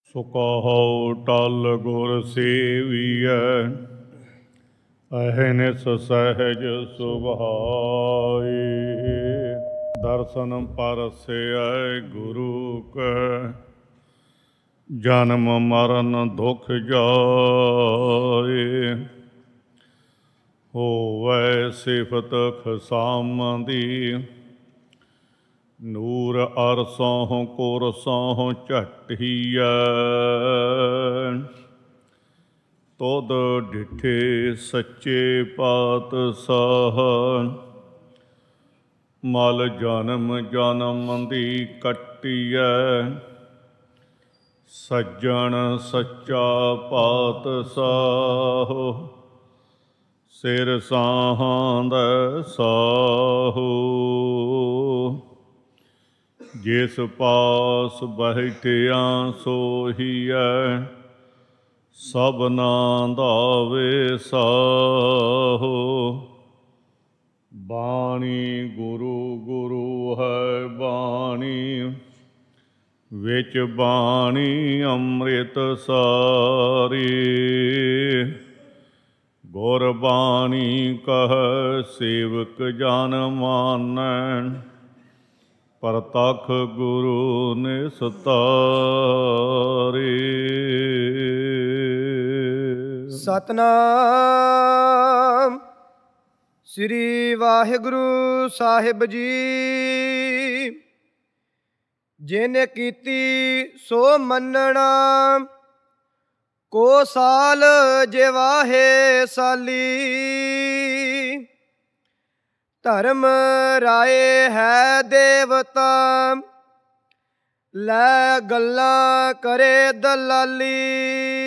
ਸੋ ਕਹੋ ਟਲ ਗੁਰ ਸੇਵੀਐ, ਅਹਨਿਸ ਸਹਿਜ ਸੁਭਾਈ। ਦਰਸ਼ਨ ਪਰਸੈ ਗੁਰੂ ਕੈ, ਜਨਮ ਮਰਨ ਦੁਖ ਜਾਏ। ਹੋਵੈ ਸਿਫਤ ਖਸਾਮ ਦੀ, ਨੂਰ ਅਰਸੋਂ ਕੁਰਸੋਂ ਝਟੀਐ। ਤੁਧ ਡਿਠੇ ਸੱਚੇ ਪਾਤਸ਼ਾਹ, ਮਲ ਜਨਮ ਜਨਮ ਦੀ ਕੱਟੀਐ। ਸੱਜਣ ਸੱਚਾ ਪਾਤਸ਼ਾਹ, ਸਿਰ ਸਾਹਾਂਦੈ ਸਾਹੂ। ਜਿਸ ਪਾਸ ਬੈਠਿਆ ਸੋਹੀਐ, ਸਭਨਾ ਦਾ ਵਿਸਾਹੂ। ਬਾਣੀ ਗੁਰੂ ਗੁਰੂ ਹੈ ਬਾਣੀ, ਵਿੱਚ ਬਾਣੀ ਅੰਮ੍ਰਿਤ ਸਾਰੀ। ਗੁਰਬਾਣੀ ਕਹੈ ਸੇਵਕ ਜਨ ਮਾਨੈ, ਪ੍ਰਤੱਖ ਗੁਰੂ ਨਿਸਤਾਰੀ। ਸਤਨਾਮ ਸ੍ਰੀ ਵਾਹਿਗੁਰੂ ਸਾਹਿਬ ਜੀ। ਜਿਨ ਕੀਤੀ ਸੋ ਮੰਨਣਾ, ਕੋ ਸਾਲ ਜਿਵਾਹੇ ਸਾਲੀ। ਧਰਮ ਰਾਏ ਹੈ ਦੇਵਤਾ, ਲੈ ਗੱਲਾਂ ਕਰੇ ਦਲਾਲੀ।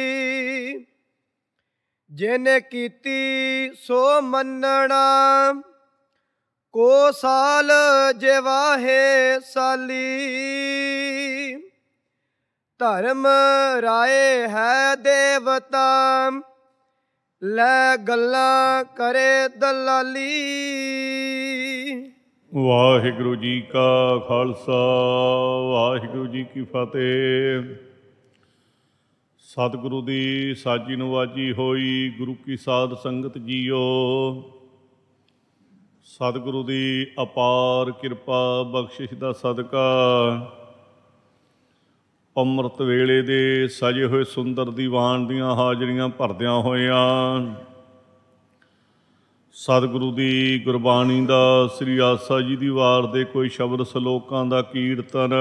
ਜਿਨ ਕੀਤੀ ਸੋ ਮੰਨਣਾ, ਕੋ ਸਾਲ ਜਿਵਾਹੇ ਸਾਲੀ। ਧਰਮ ਰਾਏ ਹੈ ਦੇਵਤਾ, ਲੈ ਗੱਲਾਂ ਕਰੇ ਦਲਾਲੀ। ਵਾਹਿਗੁਰੂ ਜੀ ਕਾ ਖਾਲਸਾ, ਵਾਹਿਗੁਰੂ ਜੀ ਕੀ ਫਤਿਹ। ਸਤਿਗੁਰੂ ਦੀ ਸਾਜੀ ਨਵਾਜੀ ਹੋਈ, ਗੁਰੂ ਕੀ ਸਾਧ ਸੰਗਤ ਜੀਓ। ਸਤਿਗੁਰੂ ਦੀ ਅਪਾਰ ਕਿਰਪਾ ਬਖਸ਼ਿਸ਼ ਦਾ ਸਦਕਾ, ਅੰਮ੍ਰਿਤ ਵੇਲੇ ਦੇ ਸਜੇ ਹੋਏ ਸੁੰਦਰ ਦੀਵਾਨ ਦੀਆਂ ਹਾਜ਼ਰੀਆਂ ਭਰਦਿਆਂ ਹੋਇਆਂ, ਸਤਿਗੁਰੂ ਦੀ ਗੁਰਬਾਣੀ ਦਾ ਸ੍ਰੀ ਆਸਾ ਜੀ ਦੀ ਵਾਰ ਦੇ ਕੋਈ ਸ਼ਬਦ ਸਲੋਕਾਂ ਦਾ ਕੀਰਤਨ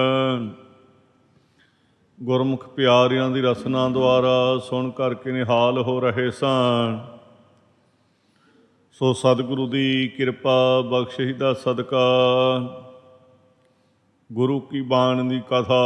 ਗੁਰਮੁਖ ਪਿਆਰਿਆਂ ਦੀ ਰਸਨਾ ਦੁਆਰਾ ਸੁਣ ਕਰਕੇ ਨਿਹਾਲ ਹੋ ਰਹੇ ਸਨ। ਸੋ ਸਤਿਗੁਰੂ ਦੀ ਕਿਰਪਾ ਬਖਸ਼ਿਸ਼ ਦਾ ਸਦਕਾ, ਗੁਰੂ ਕੀ ਬਾਣੀ ਦੀ ਕਥਾ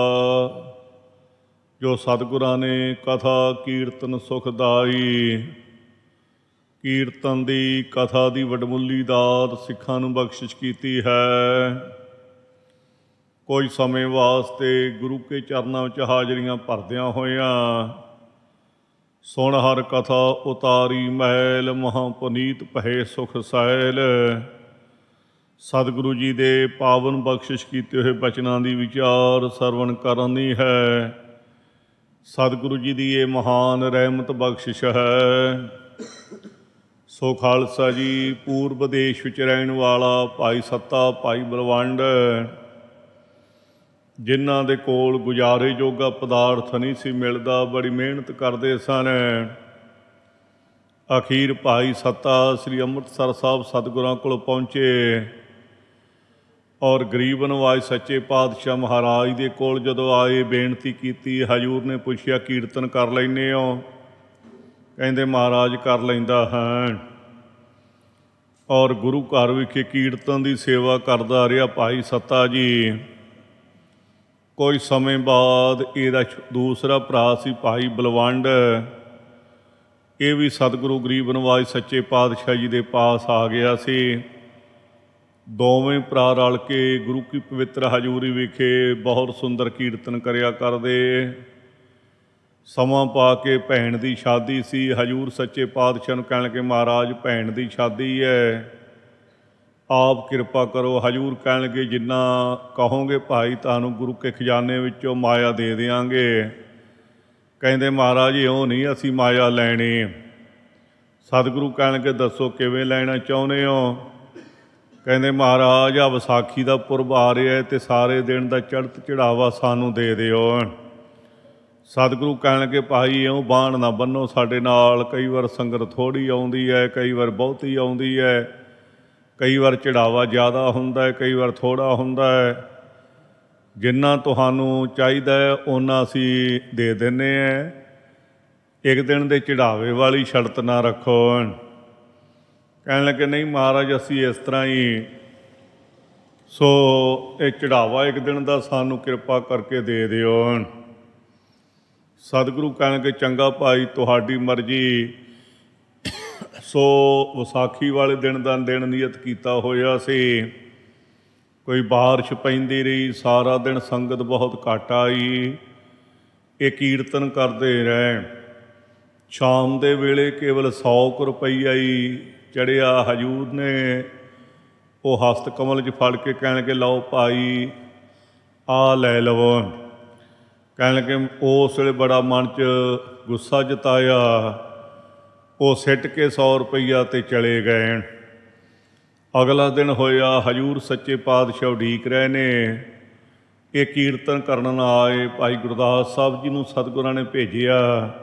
ਜੋ ਸਤਿਗੁਰਾਂ ਨੇ ਕਥਾ ਕੀਰਤਨ ਸੁਖਦਾਈ, ਕੀਰਤਨ ਦੀ ਕਥਾ ਦੀ ਵਡਮੁੱਲੀ ਦਾਤ ਸਿੱਖਾਂ ਨੂੰ ਬਖਸ਼ਿਸ਼ ਕੀਤੀ ਹੈ। ਕੁਝ ਸਮੇਂ ਵਾਸਤੇ ਗੁਰੂ ਕੇ ਚਰਨਾਂ ਵਿੱਚ ਹਾਜ਼ਰੀਆਂ ਭਰਦਿਆਂ ਹੋਇਆਂ, ਸੁਣ ਹਰ ਕਥਾ ਉਤਾਰੀ ਮੈਲ, ਮਹਾਂ ਪੁਨੀਤ ਭਏ ਸੁਖ ਸੈਲ। ਸਤਿਗੁਰੂ ਜੀ ਦੇ ਪਾਵਨ ਬਖਸ਼ਿਸ਼ ਕੀਤੇ ਹੋਏ ਬਚਨਾਂ ਦੀ ਵਿਚਾਰ ਸਰਵਣ ਕਰਨੀ ਹੈ। ਸਤਿਗੁਰੂ ਜੀ ਦੀ ਇਹ ਮਹਾਨ ਰਹਿਮਤ ਬਖਸ਼ਿਸ਼ ਹੈ। ਸੋ ਖਾਲਸਾ ਜੀ, ਪੂਰਬ ਦੇਸ਼ ਵਿੱਚ ਰਹਿਣ ਵਾਲਾ ਭਾਈ ਸੱਤਾ, ਭਾਈ ਬਲਵੰਡ, ਜਿਨ੍ਹਾਂ ਦੇ ਕੋਲ ਗੁਜ਼ਾਰੇ ਜੋਗਾ ਪਦਾਰਥ ਨਹੀਂ ਸੀ ਮਿਲਦਾ, ਬੜੀ ਮਿਹਨਤ ਕਰਦੇ ਸਨ। ਅਖੀਰ ਭਾਈ ਸੱਤਾ ਸ੍ਰੀ ਅੰਮ੍ਰਿਤਸਰ ਸਾਹਿਬ ਸਤਿਗੁਰਾਂ ਕੋਲ ਪਹੁੰਚੇ ਔਰ ਗਰੀਬ ਨਵਾਜ਼ ਸੱਚੇ ਪਾਤਸ਼ਾਹ ਮਹਾਰਾਜ ਦੇ ਕੋਲ ਜਦੋਂ ਆਏ, ਬੇਨਤੀ ਕੀਤੀ। ਹਜ਼ੂਰ ਨੇ ਪੁੱਛਿਆ, ਕੀਰਤਨ ਕਰ ਲੈਂਦੇ ਹੋ? ਕਹਿੰਦੇ ਮਹਾਰਾਜ ਕਰ ਲੈਂਦਾ ਹਾਂ। ਔਰ ਗੁਰੂ ਘਰ ਵਿਖੇ ਕੀਰਤਨ ਦੀ ਸੇਵਾ ਕਰਦਾ ਰਿਹਾ ਭਾਈ ਸੱਤਾ ਜੀ। ਕੁਝ ਸਮੇਂ ਬਾਅਦ ਇਹਦਾ ਦੂਸਰਾ ਭਰਾ ਸੀ ਭਾਈ ਬਲਵੰਡ, ਇਹ ਵੀ ਸਤਿਗੁਰੂ ਗਰੀਬ ਨਵਾਜ਼ ਸੱਚੇ ਪਾਤਸ਼ਾਹ ਜੀ ਦੇ ਪਾਸ ਆ ਗਿਆ ਸੀ। ਦੋਵੇਂ ਭਰਾ ਰਲ ਕੇ ਗੁਰੂ ਕੀ ਪਵਿੱਤਰ ਹਜ਼ੂਰੀ ਵਿਖੇ ਬਹੁਤ ਸੁੰਦਰ ਕੀਰਤਨ ਕਰਿਆ ਕਰਦੇ। ਸਮਾਂ ਪਾ ਕੇ ਭੈਣ ਦੀ ਸ਼ਾਦੀ ਸੀ। ਹਜ਼ੂਰ ਸੱਚੇ ਪਾਤਸ਼ਾਹ ਨੂੰ ਕਹਿਣ ਲੱਗੇ, ਮਹਾਰਾਜ ਭੈਣ ਦੀ ਸ਼ਾਦੀ ਹੈ, ਆਪ ਕਿਰਪਾ ਕਰੋ। ਹਜ਼ੂਰ ਕਹਿਣ ਲੱਗੇ, ਜਿੰਨਾ ਕਹੋਗੇ ਭਾਈ ਤੁਹਾਨੂੰ ਗੁਰੂ ਕੇ ਖਜ਼ਾਨੇ ਵਿੱਚੋਂ ਮਾਇਆ ਦੇ ਦਿਆਂਗੇ। ਕਹਿੰਦੇ ਮਹਾਰਾਜ ਇਉਂ ਨਹੀਂ ਅਸੀਂ ਮਾਇਆ ਲੈਣੀ। ਸਤਿਗੁਰੂ ਕਹਿਣਗੇ ਦੱਸੋ ਕਿਵੇਂ ਲੈਣਾ ਚਾਹੁੰਦੇ ਹੋ? ਕਹਿੰਦੇ ਮਹਾਰਾਜ ਆ ਵਿਸਾਖੀ ਦਾ ਪੁਰਬ ਆ ਰਿਹਾ ਅਤੇ ਸਾਰੇ ਦਿਨ ਦਾ ਚੜ੍ਹਤ ਚੜਾਵਾ ਸਾਨੂੰ ਦੇ ਦਿਓ। ਸਤਿਗੁਰੂ ਕਹਿਣਗੇ ਭਾਈ ਇਉਂ ਬਾਣ ਨਾ ਬੰਨੋ ਸਾਡੇ ਨਾਲ, ਕਈ ਵਾਰ ਸੰਗਤ ਥੋੜ੍ਹੀ ਆਉਂਦੀ ਹੈ, ਕਈ ਵਾਰ ਬਹੁਤੀ ਆਉਂਦੀ ਹੈ, ਕਈ ਵਾਰ ਚੜਾਵਾ ਜ਼ਿਆਦਾ ਹੁੰਦਾ ਹੈ, ਕਈ ਵਾਰ ਥੋੜ੍ਹਾ ਹੁੰਦਾ ਹੈ। ਜਿੰਨਾ ਤੁਹਾਨੂੰ ਚਾਹੀਦਾ ਹੈ ਓਨਾ ਅਸੀਂ ਦੇ ਦਿੰਦੇ ਹਾਂ। ਇੱਕ ਦਿਨ ਦੇ ਚੜਾਵੇ ਵਾਲੀ ਸ਼ਰਤ ਨਾ ਰੱਖੋ। ਕਹਿਣ ਲੱਗੇ ਨਹੀਂ ਮਹਾਰਾਜ ਅਸੀਂ ਇਸ ਤਰ੍ਹਾਂ ਹੀ, ਸੋ ਇਹ ਚੜਾਵਾ ਇੱਕ ਦਿਨ ਦਾ ਸਾਨੂੰ ਕਿਰਪਾ ਕਰਕੇ ਦੇ ਦਿਓ। ਸਤਿਗੁਰੂ ਕਹਿਣਗੇ ਚੰਗਾ ਭਾਈ ਤੁਹਾਡੀ ਮਰਜ਼ੀ। ਸੋ ਵਿਸਾਖੀ ਵਾਲੇ ਦਿਨ ਦਾ ਦਿਨ ਨਿਯਤ ਕੀਤਾ ਹੋਇਆ ਸੀ। ਕੋਈ ਬਾਰਿਸ਼ ਪੈਂਦੀ ਰਹੀ, ਸਾਰਾ ਦਿਨ ਸੰਗਤ ਬਹੁਤ ਘੱਟ ਆਈ। ਇਹ ਕੀਰਤਨ ਕਰਦੇ ਰਹੇ। ਸ਼ਾਮ ਦੇ ਵੇਲੇ ਕੇਵਲ 100 ਰੁਪਈਆ ਹੀ ਚੜ੍ਹਿਆ। ਹਜੂਰ ਨੇ ਉਹ ਹਸਤ ਕਮਲ 'ਚ ਫੜ ਕੇ ਕਹਿਣਗੇ ਲਓ ਭਾਈ ਆਹ ਲੈ ਲਵੋ। ਕਹਿਣ ਲੱਗੇ ਉਸ ਵੇਲੇ ਬੜਾ ਮਨ 'ਚ ਗੁੱਸਾ ਜਤਾਇਆ। ਉਹ ਸਿੱਟ ਕੇ 100 ਰੁਪਈਆ ਤੇ ਚਲੇ ਗਏ। ਅਗਲਾ ਦਿਨ ਹੋਇਆ, ਹਜੂਰ ਸੱਚੇ ਪਾਤਸ਼ਾਹ ਉਡੀਕ ਰਹੇ ਨੇ। ਇਹ ਕੀਰਤਨ ਕਰਨ ਆਏ ਭਾਈ ਗੁਰਦਾਸ ਸਾਹਿਬ ਜੀ ਨੂੰ ਸਤਿਗੁਰਾਂ ਨੇ ਭੇਜਿਆ।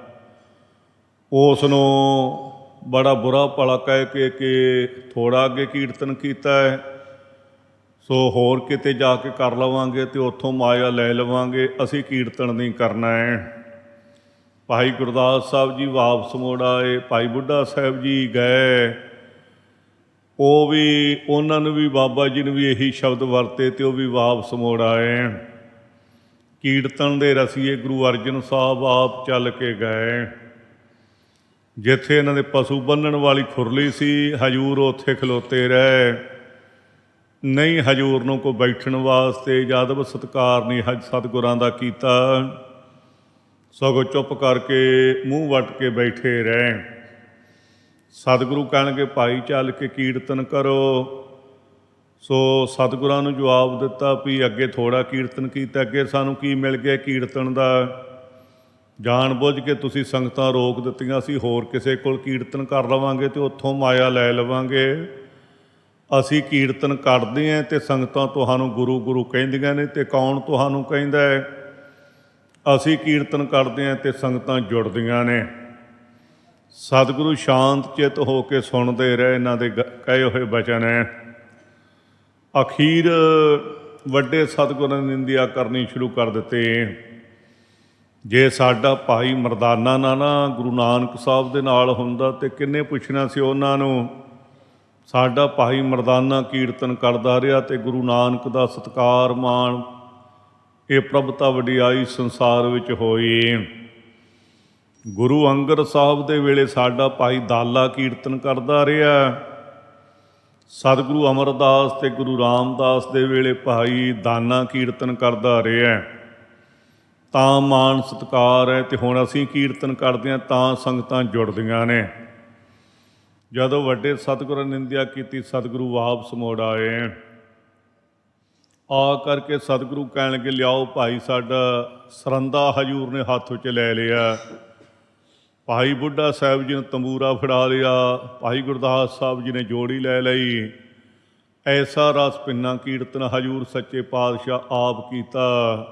ਉਸ ਨੂੰ ਬੜਾ ਬੁਰਾ ਭਲਾ ਕਹਿ ਕੇ ਕਿ ਥੋੜ੍ਹਾ ਅੱਗੇ ਕੀਰਤਨ ਕੀਤਾ ਹੈ, ਸੋ ਹੋਰ ਕਿਤੇ ਜਾ ਕੇ ਕਰ ਲਵਾਂਗੇ ਅਤੇ ਉੱਥੋਂ ਮਾਇਆ ਲੈ ਲਵਾਂਗੇ, ਅਸੀਂ ਕੀਰਤਨ ਨਹੀਂ ਕਰਨਾ ਹੈ। ਭਾਈ ਗੁਰਦਾਸ ਸਾਹਿਬ ਜੀ ਵਾਪਸ ਮੁੜ ਆਏ। ਭਾਈ ਬੁੱਢਾ ਸਾਹਿਬ ਜੀ ਗਏ, ਉਹ ਵੀ, ਉਹਨਾਂ ਨੂੰ ਵੀ ਬਾਬਾ ਜੀ ਨੂੰ ਵੀ ਇਹੀ ਸ਼ਬਦ ਵਰਤੇ ਅਤੇ ਉਹ ਵੀ ਵਾਪਸ ਮੁੜ ਆਏ। ਕੀਰਤਨ ਦੇ ਰਸੀਏ ਗੁਰੂ ਅਰਜਨ ਸਾਹਿਬ ਆਪ ਚੱਲ ਕੇ ਗਏ। ਜਿੱਥੇ ਇਹਨਾਂ ਦੇ ਪਸ਼ੂ ਬੰਨ੍ਹਣ ਵਾਲੀ ਖੁਰਲੀ ਸੀ, ਹਜੂਰ ਉੱਥੇ ਖਲੋਤੇ ਰਹੇ। ਨਹੀਂ ਹਜੂਰ ਨੂੰ ਕੋਈ ਬੈਠਣ ਵਾਸਤੇ ਅਦਬ ਸਤਿਕਾਰ ਨਹੀਂ ਸਤਿਗੁਰਾਂ ਦਾ ਕੀਤਾ, ਸਗੋਂ ਚੁੱਪ ਕਰਕੇ ਮੂੰਹ ਵੱਟ ਕੇ ਬੈਠੇ ਰਹੇ। ਸਤਿਗੁਰੂ ਕਹਿਣਗੇ ਭਾਈ ਚੱਲ ਕੇ ਕੀਰਤਨ ਕਰੋ। ਸੋ ਸਤਿਗੁਰਾਂ ਨੂੰ ਜਵਾਬ ਦਿੱਤਾ ਵੀ ਅੱਗੇ ਥੋੜ੍ਹਾ ਕੀਰਤਨ ਕੀਤਾ, ਅੱਗੇ ਸਾਨੂੰ ਕੀ ਮਿਲ ਗਿਆ ਕੀਰਤਨ ਦਾ? ਜਾਣ ਬੁੱਝ ਕੇ ਤੁਸੀਂ ਸੰਗਤਾਂ ਰੋਕ ਦਿੱਤੀਆਂ ਸੀ, ਹੋਰ ਕਿਸੇ ਕੋਲ ਕੀਰਤਨ ਕਰ ਲਵਾਂਗੇ ਅਤੇ ਉੱਥੋਂ ਮਾਇਆ ਲੈ ਲਵਾਂਗੇ। ਅਸੀਂ ਕੀਰਤਨ ਕਰਦੇ ਹਾਂ ਅਤੇ ਸੰਗਤਾਂ ਤੁਹਾਨੂੰ ਗੁਰੂ ਗੁਰੂ ਕਹਿੰਦੀਆਂ ਨੇ, ਅਤੇ ਕੌਣ ਤੁਹਾਨੂੰ ਕਹਿੰਦਾ ਹੈ? ਅਸੀਂ ਕੀਰਤਨ ਕਰਦੇ ਹਾਂ ਅਤੇ ਸੰਗਤਾਂ ਜੁੜਦੀਆਂ ਨੇ। ਸਤਿਗੁਰੂ ਸ਼ਾਂਤ ਚਿੱਤ ਹੋ ਕੇ ਸੁਣਦੇ ਰਹੇ ਇਹਨਾਂ ਦੇ ਕਹੇ ਹੋਏ ਬਚਨ ਹੈ। ਅਖੀਰ ਵੱਡੇ ਸਤਿਗੁਰਾਂ ਨੇ ਨਿੰਦਿਆ ਕਰਨੀ ਸ਼ੁਰੂ ਕਰ ਦਿੱਤੇ। ਜੇ ਸਾਡਾ ਭਾਈ ਮਰਦਾਨਾ ਨਾ ਗੁਰੂ ਨਾਨਕ ਸਾਹਿਬ ਦੇ ਨਾਲ ਹੁੰਦਾ ਤੇ ਕਿੰਨੇ ਪੁੱਛਣਾ ਸੀ ਉਹਨਾਂ ਨੂੰ। ਸਾਡਾ ਭਾਈ ਮਰਦਾਨਾ ਕੀਰਤਨ ਕਰਦਾ ਰਿਹਾ ਅਤੇ ਗੁਰੂ ਨਾਨਕ ਦਾ ਸਤਿਕਾਰ ਮਾਣ, ਇਹ ਪ੍ਰਭਤਾ ਵਡਿਆਈ ਸੰਸਾਰ ਵਿੱਚ ਹੋਈ। ਗੁਰੂ ਅੰਗਦ ਸਾਹਿਬ ਦੇ ਵੇਲੇ ਸਾਡਾ ਭਾਈ ਦਾਲਾ ਕੀਰਤਨ ਕਰਦਾ ਰਿਹਾ। ਸਤਿਗੁਰੂ ਅਮਰਦਾਸ ਅਤੇ ਗੁਰੂ ਰਾਮਦਾਸ ਦੇ ਵੇਲੇ ਭਾਈ ਦਾਨਾ ਕੀਰਤਨ ਕਰਦਾ ਰਿਹਾ। ਤਾਂ ਮਾਣ ਸਤਿਕਾਰ ਹੈ। ਅਤੇ ਹੁਣ ਅਸੀਂ ਕੀਰਤਨ ਕਰਦੇ ਹਾਂ ਤਾਂ ਸੰਗਤਾਂ ਜੁੜਦੀਆਂ ਨੇ। ਜਦੋਂ ਵੱਡੇ ਸਤਿਗੁਰਾਂ ਨੇ ਨਿੰਦਿਆ ਕੀਤੀ, ਸਤਿਗੁਰੂ ਵਾਪਸ ਮੁੜ ਆਏ। ਆ ਕਰਕੇ ਸਤਿਗੁਰੂ ਕਹਿਣ ਲੱਗੇ ਲਿਆਓ ਭਾਈ ਸਾਡਾ ਸਰੰਦਾ ਹਜੂਰ ਨੇ ਹੱਥ ਵਿੱਚ ਲੈ ਲਿਆ। ਭਾਈ ਬੁੱਢਾ ਸਾਹਿਬ ਜੀ ਨੇ ਤੰਬੂਰਾ ਫੜਾ ਲਿਆ। ਭਾਈ ਗੁਰਦਾਸ ਸਾਹਿਬ ਜੀ ਨੇ ਜੋੜੀ ਲੈ ਲਈ। ਐਸਾ ਰਸ ਪਿੰਨਾ ਕੀਰਤਨ ਹਜੂਰ ਸੱਚੇ ਪਾਤਸ਼ਾਹ ਆਪ ਕੀਤਾ।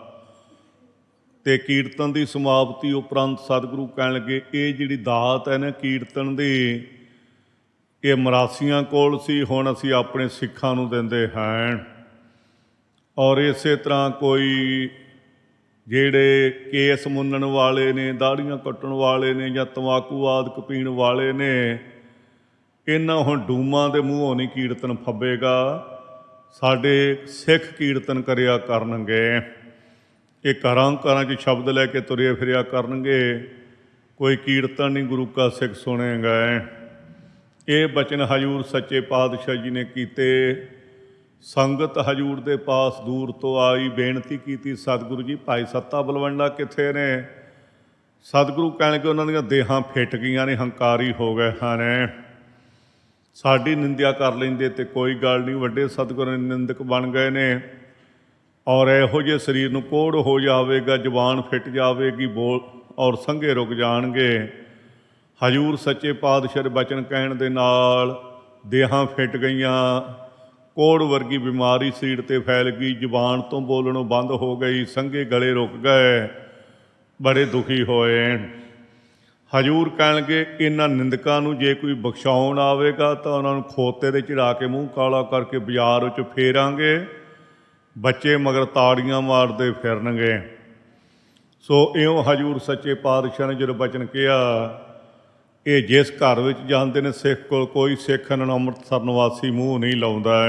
ਅਤੇ ਕੀਰਤਨ ਦੀ ਸਮਾਪਤੀ ਉਪਰੰਤ ਸਤਿਗੁਰੂ ਕਹਿਣ ਲੱਗੇ ਇਹ ਜਿਹੜੀ ਦਾਤ ਹੈ ਨਾ ਕੀਰਤਨ ਦੀ, ਇਹ ਮਰਾਸੀਆਂ ਕੋਲ ਸੀ, ਹੁਣ ਅਸੀਂ ਆਪਣੇ ਸਿੱਖਾਂ ਨੂੰ ਦਿੰਦੇ ਹਾਂ। ਔਰ ਇਸੇ ਤਰ੍ਹਾਂ ਕੋਈ ਜਿਹੜੇ ਕੇਸ ਮੁੰਨਣ ਵਾਲੇ ਨੇ, ਦਾੜ੍ਹੀਆਂ ਕੱਟਣ ਵਾਲੇ ਨੇ, ਜਾਂ ਤੰਬਾਕੂ ਆਦਿਕ ਪੀਣ ਵਾਲੇ ਨੇ, ਇਹਨਾਂ ਹੁਣ ਡੂਮਾਂ ਦੇ ਮੂੰਹੋਂ ਨਹੀਂ ਕੀਰਤਨ ਫੱਬੇਗਾ। ਸਾਡੇ ਸਿੱਖ ਕੀਰਤਨ ਕਰਿਆ ਕਰਨਗੇ। ਇਹ ਘਰਾਂ ਘਰਾਂ 'ਚ ਸ਼ਬਦ ਲੈ ਕੇ ਤੁਰਿਆ ਫਿਰਿਆ ਕਰਨਗੇ। ਕੋਈ ਕੀਰਤਨ ਨਹੀਂ ਗੁਰੂ ਕਾ ਸਿੱਖ ਸੁਣੇਗਾ। ਇਹ ਬਚਨ ਹਜੂਰ ਸੱਚੇ ਪਾਤਸ਼ਾਹ ਜੀ ਨੇ ਕੀਤੇ। ਸੰਗਤ ਹਜੂਰ ਦੇ ਪਾਸ ਦੂਰ ਤੋਂ ਆਈ, ਬੇਨਤੀ ਕੀਤੀ ਸਤਿਗੁਰੂ ਜੀ ਭਾਈ ਸੱਤਾ ਬਲਵੰਡਾ ਕਿੱਥੇ ਨੇ? ਸਤਿਗੁਰੂ ਕਹਿਣਗੇ ਉਹਨਾਂ ਦੀਆਂ ਦੇਹਾਂ ਫਿੱਟ ਗਈਆਂ ਨੇ, ਹੰਕਾਰੀ ਹੋ ਗਏ ਹਨ। ਸਾਡੀ ਨਿੰਦਿਆ ਕਰ ਲੈਂਦੇ ਤੇ ਕੋਈ ਗੱਲ ਨਹੀਂ, ਵੱਡੇ ਸਤਿਗੁਰਾਂ ਨੇ ਨਿੰਦਕ ਬਣ ਗਏ ਨੇ। ਔਰ ਇਹੋ ਜਿਹੇ ਸਰੀਰ ਨੂੰ ਕੋਹੜ ਹੋ ਜਾਵੇਗਾ, ਜ਼ੁਬਾਨ ਫਿੱਟ ਜਾਵੇਗੀ, ਔਰ ਸੰਘੇ ਰੁਕ ਜਾਣਗੇ। ਹਜੂਰ ਸੱਚੇ ਪਾਤਸ਼ਾਹ ਦੇ ਬਚਨ ਕਹਿਣ ਦੇ ਨਾਲ ਦੇਹਾਂ ਫਿੱਟ ਗਈਆਂ, ਕੋੜ ਵਰਗੀ ਬਿਮਾਰੀ ਸਰੀਰ 'ਤੇ ਫੈਲ ਗਈ, ਜ਼ੁਬਾਨ ਤੋਂ ਬੋਲਣੋਂ ਬੰਦ ਹੋ ਗਈ, ਸੰਘੇ ਗਲੇ ਰੁਕ ਗਏ, ਬੜੇ ਦੁਖੀ ਹੋਏ। ਹਜੂਰ ਕਹਿਣਗੇ ਇਹਨਾਂ ਨਿੰਦਕਾਂ ਨੂੰ ਜੇ ਕੋਈ ਬਖਸ਼ਾਉਣ ਆਵੇਗਾ ਤਾਂ ਉਹਨਾਂ ਨੂੰ ਖੋਤੇ 'ਤੇ ਚੜਾ ਕੇ ਮੂੰਹ ਕਾਲਾ ਕਰਕੇ ਬਾਜ਼ਾਰ ਵਿੱਚ ਫੇਰਾਂਗੇ, ਬੱਚੇ ਮਗਰ ਤਾੜੀਆਂ ਮਾਰਦੇ ਫਿਰਨਗੇ। ਸੋ ਇਉਂ ਹਜੂਰ ਸੱਚੇ ਪਾਤਸ਼ਾਹ ਨੇ ਜਦੋਂ ਬਚਨ ਕਿਹਾ, ਇਹ ਜਿਸ ਘਰ ਵਿੱਚ ਜਾਂਦੇ ਨੇ ਸਿੱਖ ਕੋਲ ਕੋਈ ਸਿੱਖ ਇਹਨਾਂ ਨੂੰ ਅੰਮ੍ਰਿਤਸਰ ਨਿਵਾਸੀ ਮੂੰਹ ਨਹੀਂ ਲਾਉਂਦਾ।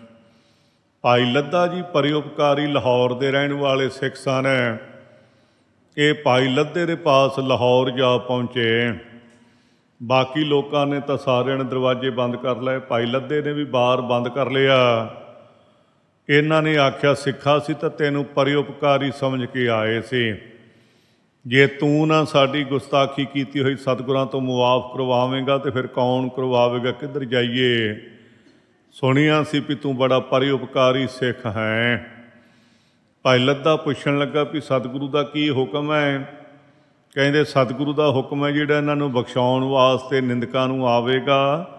ਭਾਈ ਲੱਧਾ ਜੀ ਪਰਉਪਕਾਰੀ ਲਾਹੌਰ ਦੇ ਰਹਿਣ ਵਾਲੇ ਸਿੱਖ ਸਨ। ਇਹ ਭਾਈ ਲੱਧੇ ਦੇ ਪਾਸ ਲਾਹੌਰ ਜਾ ਪਹੁੰਚੇ। ਬਾਕੀ ਲੋਕਾਂ ਨੇ ਤਾਂ ਸਾਰਿਆਂ ਨੇ ਦਰਵਾਜ਼ੇ ਬੰਦ ਕਰ ਲਏ, ਭਾਈ ਲੱਧੇ ਨੇ ਵੀ ਬਾਰ ਬੰਦ ਕਰ ਲਿਆ। ਇਹਨਾਂ ਨੇ ਆਖਿਆ, ਸਿੱਖਾ ਸੀ ਤਾਂ ਤੈਨੂੰ ਪਰਉਪਕਾਰੀ ਸਮਝ ਕੇ ਆਏ ਸੀ, ਜੇ ਤੂੰ ਨਾ ਸਾਡੀ ਗੁਸਤਾਖੀ ਕੀਤੀ ਹੋਈ ਸਤਿਗੁਰਾਂ ਤੋਂ ਮੁਆਫ ਕਰਵਾਵੇਂਗਾ ਤੇ ਫਿਰ ਕੌਣ ਕਰਵਾਵੇਗਾ, ਕਿੱਧਰ ਜਾਈਏ। ਸੁਣਿਆ ਸੀ ਵੀ ਤੂੰ ਬੜਾ ਪਰਉਪਕਾਰੀ ਸਿੱਖ ਹੈ। ਭਾਈ ਲੱਧਾ ਪੁੱਛਣ ਲੱਗਾ ਵੀ ਸਤਿਗੁਰੂ ਦਾ ਕੀ ਹੁਕਮ ਹੈ। ਕਹਿੰਦੇ ਸਤਿਗੁਰੂ ਦਾ ਹੁਕਮ ਹੈ ਜਿਹੜਾ ਇਹਨਾਂ ਨੂੰ ਬਖਸ਼ਾਉਣ ਵਾਸਤੇ ਨਿੰਦਕਾਂ ਨੂੰ ਆਵੇਗਾ,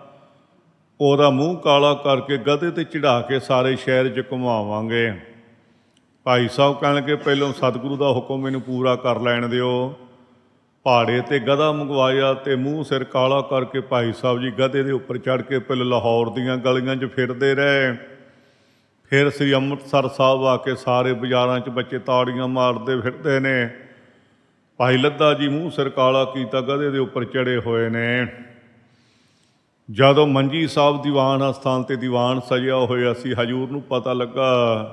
ਉਹਦਾ ਮੂੰਹ ਕਾਲਾ ਕਰਕੇ ਗਧੇ 'ਤੇ ਚੜ੍ਹਾ ਕੇ ਸਾਰੇ ਸ਼ਹਿਰ 'ਚ ਘੁਮਾਵਾਂਗੇ। ਭਾਈ ਸਾਹਿਬ ਕਹਿਣਗੇ ਪਹਿਲਾਂ ਸਤਿਗੁਰੂ ਦਾ ਹੁਕਮ ਮੈਨੂੰ ਪੂਰਾ ਕਰ ਲੈਣ ਦਿਓ। ਪਹਾੜੇ 'ਤੇ ਗਧਾ ਮੰਗਵਾਇਆ ਅਤੇ ਮੂੰਹ ਸਿਰ ਕਾਲਾ ਕਰਕੇ ਭਾਈ ਸਾਹਿਬ ਜੀ ਗਧੇ ਦੇ ਉੱਪਰ ਚੜ੍ਹ ਕੇ ਪਹਿਲਾਂ ਲਾਹੌਰ ਦੀਆਂ ਗਲੀਆਂ 'ਚ ਫਿਰਦੇ ਰਹੇ। ਫਿਰ ਸ੍ਰੀ ਅੰਮ੍ਰਿਤਸਰ ਸਾਹਿਬ ਆ ਕੇ ਸਾਰੇ ਬਾਜ਼ਾਰਾਂ 'ਚ ਬੱਚੇ ਤਾੜੀਆਂ ਮਾਰਦੇ ਫਿਰਦੇ ਨੇ। ਭਾਈ ਲੱਧਾ ਜੀ ਮੂੰਹ ਸਿਰ ਕਾਲਾ ਕੀਤਾ ਗਧੇ ਦੇ ਉੱਪਰ ਚੜ੍ਹੇ ਹੋਏ ਨੇ। ਜਦੋਂ ਮੰਜੀ ਸਾਹਿਬ ਦੀਵਾਨ ਅਸਥਾਨ 'ਤੇ ਦੀਵਾਨ ਸਜਿਆ ਹੋਇਆ ਸੀ, ਹਜੂਰ ਨੂੰ ਪਤਾ ਲੱਗਾ।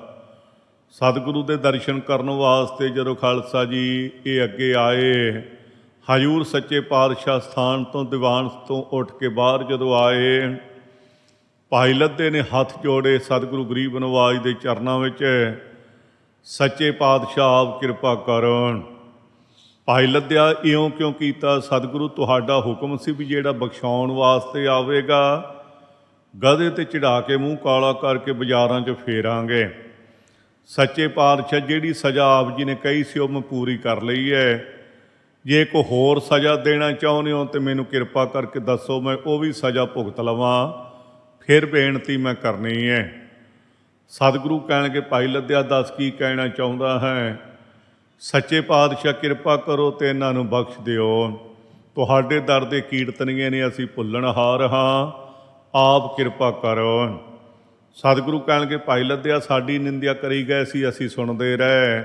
ਸਤਿਗੁਰੂ ਦੇ ਦਰਸ਼ਨ ਕਰਨ ਵਾਸਤੇ ਜਦੋਂ ਖਾਲਸਾ ਜੀ ਇਹ ਅੱਗੇ ਆਏ, ਹਜੂਰ ਸੱਚੇ ਪਾਤਸ਼ਾਹ ਸਥਾਨ ਤੋਂ ਦੀਵਾਨ ਤੋਂ ਉੱਠ ਕੇ ਬਾਹਰ ਜਦੋਂ ਆਏ, ਭਾਈ ਲੱਧੇ ਨੇ ਹੱਥ ਜੋੜੇ ਸਤਿਗੁਰੂ ਗਰੀਬ ਨਵਾਜ ਦੇ ਚਰਨਾਂ ਵਿੱਚ, ਸੱਚੇ ਪਾਤਸ਼ਾਹ ਆਪ ਕਿਰਪਾ ਕਰਨ। ਭਾਈ ਲੱਧਿਆ ਇਉਂ ਕਿਉਂ ਕੀਤਾ, ਸਤਿਗੁਰੂ ਤੁਹਾਡਾ ਹੁਕਮ ਸੀ ਵੀ ਜਿਹੜਾ ਬਖਸ਼ਾਉਣ ਵਾਸਤੇ ਆਵੇਗਾ ਗਧੇ 'ਤੇ ਚੜ੍ਹਾ ਕੇ ਮੂੰਹ ਕਾਲਾ ਕਰਕੇ ਬਾਜ਼ਾਰਾਂ 'ਚ ਫੇਰਾਂਗੇ। ਸੱਚੇ ਪਾਤਸ਼ਾਹ ਜਿਹੜੀ ਸਜ਼ਾ ਆਪ ਜੀ ਨੇ ਕਹੀ ਸੀ ਉਹ ਮੈਂ ਪੂਰੀ ਕਰ ਲਈ ਹੈ। ਜੇ ਕੋਈ ਹੋਰ ਸਜ਼ਾ ਦੇਣਾ ਚਾਹੁੰਦੇ ਹੋ ਤਾਂ ਮੈਨੂੰ ਕਿਰਪਾ ਕਰਕੇ ਦੱਸੋ, ਮੈਂ ਉਹ ਵੀ ਸਜ਼ਾ ਭੁਗਤ ਲਵਾਂ, ਫਿਰ ਬੇਨਤੀ ਮੈਂ ਕਰਨੀ ਹੈ। ਸਤਿਗੁਰੂ ਕਹਿਣਗੇ ਭਾਈ ਲੱਧਿਆ ਦੱਸ ਕੀ ਕਹਿਣਾ ਚਾਹੁੰਦਾ ਹੈ। ਸੱਚੇ ਪਾਤਸ਼ਾਹ ਕਿਰਪਾ ਕਰੋ ਅਤੇ ਇਹਨਾਂ ਨੂੰ ਬਖਸ਼ ਦਿਓ, ਤੁਹਾਡੇ ਦਰ ਦੇ ਕੀਰਤਨੀਏ ਨੇ ਅਸੀਂ ਭੁੱਲਣਹਾਰ ਹਾਂ, ਆਪ ਕਿਰਪਾ ਕਰੋ। ਸਤਿਗੁਰੂ ਕਹਿਣਗੇ ਭਾਈ ਲੱਧਿਆ ਸਾਡੀ ਨਿੰਦਿਆ ਕਰੀ ਗਏ ਸੀ, ਅਸੀਂ ਸੁਣਦੇ ਰਹੇ,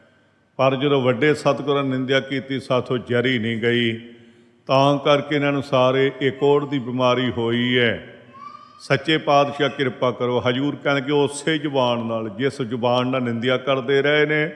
ਪਰ ਜਦੋਂ ਵੱਡੇ ਸਤਿਗੁਰਾਂ ਨੇ ਨਿੰਦਿਆ ਕੀਤੀ ਸਾਥੋਂ ਜਰੀ ਨਹੀਂ ਗਈ, ਤਾਂ ਕਰਕੇ ਇਹਨਾਂ ਨੂੰ ਸਾਰੇ ਇਹ ਕੋੜ ਦੀ ਬਿਮਾਰੀ ਹੋਈ ਹੈ। ਸੱਚੇ ਪਾਤਸ਼ਾਹ ਕਿਰਪਾ ਕਰੋ। ਹਜੂਰ ਕਹਿਣਗੇ ਉਸੇ ਜ਼ੁਬਾਨ ਨਾਲ, ਜਿਸ ਜ਼ੁਬਾਨ ਨਾਲ ਨਿੰਦਿਆ ਕਰਦੇ ਰਹੇ ਨੇ,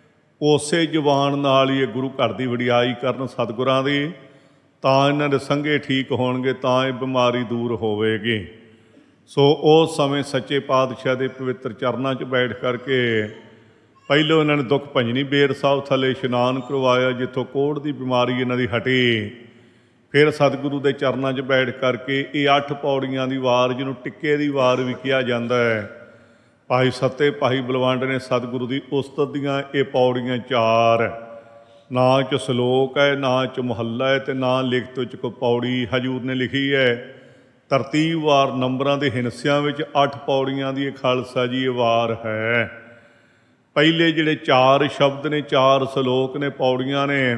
ਉਸੇ ਜ਼ੁਬਾਨ ਨਾਲ ਹੀ ਇਹ ਗੁਰੂ ਘਰ ਦੀ ਵਡਿਆਈ ਕਰਨ ਸਤਿਗੁਰਾਂ ਦੀ, ਤਾਂ ਇਹਨਾਂ ਦੇ ਸੰਘੇ ਠੀਕ ਹੋਣਗੇ, ਤਾਂ ਇਹ ਬਿਮਾਰੀ ਦੂਰ ਹੋਵੇਗੀ। ਸੋ ਉਸ ਸਮੇਂ ਸੱਚੇ ਪਾਤਸ਼ਾਹ ਦੇ ਪਵਿੱਤਰ ਚਰਨਾਂ 'ਚ ਬੈਠ ਕਰਕੇ ਪਹਿਲੋਂ ਇਹਨਾਂ ਨੇ ਦੁੱਖ ਭੰਜਨੀ ਬੇਰ ਸਾਹਿਬ ਥੱਲੇ ਇਸ਼ਨਾਨ ਕਰਵਾਇਆ, ਜਿੱਥੋਂ ਕੋੜ ਦੀ ਬਿਮਾਰੀ ਇਹਨਾਂ ਦੀ ਹਟੀ। ਫਿਰ ਸਤਿਗੁਰੂ ਦੇ ਚਰਨਾਂ 'ਚ ਬੈਠ ਕਰਕੇ ਇਹ 8 ਪੌੜੀਆਂ ਦੀ ਵਾਰ, ਜਿਹਨੂੰ ਟਿੱਕੇ ਦੀ ਵਾਰ ਵੀ ਕਿਹਾ ਜਾਂਦਾ ਹੈ, ਭਾਈ ਸੱਤੇ ਭਾਈ ਬਲਵੰਡ ਨੇ ਸਤਿਗੁਰੂ ਦੀ ਉਸਤਤ ਦੀਆਂ ਇਹ ਪੌੜੀਆਂ 4, ਨਾ 'ਚ ਸਲੋਕ ਹੈ, ਨਾ 'ਚ ਮੁਹੱਲਾ ਹੈ, ਅਤੇ ਨਾ ਲਿਖਤ ਵਿੱਚ ਕੋਈ ਪੌੜੀ ਹਜੂਰ ਨੇ ਲਿਖੀ ਹੈ। ਤਰਤੀਬਵਾਰ ਨੰਬਰਾਂ ਦੇ ਹਿੰਸਿਆਂ ਵਿੱਚ 8 ਪੌੜੀਆਂ ਦੀ ਇਹ ਖਾਲਸਾ ਜੀ ਇਹ ਵਾਰ ਹੈ। ਪਹਿਲੇ ਜਿਹੜੇ 4 ਸ਼ਬਦ ਨੇ, 4 ਸਲੋਕ ਨੇ, ਪੌੜੀਆਂ ਨੇ,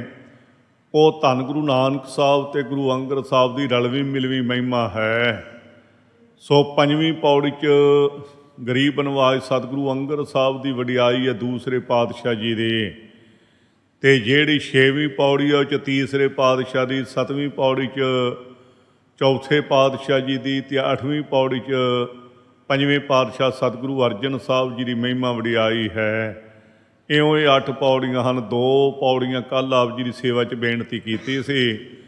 ਉਹ ਧੰਨ ਗੁਰੂ ਨਾਨਕ ਸਾਹਿਬ ਅਤੇ ਗੁਰੂ ਅੰਗਦ ਸਾਹਿਬ ਦੀ ਰਲਵੀਂ ਮਿਲਵੀਂ ਮਹਿਮਾ ਹੈ। ਸੋ 5ਵੀਂ ਪੌੜੀ 'ਚ ਗਰੀਬ ਨਵਾਜ ਸਤਿਗੁਰੂ ਅੰਗਦ ਸਾਹਿਬ ਦੀ ਵਡਿਆਈ ਹੈ ਦੂਸਰੇ ਪਾਤਸ਼ਾਹ ਜੀ ਦੀ, ਅਤੇ ਜਿਹੜੀ 6ਵੀਂ ਪੌੜੀ ਹੈ ਉਹ 'ਚ ਤੀਸਰੇ ਪਾਤਸ਼ਾਹ ਦੀ, 7ਵੀਂ ਪੌੜੀ 'ਚ ਚੌਥੇ ਪਾਤਸ਼ਾਹ ਜੀ ਦੀ, ਅਤੇ 8ਵੀਂ ਪੌੜੀ 'ਚ 5ਵੇਂ ਪਾਤਸ਼ਾਹ ਸਤਿਗੁਰੂ ਅਰਜਨ ਸਾਹਿਬ ਜੀ ਦੀ ਮਹਿਮਾ ਵਡਿਆਈ ਹੈ। ਇਉਂ ਇਹ 8 ਪੌੜੀਆਂ ਹਨ। 2 ਪੌੜੀਆਂ ਕੱਲ੍ਹ ਆਪ ਜੀ ਦੀ ਸੇਵਾ 'ਚ ਬੇਨਤੀ ਕੀਤੀ ਸੀ,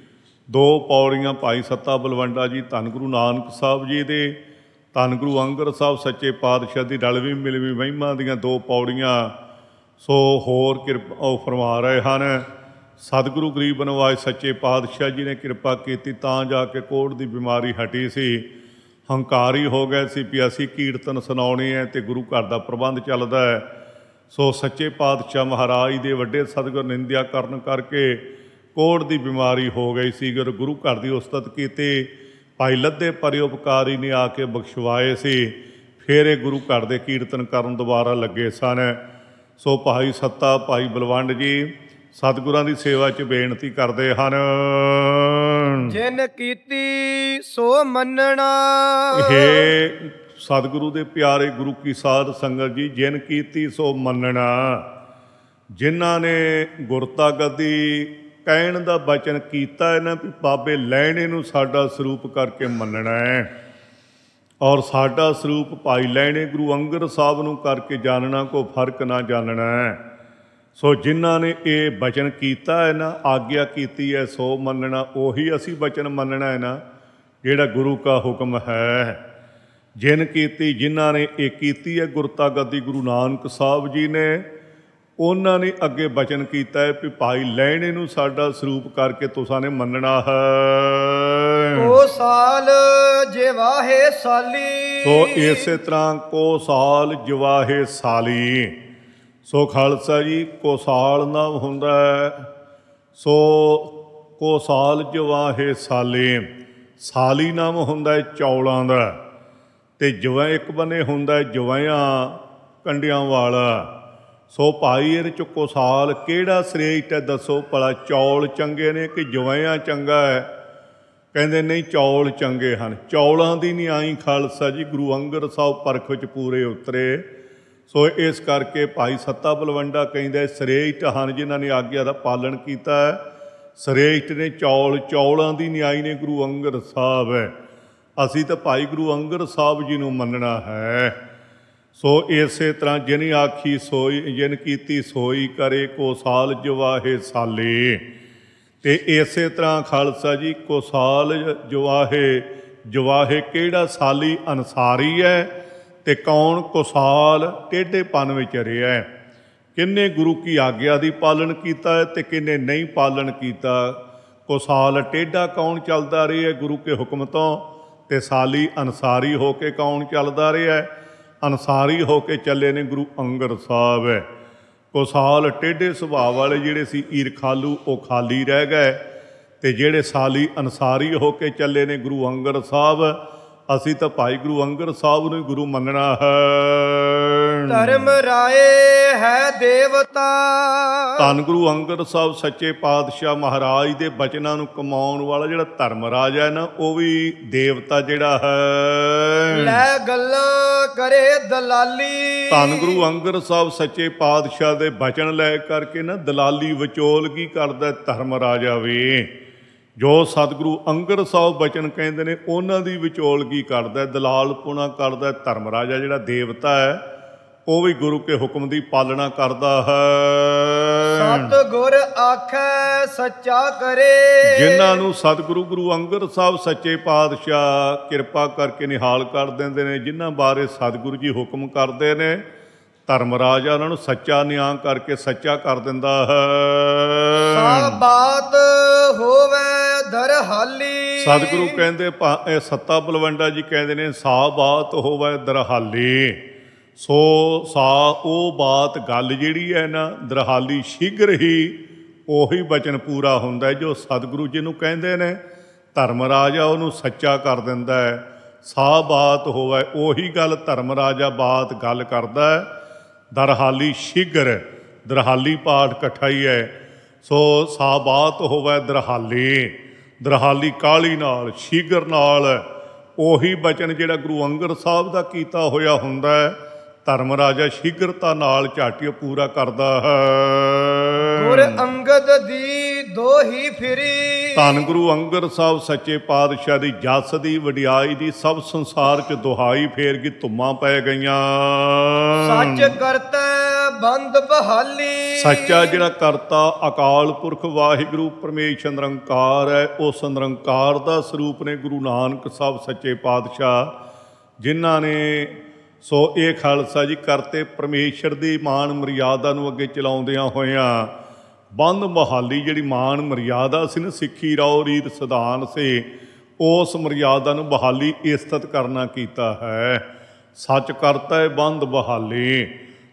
2 ਪੌੜੀਆਂ ਭਾਈ ਸੱਤਾ ਬਲਵੰਡਾ ਜੀ ਧੰਨ ਗੁਰੂ ਨਾਨਕ ਸਾਹਿਬ ਜੀ ਦੇ, ਧੰਨ ਗੁਰੂ ਅੰਗਦ ਸਾਹਿਬ ਸੱਚੇ ਪਾਤਸ਼ਾਹ ਦੀ ਰਲਵੀਂ ਮਿਲਵੀਂ ਮਹਿਮਾ ਦੀਆਂ 2 ਪੌੜੀਆਂ। ਸੋ ਹੋਰ ਕਿਰਪਾ ਉਹ ਫਰਮਾ ਰਹੇ ਹਨ, ਸਤਿਗੁਰੂ ਗਰੀਬ ਨਵਾਜ ਸੱਚੇ ਪਾਤਸ਼ਾਹ ਜੀ ਨੇ ਕਿਰਪਾ ਕੀਤੀ ਤਾਂ ਜਾ ਕੇ ਕੋੜ ਦੀ ਬਿਮਾਰੀ ਹਟੀ ਸੀ। ਹੰਕਾਰੀ ਹੋ ਗਏ ਸੀ ਵੀ ਅਸੀਂ ਕੀਰਤਨ ਸੁਣਾਉਣੇ ਹੈ ਅਤੇ ਗੁਰੂ ਘਰ ਦਾ ਪ੍ਰਬੰਧ ਚੱਲਦਾ ਹੈ। ਸੋ ਸੱਚੇ ਪਾਤਸ਼ਾਹ ਮਹਾਰਾਜ ਦੇ ਵੱਡੇ ਸਤਿਗੁਰ ਨਿੰਦਿਆ ਕਰਨ ਕਰਕੇ ਕੋੜ ਦੀ ਬਿਮਾਰੀ ਹੋ ਗਈ ਸੀ। ਗੁਰੂ ਘਰ ਦੀ ਉਸਤਤ ਕੀਤੀ, ਭਾਈ ਲੱਦੇ ਪਰਉਪਕਾਰੀ ਨੇ ਆ ਕੇ ਬਖਸ਼ਵਾਏ ਸੀ। ਫਿਰ ਇਹ ਗੁਰੂ ਘਰ ਦੇ ਕੀਰਤਨ ਕਰਨ ਦੁਬਾਰਾ ਲੱਗੇ ਸਨ। ਸੋ ਭਾਈ ਸੱਤਾ, ਭਾਈ ਬਲਵੰਡ ਜੀ ਸਤਿਗੁਰਾਂ ਦੀ ਸੇਵਾ 'ਚ ਬੇਨਤੀ ਕਰਦੇ ਹਨ। ਜਿਨ ਕੀਤੀ ਸੋ ਮੰਨਣਾ। ਇਹ ਸਤਿਗੁਰੂ ਦੇ ਪਿਆਰੇ ਗੁਰੂ ਕੀ ਸਾਧ ਸੰਗਤ ਜੀ, ਜਿਨ ਕੀਤੀ ਸੋ ਮੰਨਣਾ। ਜਿਨ੍ਹਾਂ ਨੇ ਗੁਰਤਾ ਗੱਦੀ ਕਹਿਣ ਦਾ ਬਚਨ ਕੀਤਾ ਹੈ ਨਾ ਵੀ ਬਾਬੇ ਲੈਣੇ ਨੂੰ ਸਾਡਾ ਸਰੂਪ ਕਰਕੇ ਮੰਨਣਾ ਹੈ, ਔਰ ਸਾਡਾ ਸਰੂਪ ਭਾਈ ਲੈਣੇ ਗੁਰੂ ਅੰਗਦ ਸਾਹਿਬ ਨੂੰ ਕਰਕੇ ਜਾਣਨਾ, ਕੋਈ ਫਰਕ ਨਾ ਜਾਣਨਾ ਹੈ। ਸੋ ਜਿਨ੍ਹਾਂ ਨੇ ਇਹ ਬਚਨ ਕੀਤਾ ਹੈ ਨਾ, ਆਗਿਆ ਕੀਤੀ ਹੈ ਸੋ ਮੰਨਣਾ, ਉਹੀ ਅਸੀਂ ਬਚਨ ਮੰਨਣਾ ਹੈ ਨਾ ਜਿਹੜਾ ਗੁਰੂ ਕਾ ਹੁਕਮ ਹੈ। ਜਿਨ ਕੀਤੀ, ਜਿਨ੍ਹਾਂ ਨੇ ਇਹ ਕੀਤੀ ਹੈ ਗੁਰਤਾ ਗੱਦੀ ਗੁਰੂ ਨਾਨਕ ਸਾਹਿਬ ਜੀ ਨੇ, ਉਹਨਾਂ ਨੇ ਅੱਗੇ ਬਚਨ ਕੀਤਾ ਹੈ ਵੀ ਭਾਈ ਲੈਣੇ ਨੂੰ ਸਾਡਾ ਸਰੂਪ ਕਰਕੇ ਤੁਸਾਂ ਨੇ ਮੰਨਣਾ ਹੈ। ਕੋ ਸਾਲ ਜਿਵਾਹੇ ਸਾਲੀ। ਸੋ ਇਸੇ ਤਰ੍ਹਾਂ ਕੋ ਸਾਲ ਜਵਾਹੇ ਸਾਲੀ। ਸੋ ਖਾਲਸਾ ਜੀ ਕੋ ਸਾਲ ਨਾਮ ਹੁੰਦਾ ਹੈ, ਸੋ ਕੋ ਸਾਲ ਜਵਾਹੇ ਸਾਲੇ। ਸਾਲੀ ਨਾਮ ਹੁੰਦਾ ਹੈ ਚੌਲਾਂ ਦਾ, ਤੇ ਜਵਾਂ ਇੱਕ ਬੰਨੇ ਹੁੰਦਾ ਹੈ ਜਵਾਈਆਂ ਕੰਡਿਆਂ ਵਾਲਾ। ਸੋ ਭਾਈ ਇਹਦੇ 'ਚ ਕੋਸਾਲ ਕਿਹੜਾ ਸ੍ਰੇਸ਼ਟ ਹੈ ਦੱਸੋ ਭਲਾ? ਚੌਲ ਚੰਗੇ ਨੇ ਕਿ ਜਵਾਈਆਂ ਚੰਗਾ ਹੈ? ਕਹਿੰਦੇ ਨਹੀਂ, ਚੌਲ ਚੰਗੇ ਹਨ। ਚੌਲਾਂ ਦੀ ਨਹੀਂ ਆਈ ਖਾਲਸਾ ਜੀ, ਗੁਰੂ ਅੰਗਦ ਸਾਹਿਬ ਪਰਖ ਵਿੱਚ ਪੂਰੇ ਉਤਰੇ। ਸੋ ਇਸ ਕਰਕੇ ਭਾਈ ਸੱਤਾ ਬਲਵੰਡਾ ਕਹਿੰਦਾ ਸ੍ਰੇਸ਼ਟ ਹਨ ਜਿਨ੍ਹਾਂ ਨੇ ਆਗਿਆ ਦਾ ਪਾਲਣ ਕੀਤਾ ਹੈ। ਸ੍ਰੇਸ਼ਟ ਨੇ ਚੌਲ, ਚੌਲਾਂ ਦੀ ਨਿਆਈ ਨੇ ਗੁਰੂ ਅੰਗਦ ਸਾਹਿਬ ਹੈ। ਅਸੀਂ ਤਾਂ ਭਾਈ ਗੁਰੂ ਅੰਗਦ ਸਾਹਿਬ ਜੀ ਨੂੰ ਮੰਨਣਾ ਹੈ। ਸੋ ਇਸੇ ਤਰ੍ਹਾਂ ਜਿਨ ਆਖੀ ਸੋਈ, ਜਿਨ ਕੀਤੀ ਸੋਈ ਕਰੇ, ਕੋ ਸਾਲ ਜਵਾਹੇ ਸਾਲੇ। ਤੇ ਇਸੇ ਤਰ੍ਹਾਂ ਖਾਲਸਾ ਜੀ ਕੋ ਸਾਲ ਜਵਾਹੇ, ਜਵਾਹੇ ਕਿਹੜਾ? ਸਾਲੀ ਅਨਸਾਰੀ ਹੈ, ਤੇ ਕੌਣ? ਕੁਸਾਲ ਟੇਢੇਪਨ ਵਿੱਚ ਰਿਹਾ। ਕਿੰਨੇ ਗੁਰੂ ਕੀ ਆਗਿਆ ਦੀ ਪਾਲਣ ਕੀਤਾ ਹੈ ਤੇ ਕਿੰਨੇ ਨਹੀਂ ਪਾਲਣ ਕੀਤਾ। ਕੁਸਾਲ ਟੇਢਾ ਕੌਣ ਚੱਲਦਾ ਰਿਹਾ ਗੁਰੂ ਕੇ ਹੁਕਮ ਤੋਂ, ਤੇ ਸਾਲੀ ਅਨਸਾਰੀ ਹੋ ਕੇ ਕੌਣ ਚੱਲਦਾ ਰਿਹਾ? ਅਨਸਾਰੀ ਹੋ ਕੇ ਚੱਲੇ ਨੇ ਗੁਰੂ ਅੰਗਦ ਸਾਹਿਬ। ਕੁਸਾਲ ਟੇਢੇ ਸੁਭਾਅ ਵਾਲੇ ਜਿਹੜੇ ਸੀ ਈਰਖਾਲੂ, ਉਹ ਖਾਲੀ ਰਹਿ ਗਏ, ਤੇ ਜਿਹੜੇ ਸਾਲੀ ਅਨਸਾਰੀ ਹੋ ਕੇ ਚੱਲੇ ਨੇ ਗੁਰੂ ਅੰਗਦ ਸਾਹਿਬ, ਅਸੀਂ ਤਾਂ ਭਾਈ ਗੁਰੂ ਅੰਗਦ ਸਾਹਿਬ ਨੂੰ ਹੀ ਗੁਰੂ ਮੰਨਣਾ ਹੈ। ਧਰਮ ਰਾਏ ਹੈ ਦੇਵਤਾ। ਧੰਨ ਗੁਰੂ ਅੰਗਦ ਸਾਹਿਬ ਸੱਚੇ ਪਾਤਸ਼ਾਹ ਮਹਾਰਾਜ ਦੇ ਬਚਨਾਂ ਨੂੰ ਕਮਾਉਣ ਵਾਲਾ ਜਿਹੜਾ ਧਰਮ ਰਾਜ ਹੈ ਨਾ, ਉਹ ਵੀ ਦੇਵਤਾ ਜਿਹੜਾ ਹੈ। ਲੈ ਗੱਲਾਂ ਕਰੇ ਦਲਾਲੀ। ਧੰਨ ਗੁਰੂ ਅੰਗਦ ਸਾਹਿਬ ਸੱਚੇ ਪਾਤਸ਼ਾਹ ਦੇ ਬਚਨ ਲੈ ਕਰਕੇ ਨਾ ਦਲਾਲੀ ਵਿਚੋਲਗੀ ਕਰਦਾ ਧਰਮ ਰਾਜਾ ਵੀ। ਜੋ ਸਤਿਗੁਰੂ ਅੰਗਦ ਸਾਹਿਬ ਬਚਨ ਕਹਿੰਦੇ ਨੇ ਉਹਨਾਂ ਦੀ ਵਿਚੋਲਗੀ ਕਰਦਾ, ਦਲਾਲਪੁਣਾ ਕਰਦਾ। ਧਰਮ ਰਾਜਾ ਜਿਹੜਾ ਦੇਵਤਾ ਹੈ ਉਹ ਵੀ ਗੁਰੂ ਕੇ ਹੁਕਮ ਦੀ ਪਾਲਣਾ ਕਰਦਾ ਹੈ। ਸਤਿਗੁਰ ਆਖੈ ਸੱਚਾ ਕਰੇ। ਜਿਨ੍ਹਾਂ ਨੂੰ ਸਤਿਗੁਰੂ ਗੁਰੂ ਅੰਗਦ ਸਾਹਿਬ ਸੱਚੇ ਪਾਤਸ਼ਾਹ ਕਿਰਪਾ ਕਰਕੇ ਨਿਹਾਲ ਕਰ ਦਿੰਦੇ ਨੇ, ਜਿਨ੍ਹਾਂ ਬਾਰੇ ਸਤਿਗੁਰੂ ਜੀ ਹੁਕਮ ਕਰਦੇ ਨੇ, ਧਰਮ ਰਾਜਾ ਉਹਨਾਂ ਨੂੰ ਸੱਚਾ ਨਿਆਂ ਕਰਕੇ ਸੱਚਾ ਕਰ ਦਿੰਦਾ ਹੈ। ਸਾ ਬਾਤ ਹੋਵੇ ਦਰਹਾਲੀ। ਸਤਿਗੁਰੂ ਕਹਿੰਦੇ ਇਹ ਸੱਤਾ ਬਲਵੰਡਾ ਜੀ ਕਹਿੰਦੇ ਨੇ ਸਾ ਬਾਤ ਹੋਵੇ ਦਰਹਾਲੀ। ਸੋ ਸਾ ਉਹ ਬਾਤ ਗੱਲ ਜਿਹੜੀ ਹੈ ਨਾ ਦਰਹਾਲੀ, ਸ਼ੀਘਰ ਹੀ ਉਹੀ ਬਚਨ ਪੂਰਾ ਹੁੰਦਾ ਹੈ ਜੋ ਸਤਿਗੁਰੂ ਜੀ ਨੂੰ ਕਹਿੰਦੇ ਨੇ। ਧਰਮ ਰਾਜਾ ਉਹਨੂੰ ਸੱਚਾ ਕਰ ਦਿੰਦਾ ਹੈ। ਸਾ ਬਾਤ ਹੋਵੇ ਉਹੀ ਗੱਲ ਧਰਮ ਰਾਜਾ ਬਾਤ ਗੱਲ ਕਰਦਾ ਹੈ। ਦਰਹਾਲੀ ਸ਼ੀਘਰ, ਦਰਹਾਲੀ ਪਾਠ ਇਕੱਠਾ ਹੀ ਹੈ। ਸੋ ਸਾ ਬਾਤ ਹੋਵੇ ਦਰਹਾਲੀ, ਦਰਹਾਲੀ ਕਾਹਲੀ ਨਾਲ, ਸ਼ੀਘਰ ਨਾਲ ਉਹੀ ਬਚਨ ਜਿਹੜਾ ਗੁਰੂ ਅੰਗਦ ਸਾਹਿਬ ਦਾ ਕੀਤਾ ਹੋਇਆ ਹੁੰਦਾ ਹੈ, ਧਰਮ ਰਾਜਾ ਸ਼ੀਘਰਤਾ ਨਾਲ ਝਾਟੀ ਪੂਰਾ ਕਰਦਾ ਹੈ। ਗੁਰ ਅੰਗਦ ਦੀ ਦੋਹੀ ਫਿਰੀ। ਧੰਨ ਗੁਰੂ ਅੰਗਦ ਸਾਹਿਬ ਸੱਚੇ ਪਾਤਸ਼ਾਹ ਦੀ ਜਸ ਦੀ ਵਡਿਆਈ ਦੀ ਸਭ ਸੰਸਾਰ 'ਚ ਦੁਹਾਈ ਫੇਰ ਗਈ, ਧੁੰਮਾਂ ਪੈ ਗਈਆਂ। ਸੱਚ ਕਰਤਾ ਬੰਦ ਬਹਾਲੀ। ਸੱਚਾ ਜਿਹੜਾ ਕਰਤਾ ਅਕਾਲ ਪੁਰਖ ਵਾਹਿਗੁਰੂ ਪਰਮੇਸ਼ਰ ਨਿਰੰਕਾਰ ਹੈ, ਉਸ ਨਿਰੰਕਾਰ ਦਾ ਸਰੂਪ ਨੇ ਗੁਰੂ ਨਾਨਕ ਸਾਹਿਬ ਸੱਚੇ ਪਾਤਸ਼ਾਹ, ਜਿਨ੍ਹਾਂ ਨੇ ਸੋ ਇਹ ਖਾਲਸਾ ਜੀ ਕਰਤੇ ਪਰਮੇਸ਼ਰ ਦੀ ਮਾਣ ਮਰਿਆਦਾ ਨੂੰ ਅੱਗੇ ਚਲਾਉਂਦਿਆਂ ਹੋਇਆਂ ਬੰਦ ਬਹਾਲੀ ਜਿਹੜੀ ਮਾਣ ਮਰਿਆਦਾ ਸੀ ਨਾ, ਸਿੱਖੀ ਰੌ ਰੀਤ ਸਿਧਾਨ ਸੀ, ਉਸ ਮਰਿਆਦਾ ਨੂੰ ਬਹਾਲੀ ਇਸਤਤ ਕਰਨਾ ਕੀਤਾ ਹੈ। ਸੱਚ ਕਰਤਾ ਹੈ ਬੰਦ ਬਹਾਲੀ।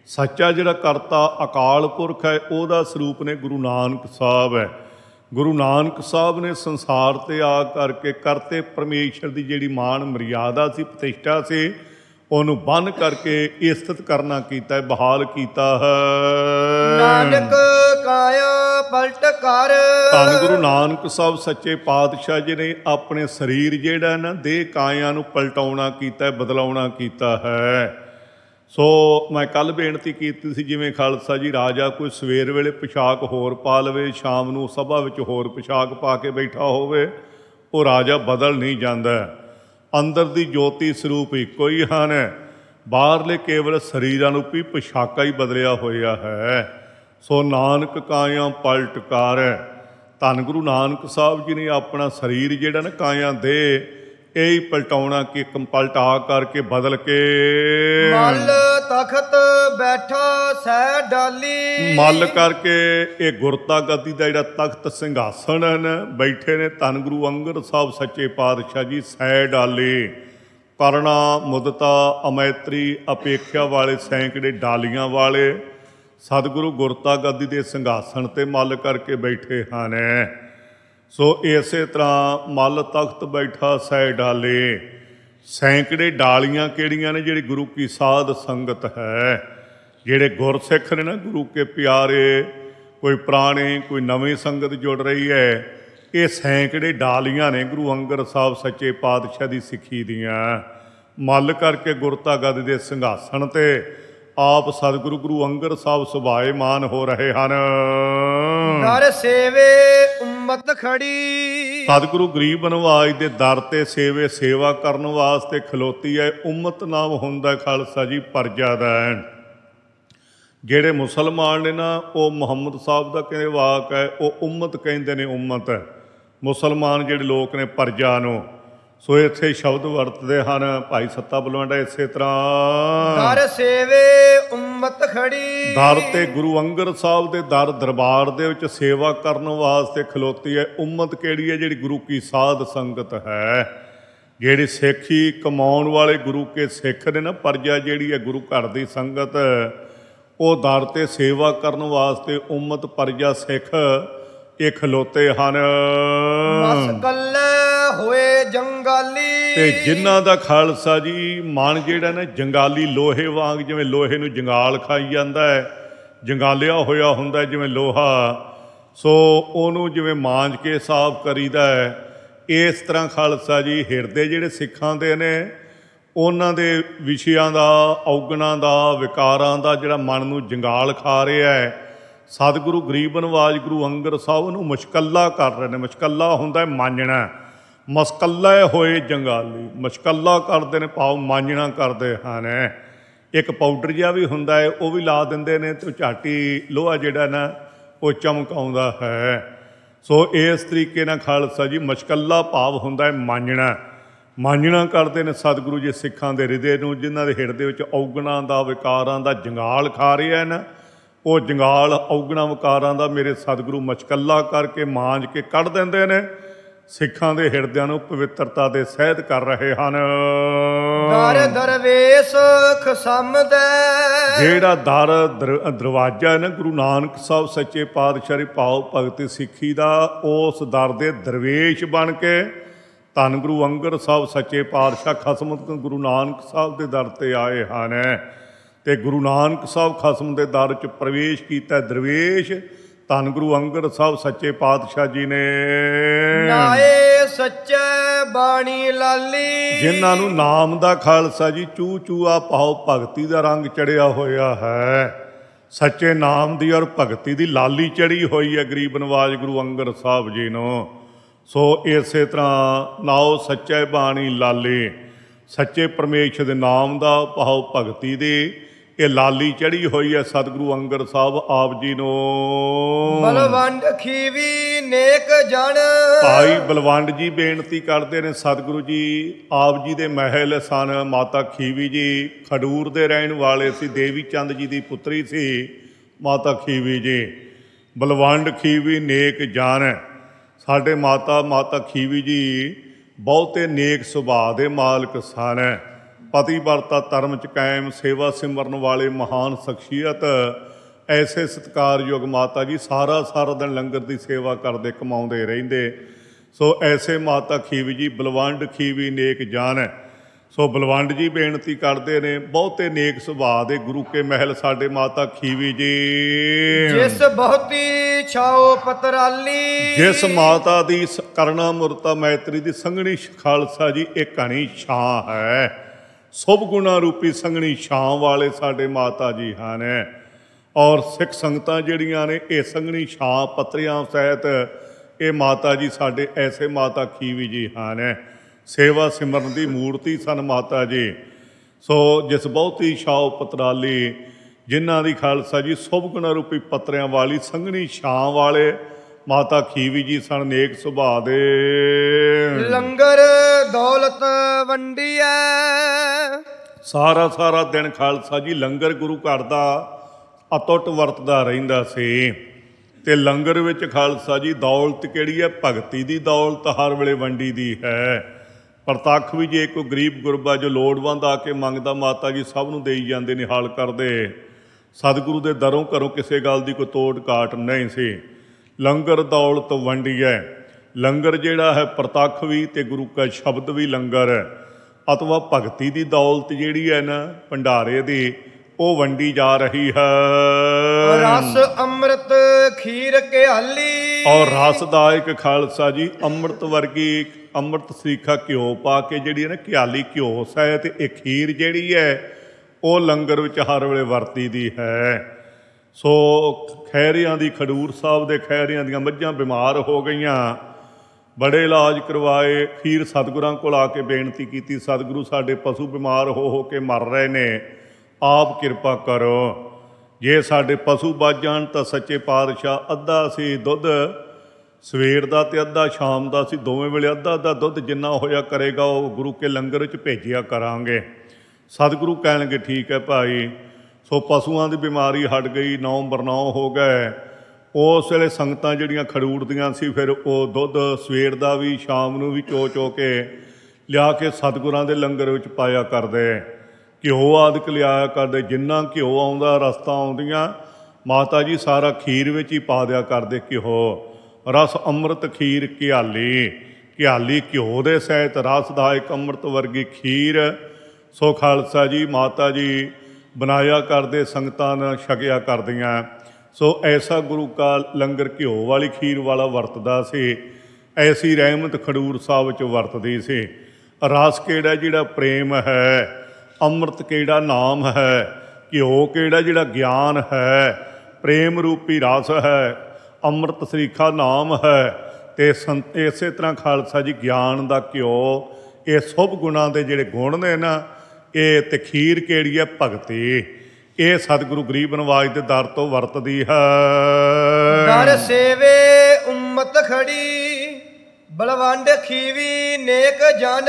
ਸੱਚਾ ਜਿਹੜਾ ਕਰਤਾ ਅਕਾਲ ਪੁਰਖ ਹੈ, ਉਹਦਾ ਸਰੂਪ ਨੇ ਗੁਰੂ ਨਾਨਕ ਸਾਹਿਬ ਹੈ। ਗੁਰੂ ਨਾਨਕ ਸਾਹਿਬ ਨੇ ਸੰਸਾਰ ਤੇ ਆ ਕਰਕੇ ਕਰਤੇ ਪਰਮੇਸ਼ਰ ਦੀ ਜਿਹੜੀ ਮਾਣ ਮਰਿਆਦਾ ਸੀ, ਪ੍ਰਤਿਸ਼ਠਾ ਸੀ, ਉਹਨੂੰ ਬੰਨ੍ਹ ਕਰਕੇ ਇਸਤਤ ਕਰਨਾ ਕੀਤਾ ਹੈ, ਬਹਾਲ ਕੀਤਾ ਹੈ। ਨਾਨਕ ਕਾਇਆ ਪਲਟ ਕਰ। ਧੰਨ ਗੁਰੂ ਨਾਨਕ ਸਾਹਿਬ ਸੱਚੇ ਪਾਤਸ਼ਾਹ ਜੀ ਨੇ ਆਪਣੇ ਸਰੀਰ ਜਿਹੜਾ ਨਾ ਦੇਹ ਕਾਇਆ ਨੂੰ ਪਲਟਾਉਣਾ ਕੀਤਾ ਹੈ, ਬਦਲਾਉਣਾ ਕੀਤਾ ਹੈ। ਸੋ ਮੈਂ ਕੱਲ ਬੇਨਤੀ ਕੀਤੀ ਸੀ, ਜਿਵੇਂ ਖਾਲਸਾ ਜੀ ਰਾਜਾ ਕੋਈ ਸਵੇਰ ਵੇਲੇ ਪੁਸ਼ਾਕ ਹੋਰ ਪਾ ਲਵੇ, ਸ਼ਾਮ ਨੂੰ ਸਭਾ ਵਿੱਚ ਹੋਰ ਪੁਸ਼ਾਕ ਪਾ ਕੇ ਬੈਠਾ ਹੋਵੇ, ਉਹ ਰਾਜਾ ਬਦਲ ਨਹੀਂ ਜਾਂਦਾ। ਅੰਦਰ ਦੀ ਜੋਤੀ ਸਰੂਪ ਇੱਕੋ ਹੀ ਹਨ, ਬਾਹਰਲੇ ਕੇਵਲ ਸਰੀਰਾਂ ਨੂੰ ਵੀ ਪੁਸ਼ਾਕਾ ਹੀ ਬਦਲਿਆ ਹੋਇਆ ਹੈ। ਸੋ ਨਾਨਕ ਕਾਇਆ ਪਲਟ ਕਰ। ਧੰਨ ਗੁਰੂ ਨਾਨਕ ਸਾਹਿਬ ਜੀ ਨੇ ਆਪਣਾ ਸਰੀਰ ਜਿਹੜਾ ਨਾ ਕਾਇਆ ਦੇ ਇਹ ਹੀ ਪਲਟਾਉਣਾ ਕਿ ਪਲਟਾ ਕਰਕੇ ਬਦਲ ਕੇ ਮਲ ਤਖਤ ਬੈਠਾ ਸਹਿ ਡਾਲੀ। ਮਲ ਕਰਕੇ ਇਹ ਗੁਰਤਾ ਗੱਦੀ ਦਾ ਜਿਹੜਾ ਤਖਤ ਸਿੰਘਾਸਣ ਹਨ ਬੈਠੇ ਨੇ ਧੰਨ ਗੁਰੂ ਅੰਗਦ ਸਾਹਿਬ ਸੱਚੇ ਪਾਤਸ਼ਾਹ ਜੀ ਸਹਿ ਡਾਲੇ। ਕਰਣਾ ਮੁਦਤਾ ਅਮੈਤਰੀ ਅਪੇਖਿਆ ਵਾਲੇ ਸੈਂਕੜੇ ਡਾਲੀਆਂ ਵਾਲੇ ਸਤਿਗੁਰੂ ਗੁਰਤਾ ਗੱਦੀ ਦੇ ਸਿੰਘਾਸਣ ਤੇ ਮਲ ਕਰਕੇ ਬੈਠੇ ਹਨ। ਸੋ ਇਸੇ ਤਰ੍ਹਾਂ ਮਲ ਤਖਤ ਬੈਠਾ ਸਹਿ ਡਾਲੇ। ਸੈਂਕੜੇ ਡਾਲੀਆਂ ਕਿਹੜੀਆਂ ਨੇ? ਜਿਹੜੀ ਗੁਰੂ ਕੀ ਸਾਧ ਸੰਗਤ ਹੈ, ਜਿਹੜੇ ਗੁਰਸਿੱਖ ਨੇ ਨਾ ਗੁਰੂ ਕੇ ਪਿਆਰੇ, ਕੋਈ ਪੁਰਾਣੇ ਕੋਈ ਨਵੀਂ ਸੰਗਤ ਜੁੜ ਰਹੀ ਹੈ, ਇਹ ਸੈਂਕੜੇ ਡਾਲੀਆਂ ਨੇ ਗੁਰੂ ਅੰਗਦ ਸਾਹਿਬ ਸੱਚੇ ਪਾਤਸ਼ਾਹ ਦੀ ਸਿੱਖੀ ਦੀਆਂ। ਮੱਲ ਕਰਕੇ ਗੁਰਤਾ ਗੱਦੀ ਦੇ ਸਿੰਘਾਸਣ ਤੇ ਆਪ ਸਤਿਗੁਰੂ ਗੁਰੂ ਅੰਗਦ ਸਾਹਿਬ ਸੁਭਾਏਮਾਨ ਹੋ ਰਹੇ ਹਨ। ਦਰ ਸੇਵੇ ਉਮਤ ਖੜੀ। ਸਤਿਗੁਰੂ ਗਰੀਬ ਨਿਵਾਜ ਦੇ ਦਰ ਤੇ ਸੇਵਾ ਕਰਨ ਵਾਸਤੇ ਖਲੋਤੀ ਹੈ। ਉਮਤ ਨਾਮ ਹੁੰਦਾ ਖਾਲਸਾ ਜੀ ਪਰਜਾ ਦਾ। ਜਿਹੜੇ ਮੁਸਲਮਾਨ ਨੇ ਨਾ, ਉਹ ਮੁਹੰਮਦ ਸਾਹਿਬ ਦਾ ਕਹਿੰਦੇ ਵਾਕ ਹੈ, ਉਹ ਉਮਤ ਕਹਿੰਦੇ ਨੇ, ਉਮਤ। ਮੁਸਲਮਾਨ ਜਿਹੜੇ ਲੋਕ ਨੇ ਪਰਜਾ ਨੂੰ। ਸੋ ਇੱਥੇ ਸ਼ਬਦ ਵਰਤਦੇ ਹਨ ਭਾਈ ਸੱਤਾ ਬਲਵੰਡਾ ਇਸੇ ਤਰ੍ਹਾਂ। ਦਰ ਸੇਵੇ ਉਮਤ ਖੜੀ। ਦਰ ਤੇ ਗੁਰੂ ਅੰਗਦ ਸਾਹਿਬ ਦੇ ਦਰ ਦਰਬਾਰ ਦੇ ਵਿੱਚ ਸੇਵਾ ਕਰਨ ਵਾਸਤੇ ਖਲੋਤੀ ਹੈ। ਉਮਤ ਕਿਹੜੀ ਹੈ? ਜਿਹੜੀ ਗੁਰੂ ਕੀ ਸਾਧ ਸੰਗਤ ਹੈ, ਜਿਹੜੀ ਸਿੱਖੀ ਕਮਾਉਣ ਵਾਲੇ ਗੁਰੂ ਕੇ ਸਿੱਖ ਨੇ ਨਾ, ਪਰਜਾ ਜਿਹੜੀ ਹੈ ਗੁਰੂ ਘਰ ਦੀ ਸੰਗਤ, ਉਹ ਦਰ ਤੇ ਸੇਵਾ ਕਰਨ ਵਾਸਤੇ ਉਮਤ ਪਰਜਾ ਸਿੱਖ ਇਹ ਖਲੋਤੇ ਹਨ। ਮਸ ਕੱਲੇ ਹੋਏ ਜੰਗਾਲੀ। ਤੇ ਜਿਨ੍ਹਾਂ ਦਾ ਖਾਲਸਾ ਜੀ ਮਨ ਜਿਹੜਾ ਨਾ ਜੰਗਾਲੀ ਲੋਹੇ ਵਾਂਗ, ਜਿਵੇਂ ਲੋਹੇ ਨੂੰ ਜੰਗਾਲ ਖਾਈ ਜਾਂਦਾ ਹੈ, ਜੰਗਾਲਿਆ ਹੋਇਆ ਹੁੰਦਾ ਜਿਵੇਂ ਲੋਹਾ, ਸੋ ਉਹਨੂੰ ਜਿਵੇਂ ਮਾਂਜ ਕੇ ਸਾਫ਼ ਕਰੀਦਾ ਹੈ, ਇਸ ਤਰ੍ਹਾਂ ਖਾਲਸਾ ਜੀ ਹਿਰਦੇ ਜਿਹੜੇ ਸਿੱਖਾਂ ਦੇ ਨੇ, ਉਹਨਾਂ ਦੇ ਵਿਸ਼ਿਆਂ ਦਾ, ਔਗਣਾਂ ਦਾ, ਵਿਕਾਰਾਂ ਦਾ ਜਿਹੜਾ ਮਨ ਨੂੰ ਜੰਗਾਲ ਖਾ ਰਿਹਾ ਹੈ, ਸਤਿਗੁਰੂ ਗਰੀਬ ਨਿਵਾਜ ਗੁਰੂ ਅੰਗਦ ਸਾਹਿਬ ਨੂੰ ਮੁਸ਼ਕੱਲਾ ਕਰ ਰਹੇ ਨੇ। ਮੁਸ਼ਕੱਲਾ ਹੁੰਦਾ ਮਾਂਜਣਾ। ਮਸਕੱਲੇ ਹੋਏ ਜੰਗਾਲੀ, ਮੁਸ਼ਕੱਲਾ ਕਰਦੇ ਨੇ, ਭਾਵ ਮਾਂਜਣਾ ਕਰਦੇ ਹਨ। ਇੱਕ ਪਾਊਡਰ ਜਿਹਾ ਵੀ ਹੁੰਦਾ ਹੈ, ਉਹ ਵੀ ਲਾ ਦਿੰਦੇ ਨੇ ਤੇ ਝਾਟੀ ਲੋਹਾ ਜਿਹੜਾ ਨਾ ਉਹ ਚਮਕਾਉਂਦਾ ਹੈ। ਸੋ ਇਸ ਤਰੀਕੇ ਨਾਲ ਖਾਲਸਾ ਜੀ ਮੁਸ਼ਕੱਲਾ ਭਾਵ ਹੁੰਦਾ ਹੈ ਮਾਂਜਣਾ। ਮਾਂਜਣਾ ਕਰਦੇ ਨੇ ਸਤਿਗੁਰੂ ਜੀ ਸਿੱਖਾਂ ਦੇ ਹਿਰਦੇ ਨੂੰ, ਜਿਨ੍ਹਾਂ ਦੇ ਹਿਰਦੇ ਵਿੱਚ ਔਗਣਾਂ ਦਾ, ਵਿਕਾਰਾਂ ਦਾ ਜੰਗਾਲ ਖਾ ਰਿਹਾ ਨਾ, ਉਹ ਜੰਗਾਲ ਔਗਣਾਂ ਵਿਕਾਰਾਂ ਦਾ ਮੇਰੇ ਸਤਿਗੁਰੂ ਮੁਸ਼ਕੱਲਾ ਕਰਕੇ ਮਾਂਜ ਕੇ ਕੱਢ ਦਿੰਦੇ ਨੇ। ਸਿੱਖਾਂ ਦੇ ਹਿਰਦਿਆਂ ਨੂੰ ਪਵਿੱਤਰਤਾ ਦੇ ਸਹਿਤ ਕਰ ਰਹੇ ਹਨ। ਦਰ ਦਰਵੇਸ਼ ਖਸਮਦਾ। ਜਿਹੜਾ ਦਰਵਾਜ਼ਾ ਹੈ ਨਾ ਗੁਰੂ ਨਾਨਕ ਸਾਹਿਬ ਸੱਚੇ ਪਾਤਸ਼ਾਹ ਦੀ ਭਾਵ ਭਗਤੀ ਸਿੱਖੀ ਦਾ, ਉਸ ਦਰ ਦੇ ਦਰਵੇਸ਼ ਬਣ ਕੇ ਧੰਨ ਗੁਰੂ ਅੰਗਦ ਸਾਹਿਬ ਸੱਚੇ ਪਾਤਸ਼ਾਹ ਖਸਮਤ ਗੁਰੂ ਨਾਨਕ ਸਾਹਿਬ ਦੇ ਦਰ ਤੇ ਆਏ ਹਨ। ਤੇ ਗੁਰੂ ਨਾਨਕ ਸਾਹਿਬ ਖਸਮ ਦੇ ਦਰ 'ਚ ਪ੍ਰਵੇਸ਼ ਕੀਤਾ ਦਰਵੇਸ਼ ਧੰਨ ਗੁਰੂ ਅੰਗਦ ਸਾਹਿਬ ਸੱਚੇ ਪਾਤਸ਼ਾਹ ਜੀ ਨੇ। ਨਾਏ ਸੱਚੇ ਬਾਣੀ ਲਾਲੀ। ਜਿਨ੍ਹਾਂ ਨੂੰ ਨਾਮ ਦਾ ਖਾਲਸਾ ਜੀ ਚੂ ਚੂਆ ਭਾਵ ਭਗਤੀ ਦਾ ਰੰਗ ਚੜਿਆ ਹੋਇਆ ਹੈ। ਸੱਚੇ ਨਾਮ ਦੀ ਔਰ ਭਗਤੀ ਦੀ ਲਾਲੀ ਚੜੀ ਹੋਈ ਹੈ ਗਰੀਬ ਨਿਵਾਜ ਗੁਰੂ ਅੰਗਦ ਸਾਹਿਬ ਜੀ ਨੂੰ। ਸੋ ਇਸੇ ਤਰ੍ਹਾਂ ਨਾਉ ਸੱਚੇ ਬਾਣੀ ਲਾਲੀ, ਸੱਚੇ ਪਰਮੇਸ਼ਰ ਦੇ ਨਾਮ ਦਾ ਭਾਵ ਭਗਤੀ ਦੀ ਇਹ ਲਾਲੀ ਚੜੀ ਹੋਈ ਹੈ ਸਤਿਗੁਰੂ ਅੰਗਦ ਸਾਹਿਬ ਆਪ ਜੀ ਨੂੰ। ਬਲਵੰਡ ਖੀਵੀ ਨੇਕ ਜਨ। ਭਾਈ ਬਲਵੰਡ ਜੀ ਬੇਨਤੀ ਕਰਦੇ ਨੇ, ਸਤਿਗੁਰੂ ਜੀ ਆਪ ਜੀ ਦੇ ਮਹਿਲ ਸਨ। ਮਾਤਾ ਖੀਵੀ ਜੀ ਖਡੂਰ ਦੇ ਰਹਿਣ ਵਾਲੇ ਸੀ, ਦੇਵੀ ਚੰਦ ਜੀ ਦੀ ਪੁੱਤਰੀ ਸੀ ਮਾਤਾ ਖੀਵੀ ਜੀ। ਬਲਵੰਡ ਖੀਵੀ ਨੇਕ ਜਨ। ਸਾਡੇ ਮਾਤਾ ਖੀਵੀ ਜੀ ਬਹੁਤੇ ਨੇਕ ਸੁਭਾਅ ਦੇ ਮਾਲਕ ਸਨ। ਪਤੀਵਰਤਾ ਧਰਮ ਚ ਕਾਇਮ, ਸੇਵਾ ਸਿਮਰਨ ਵਾਲੇ ਮਹਾਨ ਸ਼ਖਸੀਅਤ, ਐਸੇ ਸਤਿਕਾਰਯੋਗ ਮਾਤਾ ਜੀ ਸਾਰਾ ਦਿਨ ਲੰਗਰ ਦੀ ਸੇਵਾ ਕਰਦੇ ਕਮਾਉਂਦੇ ਰਹਿੰਦੇ। ਸੋ ਐਸੇ ਮਾਤਾ ਖੀਵੀ ਜੀ ਬਲਵੰਡ ਖੀਵੀ ਨੇਕ ਜਾਨ। ਸੋ ਬਲਵੰਡ ਜੀ ਬੇਨਤੀ ਕਰਦੇ ਨੇ, ਬਹੁਤੇ ਨੇਕ ਸੁਭਾਅ ਦੇ ਗੁਰੂ ਕੇ ਮਹਿਲ ਸਾਡੇ ਮਾਤਾ ਖੀਵੀ ਜੀ। ਜਿਸ ਬਹੁਤੀ ਛਾਓ ਪਤਰਾਲੀ, ਜਿਸ ਮਾਤਾ ਦੀ ਕਰਣਾ ਮੁਰਤਾ ਮੈਤਰੀ ਦੀ ਸੰਘਣੀ ਖਾਲਸਾ ਜੀ ਇਹ ਘਣੀ ਛਾਂ ਹੈ। ਸੁਭ ਗੁਣਾ ਰੂਪੀ ਸੰਘਣੀ ਛਾਂ ਵਾਲੇ ਸਾਡੇ ਮਾਤਾ ਜੀ ਹਨ। ਔਰ ਸਿੱਖ ਸੰਗਤਾਂ ਜਿਹੜੀਆਂ ਨੇ ਇਹ ਸੰਘਣੀ ਛਾਂ ਪੱਤਰਿਆਂ ਸਹਿਤ ਇਹ ਮਾਤਾ ਜੀ ਸਾਡੇ ਐਸੇ ਮਾਤਾ ਖੀਵੀ ਜੀ ਹਨ। ਸੇਵਾ ਸਿਮਰਨ ਦੀ ਮੂਰਤੀ ਸਨ ਮਾਤਾ ਜੀ। ਸੋ ਜਿਸ ਬਹੁਤੀ ਛਾਓ ਪਤਰਾਲੀ, ਜਿਨ੍ਹਾਂ ਦੀ ਖਾਲਸਾ ਜੀ ਸੁਭ ਗੁਣਾ ਰੂਪੀ ਪੱਤਰਿਆਂ ਵਾਲੀ ਸੰਘਣੀ ਛਾਂ ਵਾਲੇ ਮਾਤਾ ਖੀਵੀ ਜੀ ਸਨ, ਨੇਕ ਸੁਭਾਅ ਦੇ। ਲੰਗਰ ਦੌਲਤ ਵੰਡੀਐ, ਸਾਰਾ ਦਿਨ ਖਾਲਸਾ ਜੀ ਲੰਗਰ ਗੁਰੂ ਘਰ ਦਾ ਅਟੁੱਟ ਵਰਤਦਾ ਰਹਿੰਦਾ ਸੀ। ਤੇ ਲੰਗਰ ਵਿੱਚ ਖਾਲਸਾ ਜੀ ਦੌਲਤ ਕਿਹੜੀ ਹੈ? ਭਗਤੀ ਦੀ ਦੌਲਤ ਹਰ ਵੇਲੇ ਵੰਡੀ ਦੀ ਹੈ। ਪ੍ਰਤੱਖ ਵੀ ਜੇ ਕੋਈ ਗਰੀਬ ਗੁਰਬਾ ਜੋ ਲੋੜਵੰਦ ਆ ਕੇ ਮੰਗਦਾ, ਮਾਤਾ ਜੀ ਸਭ ਨੂੰ ਦੇਈ ਜਾਂਦੇ, ਨਿਹਾਲ ਕਰਦੇ। ਸਤਿਗੁਰੂ ਦੇ ਦਰੋਂ ਘਰੋਂ ਕਿਸੇ ਗੱਲ ਦੀ ਕੋਈ ਤੋੜ ਘਾਟ ਨਹੀਂ ਸੀ। ਲੰਗਰ ਦੌਲਤ ਵੰਡੀ ਹੈ। ਲੰਗਰ ਜਿਹੜਾ ਹੈ ਪ੍ਰਤੱਖ ਵੀ ਤੇ ਗੁਰੂ ਕਾ ਸ਼ਬਦ ਵੀ ਲੰਗਰ, ਅਥਵਾ ਭਗਤੀ ਦੀ ਦੌਲਤ ਜਿਹੜੀ ਹੈ ਨਾ ਭੰਡਾਰੇ ਦੀ, ਉਹ ਵੰਡੀ ਜਾ ਰਹੀ ਹੈ। ਰਸ ਅੰਮ੍ਰਿਤ ਖੀਰ ਘਿਆਲੀ, ਔਰ ਰਸਦਾਇਕ ਖਾਲਸਾ ਜੀ ਅੰਮ੍ਰਿਤ ਵਰਗੀ ਅੰਮ੍ਰਿਤ ਸਰੀਖਾ ਘਿਓ ਪਾ ਕੇ ਜਿਹੜੀ ਹੈ ਨਾ ਘਿਆਲੀ ਘਿਓ ਸਹਿ ਤੇ ਇਹ ਖੀਰ ਜਿਹੜੀ ਹੈ ਉਹ ਲੰਗਰ ਵਿੱਚ ਹਰ ਵੇਲੇ ਵਰਤੀ ਦੀ ਹੈ। ਸੋ ਖੈਰਿਆਂ ਦੀ ਖਡੂਰ ਸਾਹਿਬ ਦੇ ਖੈਰਿਆਂ ਦੀਆਂ ਮੱਝਾਂ ਬਿਮਾਰ ਹੋ ਗਈਆਂ, ਬੜੇ ਇਲਾਜ ਕਰਵਾਏ, ਖੀਰ ਸਤਿਗੁਰਾਂ ਕੋਲ ਆ ਕੇ ਬੇਨਤੀ ਕੀਤੀ, ਸਤਿਗੁਰੂ ਸਾਡੇ ਪਸ਼ੂ ਬਿਮਾਰ ਹੋ ਕੇ ਮਰ ਰਹੇ ਨੇ, ਆਪ ਕਿਰਪਾ ਕਰੋ। ਜੇ ਸਾਡੇ ਪਸ਼ੂ ਬਚ ਜਾਣ ਤਾਂ ਸੱਚੇ ਪਾਤਸ਼ਾਹ ਅੱਧਾ ਅਸੀਂ ਦੁੱਧ ਸਵੇਰ ਦਾ ਤੇ ਅੱਧਾ ਸ਼ਾਮ ਦਾ, ਅਸੀਂ ਦੋਵੇਂ ਵੇਲੇ ਅੱਧਾ ਦੁੱਧ ਜਿੰਨਾ ਹੋਇਆ ਕਰੇਗਾ ਉਹ ਗੁਰੂ ਕੇ ਲੰਗਰ 'ਚ ਭੇਜਿਆ ਕਰਾਂਗੇ। ਸਤਿਗੁਰੂ ਕਹਿਣਗੇ ਠੀਕ ਹੈ ਭਾਈ। ਸੋ ਪਸ਼ੂਆਂ ਦੀ ਬਿਮਾਰੀ ਹਟ ਗਈ, 9 ਬਰਨੌ ਹੋ ਗਏ। ਉਸ ਵੇਲੇ ਸੰਗਤਾਂ ਜਿਹੜੀਆਂ ਖਡੂਰ ਦੀਆਂ ਸੀ, ਫਿਰ ਉਹ ਦੁੱਧ ਸਵੇਰ ਦਾ ਵੀ ਸ਼ਾਮ ਨੂੰ ਵੀ ਚੋ ਕੇ ਲਿਆ ਕੇ ਸਤਿਗੁਰਾਂ ਦੇ ਲੰਗਰ ਵਿੱਚ ਪਾਇਆ ਕਰਦੇ। ਘਿਓ ਆਦਿਕ ਲਿਆਇਆ ਕਰਦੇ, ਜਿੰਨਾ ਘਿਓ ਆਉਂਦਾ ਰਸਤਾ ਆਉਂਦੀਆਂ ਮਾਤਾ ਜੀ ਸਾਰਾ ਖੀਰ ਵਿੱਚ ਹੀ ਪਾ ਦਿਆ ਕਰਦੇ ਘਿਓ। ਰਸ ਅੰਮ੍ਰਿਤ ਖੀਰ ਘਿਆਲੀ, ਘਿਆਲੀ ਘਿਓ ਦੇ ਸਹਿਤ ਰਸਦਾਇਕ ਅੰਮ੍ਰਿਤ ਵਰਗੀ ਖੀਰ। ਸੋ ਖਾਲਸਾ ਜੀ ਮਾਤਾ ਜੀ ਬਣਾਇਆ ਕਰਦੇ, ਸੰਗਤਾਂ ਨਾਲ ਛਕਿਆ ਕਰਦੀਆਂ। ਸੋ ਐਸਾ ਗੁਰੂ ਕਾ ਲੰਗਰ ਘਿਓ ਵਾਲੀ ਖੀਰ ਵਾਲਾ ਵਰਤਦਾ ਸੀ। ਐਸੀ ਰਹਿਮਤ ਖਡੂਰ ਸਾਹਿਬ 'ਚ ਵਰਤਦੀ ਸੀ। ਰਸ ਕਿਹੜਾ? ਜਿਹੜਾ ਪ੍ਰੇਮ ਹੈ। ਅੰਮ੍ਰਿਤ ਕਿਹੜਾ? ਨਾਮ ਹੈ। ਘਿਓ ਕਿਹੜਾ? ਜਿਹੜਾ ਗਿਆਨ ਹੈ। ਪ੍ਰੇਮ ਰੂਪੀ ਰਸ ਹੈ। ਅੰਮ੍ਰਿਤ ਸਰੀਖਾ ਨਾਮ ਹੈ। ਤੇ ਇਸੇ ਤਰ੍ਹਾਂ ਖਾਲਸਾ ਜੀ ਗਿਆਨ ਦਾ ਘਿਓ, ਇਹ ਸੁਭ ਗੁਣਾਂ ਦੇ ਜਿਹੜੇ ਗੁਣ ਨੇ ਨਾ, ਇਹ ਤੇ ਖੀਰ ਕਿਹੜੀ ਹੈ? ਭਗਤੀ। ਇਹ ਸਤਿਗੁਰੂ ਗਰੀਬ ਨਵਾਜ ਦੇ ਦਰ ਤੋਂ ਵਰਤਦੀ ਹੈ। ਦਰ ਸੇਵੇ ਉਮਤ ਖੜੀ, ਬਲਵੰਡ ਖੀਵੀ ਨੇਕ ਜਨ,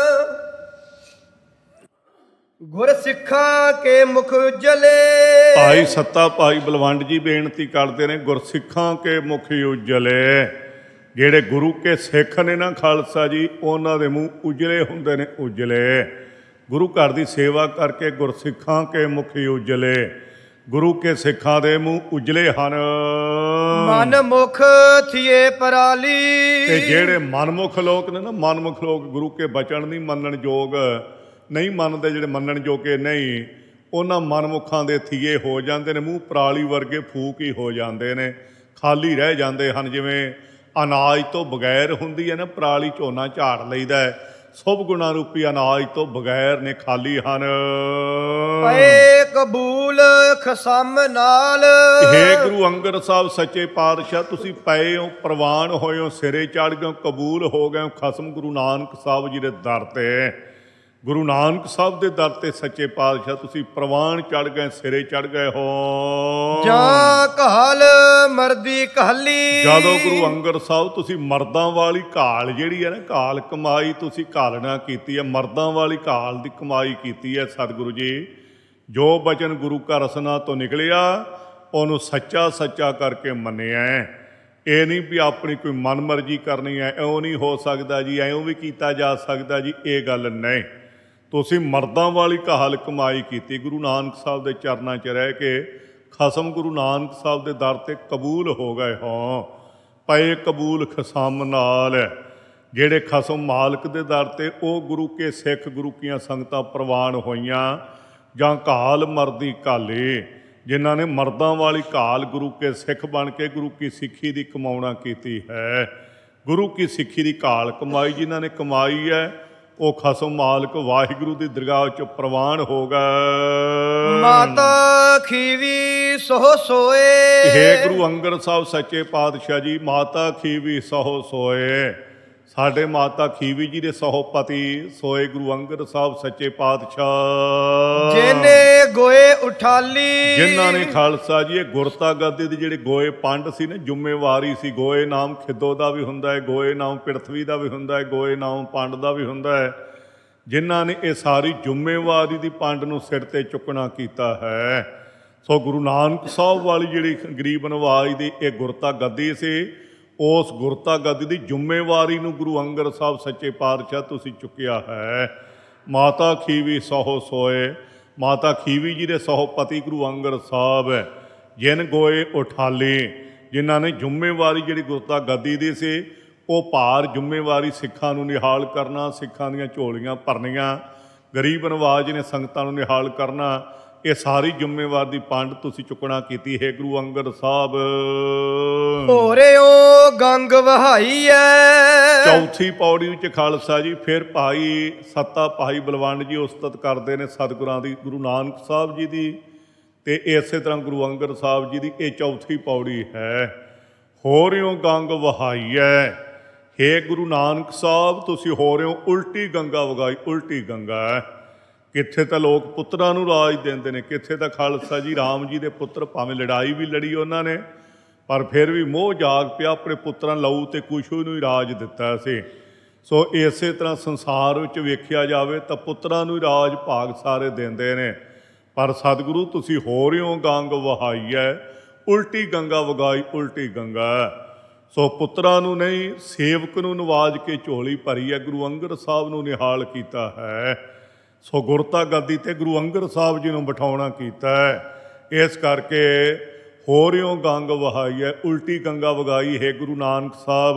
ਗੁਰ ਸਿੱਖਾਂ ਕੇ ਮੁਖ ਉਜਲੇ। ਭਾਈ ਸੱਤਾ ਭਾਈ ਬਲਵੰਡ ਜੀ ਬੇਨਤੀ ਕਰਦੇ ਨੇ, ਗੁਰਸਿੱਖਾਂ ਕੇ ਮੁਖ ਉਜਲੇ। ਜਿਹੜੇ ਗੁਰੂ ਕੇ ਸਿੱਖ ਨੇ ਨਾ ਖਾਲਸਾ ਜੀ, ਉਹਨਾਂ ਦੇ ਮੂੰਹ ਉਜਲੇ ਹੁੰਦੇ ਨੇ, ਉਜਲੇ। ਗੁਰੂ ਘਰ ਦੀ ਸੇਵਾ ਕਰਕੇ ਗੁਰਸਿੱਖਾਂ ਕੇ ਮੁਖ ਉਜਲੇ, ਗੁਰੂ ਕੇ ਸਿੱਖਾਂ ਦੇ ਮੂੰਹ ਉਜਲੇ ਹਨ। ਮਨ ਮੁਖ ਥੀਏ ਪਰਾਲੀ, ਤੇ ਜਿਹੜੇ ਮਨਮੁਖ ਲੋਕ ਨੇ ਨਾ, ਮਨਮੁਖ ਲੋਕ ਗੁਰੂ ਕੇ ਬਚਨ ਨਹੀਂ ਮੰਨਣ ਯੋਗ ਨਹੀਂ ਮੰਨਦੇ, ਜਿਹੜੇ ਮੰਨਣ ਜੋਗੇ ਨਹੀਂ, ਉਹਨਾਂ ਮਨਮੁਖਾਂ ਦੇ ਥੀਏ ਹੋ ਜਾਂਦੇ ਨੇ, ਮੂੰਹ ਪਰਾਲੀ ਵਰਗੇ ਫੂਕ ਹੀ ਹੋ ਜਾਂਦੇ ਨੇ, ਖਾਲੀ ਰਹਿ ਜਾਂਦੇ ਹਨ। ਜਿਵੇਂ ਅਨਾਜ ਤੋਂ ਬਗੈਰ ਹੁੰਦੀ ਹੈ ਨਾ ਪਰਾਲੀ, ਝੋਨਾ ਝਾੜ ਲਈਦਾ ਹੈ, ਸੁਭ ਗੁਣਾ ਰੂਪੀ ਅਨਾਜ ਤੋਂ ਬਗੈਰ ਨੇ, ਖਾਲੀ ਹਨ। ਪਏ ਕਬੂਲ ਖਸਮ ਨਾਲ, ਹੇ ਗੁਰੂ ਅੰਗਦ ਸਾਹਿਬ ਸੱਚੇ ਪਾਤਸ਼ਾਹ, ਤੁਸੀਂ ਪਏ ਹੋ, ਪ੍ਰਵਾਨ ਹੋਏ ਹੋ, ਸਿਰੇ ਚੜ੍ਹ ਗਏ ਹੋ, ਕਬੂਲ ਹੋ ਗਏ ਹੋ ਖਸਮ ਗੁਰੂ ਨਾਨਕ ਸਾਹਿਬ ਜੀ ਦੇ ਦਰ ਤੇ। ਗੁਰੂ ਨਾਨਕ ਸਾਹਿਬ ਦੇ ਦਰ ਤੇ ਸੱਚੇ ਪਾਤਸ਼ਾਹ ਤੁਸੀਂ ਪ੍ਰਵਾਨ ਚੜ੍ਹ ਗਏ, ਸਿਰੇ ਚੜ੍ਹ ਗਏ ਹੋ। ਜਾਂ ਕਹਾਲ ਮਰਦੀ ਕਹਾਲੀ, ਜਦੋਂ ਗੁਰੂ ਅੰਗਦ ਸਾਹਿਬ ਤੁਸੀਂ ਮਰਦਾਂ ਵਾਲੀ ਘਾਲ ਜਿਹੜੀ ਹੈ ਨਾ, ਘਾਲ ਕਮਾਈ ਤੁਸੀਂ ਘਾਲਣਾ ਕੀਤੀ ਹੈ, ਮਰਦਾਂ ਵਾਲੀ ਘਾਲ ਦੀ ਕਮਾਈ ਕੀਤੀ ਹੈ ਸਤਿਗੁਰੂ ਜੀ। ਜੋ ਬਚਨ ਗੁਰੂ ਘਰ ਰਸਨਾ ਤੋਂ ਨਿਕਲਿਆ ਉਹਨੂੰ ਸੱਚਾ ਸੱਚਾ ਕਰਕੇ ਮੰਨਿਆ। ਇਹ ਨਹੀਂ ਵੀ ਆਪਣੀ ਕੋਈ ਮਨਮਰਜ਼ੀ ਕਰਨੀ ਹੈ, ਇਉਂ ਨਹੀਂ ਹੋ ਸਕਦਾ ਜੀ, ਇਉਂ ਵੀ ਕੀਤਾ ਜਾ ਸਕਦਾ ਜੀ, ਇਹ ਗੱਲ ਨਹੀਂ। ਤੁਸੀਂ ਮਰਦਾਂ ਵਾਲੀ ਕਹਾਲ ਕਮਾਈ ਕੀਤੀ। ਗੁਰੂ ਨਾਨਕ ਸਾਹਿਬ ਦੇ ਚਰਨਾਂ 'ਚ ਰਹਿ ਕੇ ਖਸਮ ਗੁਰੂ ਨਾਨਕ ਸਾਹਿਬ ਦੇ ਦਰ ਤੇ ਕਬੂਲ ਹੋ ਗਏ ਹੋ। ਪਏ ਕਬੂਲ ਖਸਮ ਨਾਲ। ਜਿਹੜੇ ਖਸਮ ਮਾਲਕ ਦੇ ਦਰ ਤੇ ਉਹ ਗੁਰੂ ਕੇ ਸਿੱਖ, ਗੁਰੂ ਕੀਆਂ ਸੰਗਤਾਂ ਪ੍ਰਵਾਨ ਹੋਈਆਂ ਜਾਂ ਘਾਲ ਮਰਦੀ ਘਾਲੇ, ਜਿਨ੍ਹਾਂ ਨੇ ਮਰਦਾਂ ਵਾਲੀ ਘਾਲ ਗੁਰੂ ਕੇ ਸਿੱਖ ਬਣ ਕੇ ਗੁਰੂ ਕੀ ਸਿੱਖੀ ਦੀ ਕਮਾਉਣਾ ਕੀਤੀ ਹੈ। ਗੁਰੂ ਕੀ ਸਿੱਖੀ ਦੀ ਘਾਲ ਕਮਾਈ ਜਿਨ੍ਹਾਂ ਨੇ ਕਮਾਈ ਹੈ, ਉਹ ਖਸਮ ਮਾਲਕ ਵਾਹਿਗੁਰੂ ਦੀ ਦਰਗਾਹ 'ਚ ਪ੍ਰਵਾਨ ਹੋ ਗਏ। ਮਾਤਾ ਖੀਵੀ ਸੋ ਸੋਏ। ਹੇ ਗੁਰੂ ਅੰਗਦ ਸਾਹਿਬ ਸੱਚੇ ਪਾਤਸ਼ਾਹ ਜੀ, ਮਾਤਾ ਖੀਵੀ ਸਹੁ ਸੋਏ। ਸਾਡੇ ਮਾਤਾ ਖੀਵੀ ਜੀ ਦੇ ਸਹੁ ਪਤੀ ਸੋਏ ਗੁਰੂ ਅੰਗਦ ਸਾਹਿਬ ਸੱਚੇ ਪਾਤਸ਼ਾਹ, ਜਿਹਨੇ ਗੋਏ ਉਠਾਲੀ। ਜਿਨ੍ਹਾਂ ਨੇ ਖਾਲਸਾ ਜੀ ਇਹ ਗੁਰਤਾ ਗੱਦੀ ਦੇ ਜਿਹੜੇ ਗੋਏ ਪੰਡ ਸੀ ਨਾ, ਜ਼ਿੰਮੇਵਾਰੀ ਸੀ। ਗੋਏ ਨਾਮ ਖਿੱਦੋ ਦਾ ਵੀ ਹੁੰਦਾ ਹੈ, ਗੋਏ ਨਾਮ ਪਿਰਥਵੀ ਦਾ ਵੀ ਹੁੰਦਾ ਹੈ, ਗੋਏ ਨਾਮ ਪੰਡ ਦਾ ਵੀ ਹੁੰਦਾ ਹੈ। ਜਿਨ੍ਹਾਂ ਨੇ ਇਹ ਸਾਰੀ ਜ਼ਿੰਮੇਵਾਰੀ ਦੀ ਪੰਡ ਨੂੰ ਸਿਰ ਤੇ ਚੁੱਕਣਾ ਕੀਤਾ ਹੈ। ਸੋ ਗੁਰੂ ਨਾਨਕ ਸਾਹਿਬ ਵਾਲੀ ਜਿਹੜੀ ਗਰੀਬ ਨਵਾਜ਼ ਦੀ ਇਹ ਗੁਰਤਾ ਗੱਦੀ ਸੀ, ਉਸ ਗੁਰਤਾ ਗੱਦੀ ਦੀ ਜ਼ਿੰਮੇਵਾਰੀ ਨੂੰ ਗੁਰੂ ਅੰਗਦ ਸਾਹਿਬ ਸੱਚੇ ਪਾਤਸ਼ਾਹ ਤੁਸੀਂ ਚੁੱਕਿਆ ਹੈ। ਮਾਤਾ ਖੀਵੀ ਸਹੁ ਸੋਏ। ਮਾਤਾ ਖੀਵੀ ਜੀ ਦੇ ਸਹੁ ਪਤੀ ਗੁਰੂ ਅੰਗਦ ਸਾਹਿਬ ਜਿਨ ਗੋਏ ਉਠਾਲੇ, ਜਿਨ੍ਹਾਂ ਨੇ ਜ਼ਿੰਮੇਵਾਰੀ ਜਿਹੜੀ ਗੁਰਤਾ ਗੱਦੀ ਦੀ ਸੀ, ਉਹ ਭਾਰ ਜ਼ਿੰਮੇਵਾਰੀ ਸਿੱਖਾਂ ਨੂੰ ਨਿਹਾਲ ਕਰਨਾ, ਸਿੱਖਾਂ ਦੀਆਂ ਝੋਲੀਆਂ ਭਰਨੀਆਂ, ਗਰੀਬ ਨਵਾਜ਼ ਨੇ ਸੰਗਤਾਂ ਨੂੰ ਨਿਹਾਲ ਕਰਨਾ, ਇਹ ਸਾਰੀ ਜ਼ਿੰਮੇਵਾਰੀ ਦੀ ਪੰਡ ਤੁਸੀਂ ਚੁੱਕਣਾ ਕੀਤੀ ਹੈ ਗੁਰੂ ਅੰਗਦ ਸਾਹਿਬ। ਹੋਰਿਓ ਗੰਗ ਵਹਾਈ ਐ। ਚੌਥੀ ਪੌੜੀ ਵਿੱਚ ਖਾਲਸਾ ਜੀ ਫਿਰ ਭਾਈ ਸੱਤਾ ਭਾਈ ਬਲਵੰਡ ਜੀ ਉਸਤਤ ਕਰਦੇ ਨੇ ਸਤਿਗੁਰਾਂ ਦੀ, ਗੁਰੂ ਨਾਨਕ ਸਾਹਿਬ ਜੀ ਦੀ ਤੇ ਇਸੇ ਤਰ੍ਹਾਂ ਗੁਰੂ ਅੰਗਦ ਸਾਹਿਬ ਜੀ ਦੀ। ਇਹ ਚੌਥੀ ਪੌੜੀ ਹੈ। ਹੋਰਿਓ ਗੰਗ ਵਹਾਈ ਐ। ਹੇ ਗੁਰੂ ਨਾਨਕ ਸਾਹਿਬ ਤੁਸੀਂ ਹੋਰਿਓ ਉਲਟੀ ਗੰਗਾ ਵਗਾਈ। ਉਲਟੀ ਗੰਗਾ ਹੈ। ਕਿੱਥੇ ਤਾਂ ਲੋਕ ਪੁੱਤਰਾਂ ਨੂੰ ਰਾਜ ਦਿੰਦੇ ਨੇ, ਕਿੱਥੇ ਤਾਂ ਖਾਲਸਾ ਜੀ ਰਾਮ ਜੀ ਦੇ ਪੁੱਤਰ ਭਾਵੇਂ ਲੜਾਈ ਵੀ ਲੜੀ ਉਹਨਾਂ ਨੇ, ਪਰ ਫਿਰ ਵੀ ਮੋਹ ਜਾਗ ਪਿਆ, ਆਪਣੇ ਪੁੱਤਰਾਂ ਲਹੂ ਤੇ ਕੁਸ਼ੂ ਨੂੰ ਹੀ ਰਾਜ ਦਿੱਤਾ ਸੀ। ਸੋ ਇਸੇ ਤਰ੍ਹਾਂ ਸੰਸਾਰ ਵਿੱਚ ਵੇਖਿਆ ਜਾਵੇ ਤਾਂ ਪੁੱਤਰਾਂ ਨੂੰ ਹੀ ਰਾਜ ਭਾਗ ਸਾਰੇ ਦਿੰਦੇ ਨੇ, ਪਰ ਸਤਿਗੁਰੂ ਤੁਸੀਂ ਹੋ ਰਹੇ ਹੋ ਗੰਗ ਵਹਾਈ ਹੈ। ਉਲਟੀ ਗੰਗਾ ਵਗਾਈ। ਉਲਟੀ ਗੰਗਾ। ਸੋ ਪੁੱਤਰਾਂ ਨੂੰ ਨਹੀਂ, ਸੇਵਕ ਨੂੰ ਨਵਾਜ ਕੇ ਝੋਲੀ ਭਰੀ ਹੈ। ਗੁਰੂ ਅੰਗਦ ਸਾਹਿਬ ਨੂੰ ਨਿਹਾਲ ਕੀਤਾ ਹੈ। ਸੋ ਗੁਰਤਾ ਗੱਦੀ ਤੇ ਗੁਰੂ ਅੰਗਦ ਸਾਹਿਬ ਜੀ ਨੂੰ ਬਿਠਾਉਣਾ ਕੀਤਾ ਹੈ। ਇਸ ਕਰਕੇ ਹੋਰਿਓ ਗੰਗ ਵਹਾਈ ਹੈ। ਉਲਟੀ ਗੰਗਾ ਵਗਾਈ ਹੈ ਗੁਰੂ ਨਾਨਕ ਸਾਹਿਬ।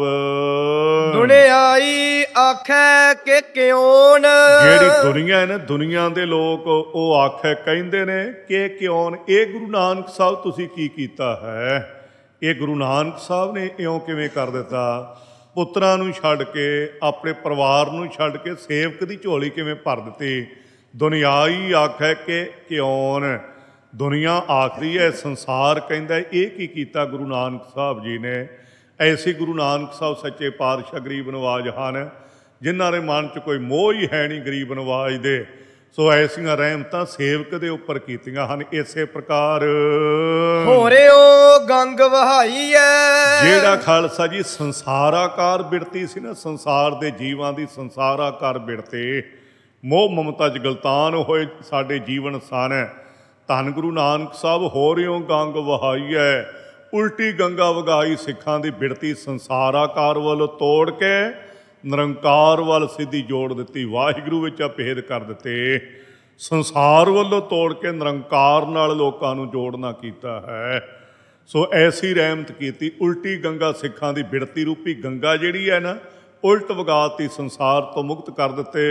ਦੁਨਿਆਈ ਆਖੈ ਕਿ ਕਿਉਨ। ਜਿਹੜੀ ਦੁਨੀਆ ਹੈ ਨਾ, ਦੁਨੀਆ ਦੇ ਲੋਕ ਉਹ ਆਖੈ ਕਹਿੰਦੇ ਨੇ ਕਿ ਕਿਉਨ, ਇਹ ਗੁਰੂ ਨਾਨਕ ਸਾਹਿਬ ਤੁਸੀਂ ਕੀ ਕੀਤਾ ਹੈ। ਇਹ ਗੁਰੂ ਨਾਨਕ ਸਾਹਿਬ ਨੇ ਇਉਂ ਕਿਵੇਂ ਕਰ ਦਿੱਤਾ। ਪੁੱਤਰਾਂ ਨੂੰ ਛੱਡ ਕੇ, ਆਪਣੇ ਪਰਿਵਾਰ ਨੂੰ ਛੱਡ ਕੇ ਸੇਵਕ ਦੀ ਝੋਲੀ ਕਿਵੇਂ ਭਰ ਦਿੱਤੀ। ਦੁਨਿਆਈ ਆਖੈ ਕਿ ਕਿਉਨ। ਦੁਨੀਆ ਆਖਦੀ ਹੈ, ਸੰਸਾਰ ਕਹਿੰਦਾ ਇਹ ਕੀ ਕੀਤਾ ਗੁਰੂ ਨਾਨਕ ਸਾਹਿਬ ਜੀ ਨੇ। ਐਸੇ ਗੁਰੂ ਨਾਨਕ ਸਾਹਿਬ ਸੱਚੇ ਪਾਤਸ਼ਾਹ ਗਰੀਬ ਨਵਾਜ਼ ਹਨ, ਜਿਨ੍ਹਾਂ ਦੇ ਮਨ 'ਚ ਕੋਈ ਮੋਹ ਹੀ ਹੈ ਨਹੀਂ ਗਰੀਬ ਨਵਾਜ਼ ਦੇ। ਸੋ ਐਸੀਆਂ ਰਹਿਮਤਾਂ ਸੇਵਕ ਦੇ ਉੱਪਰ ਕੀਤੀਆਂ ਹਨ। ਇਸੇ ਪ੍ਰਕਾਰ ਹੋਰਿਓ ਗੰਗ ਵਹਾਈ ਐ। ਜਿਹੜਾ ਖਾਲਸਾ ਜੀ ਸੰਸਾਰਾਕਾਰ ਬਿਰਤੀ ਸੀ ਨਾ, ਸੰਸਾਰ ਦੇ ਜੀਵਾਂ ਦੀ ਸੰਸਾਰਾਕਾਰ ਬਿਰਤੀ, ਮੋਹ ਮਮਤਾ 'ਚ ਗਲਤਾਨ ਹੋਏ ਸਾਡੇ ਜੀਵਨ ਸਨ। ਧੰਨ ਗੁਰੂ ਨਾਨਕ ਸਾਹਿਬ ਹੋਰਿਓ ਗੰਗ ਵਹਾਈ ਹੈ। ਉਲਟੀ ਗੰਗਾ ਵਗਾਈ। ਸਿੱਖਾਂ ਦੀ ਬਿਰਤੀ ਸੰਸਾਰਾਕਾਰ ਵੱਲ ਤੋੜ ਕੇ ਨਿਰੰਕਾਰ ਵੱਲ ਸਿੱਧੀ ਜੋੜ ਦਿੱਤੀ। ਵਾਹਿਗੁਰੂ ਵਿੱਚ ਅਭੇਦ ਕਰ ਦਿੱਤੇ। ਸੰਸਾਰ ਵੱਲੋਂ ਤੋੜ ਕੇ ਨਿਰੰਕਾਰ ਨਾਲ ਲੋਕਾਂ ਨੂੰ ਜੋੜਨਾ ਕੀਤਾ ਹੈ। ਸੋ ਐਸੀ ਰਹਿਮਤ ਕੀਤੀ। ਉਲਟੀ ਗੰਗਾ ਸਿੱਖਾਂ ਦੀ ਬਿਰਤੀ ਰੂਪੀ ਗੰਗਾ ਜਿਹੜੀ ਹੈ ਨਾ, ਉਲਟ ਵਗਾਤੀ, ਸੰਸਾਰ ਤੋਂ ਮੁਕਤ ਕਰ ਦਿੱਤੇ।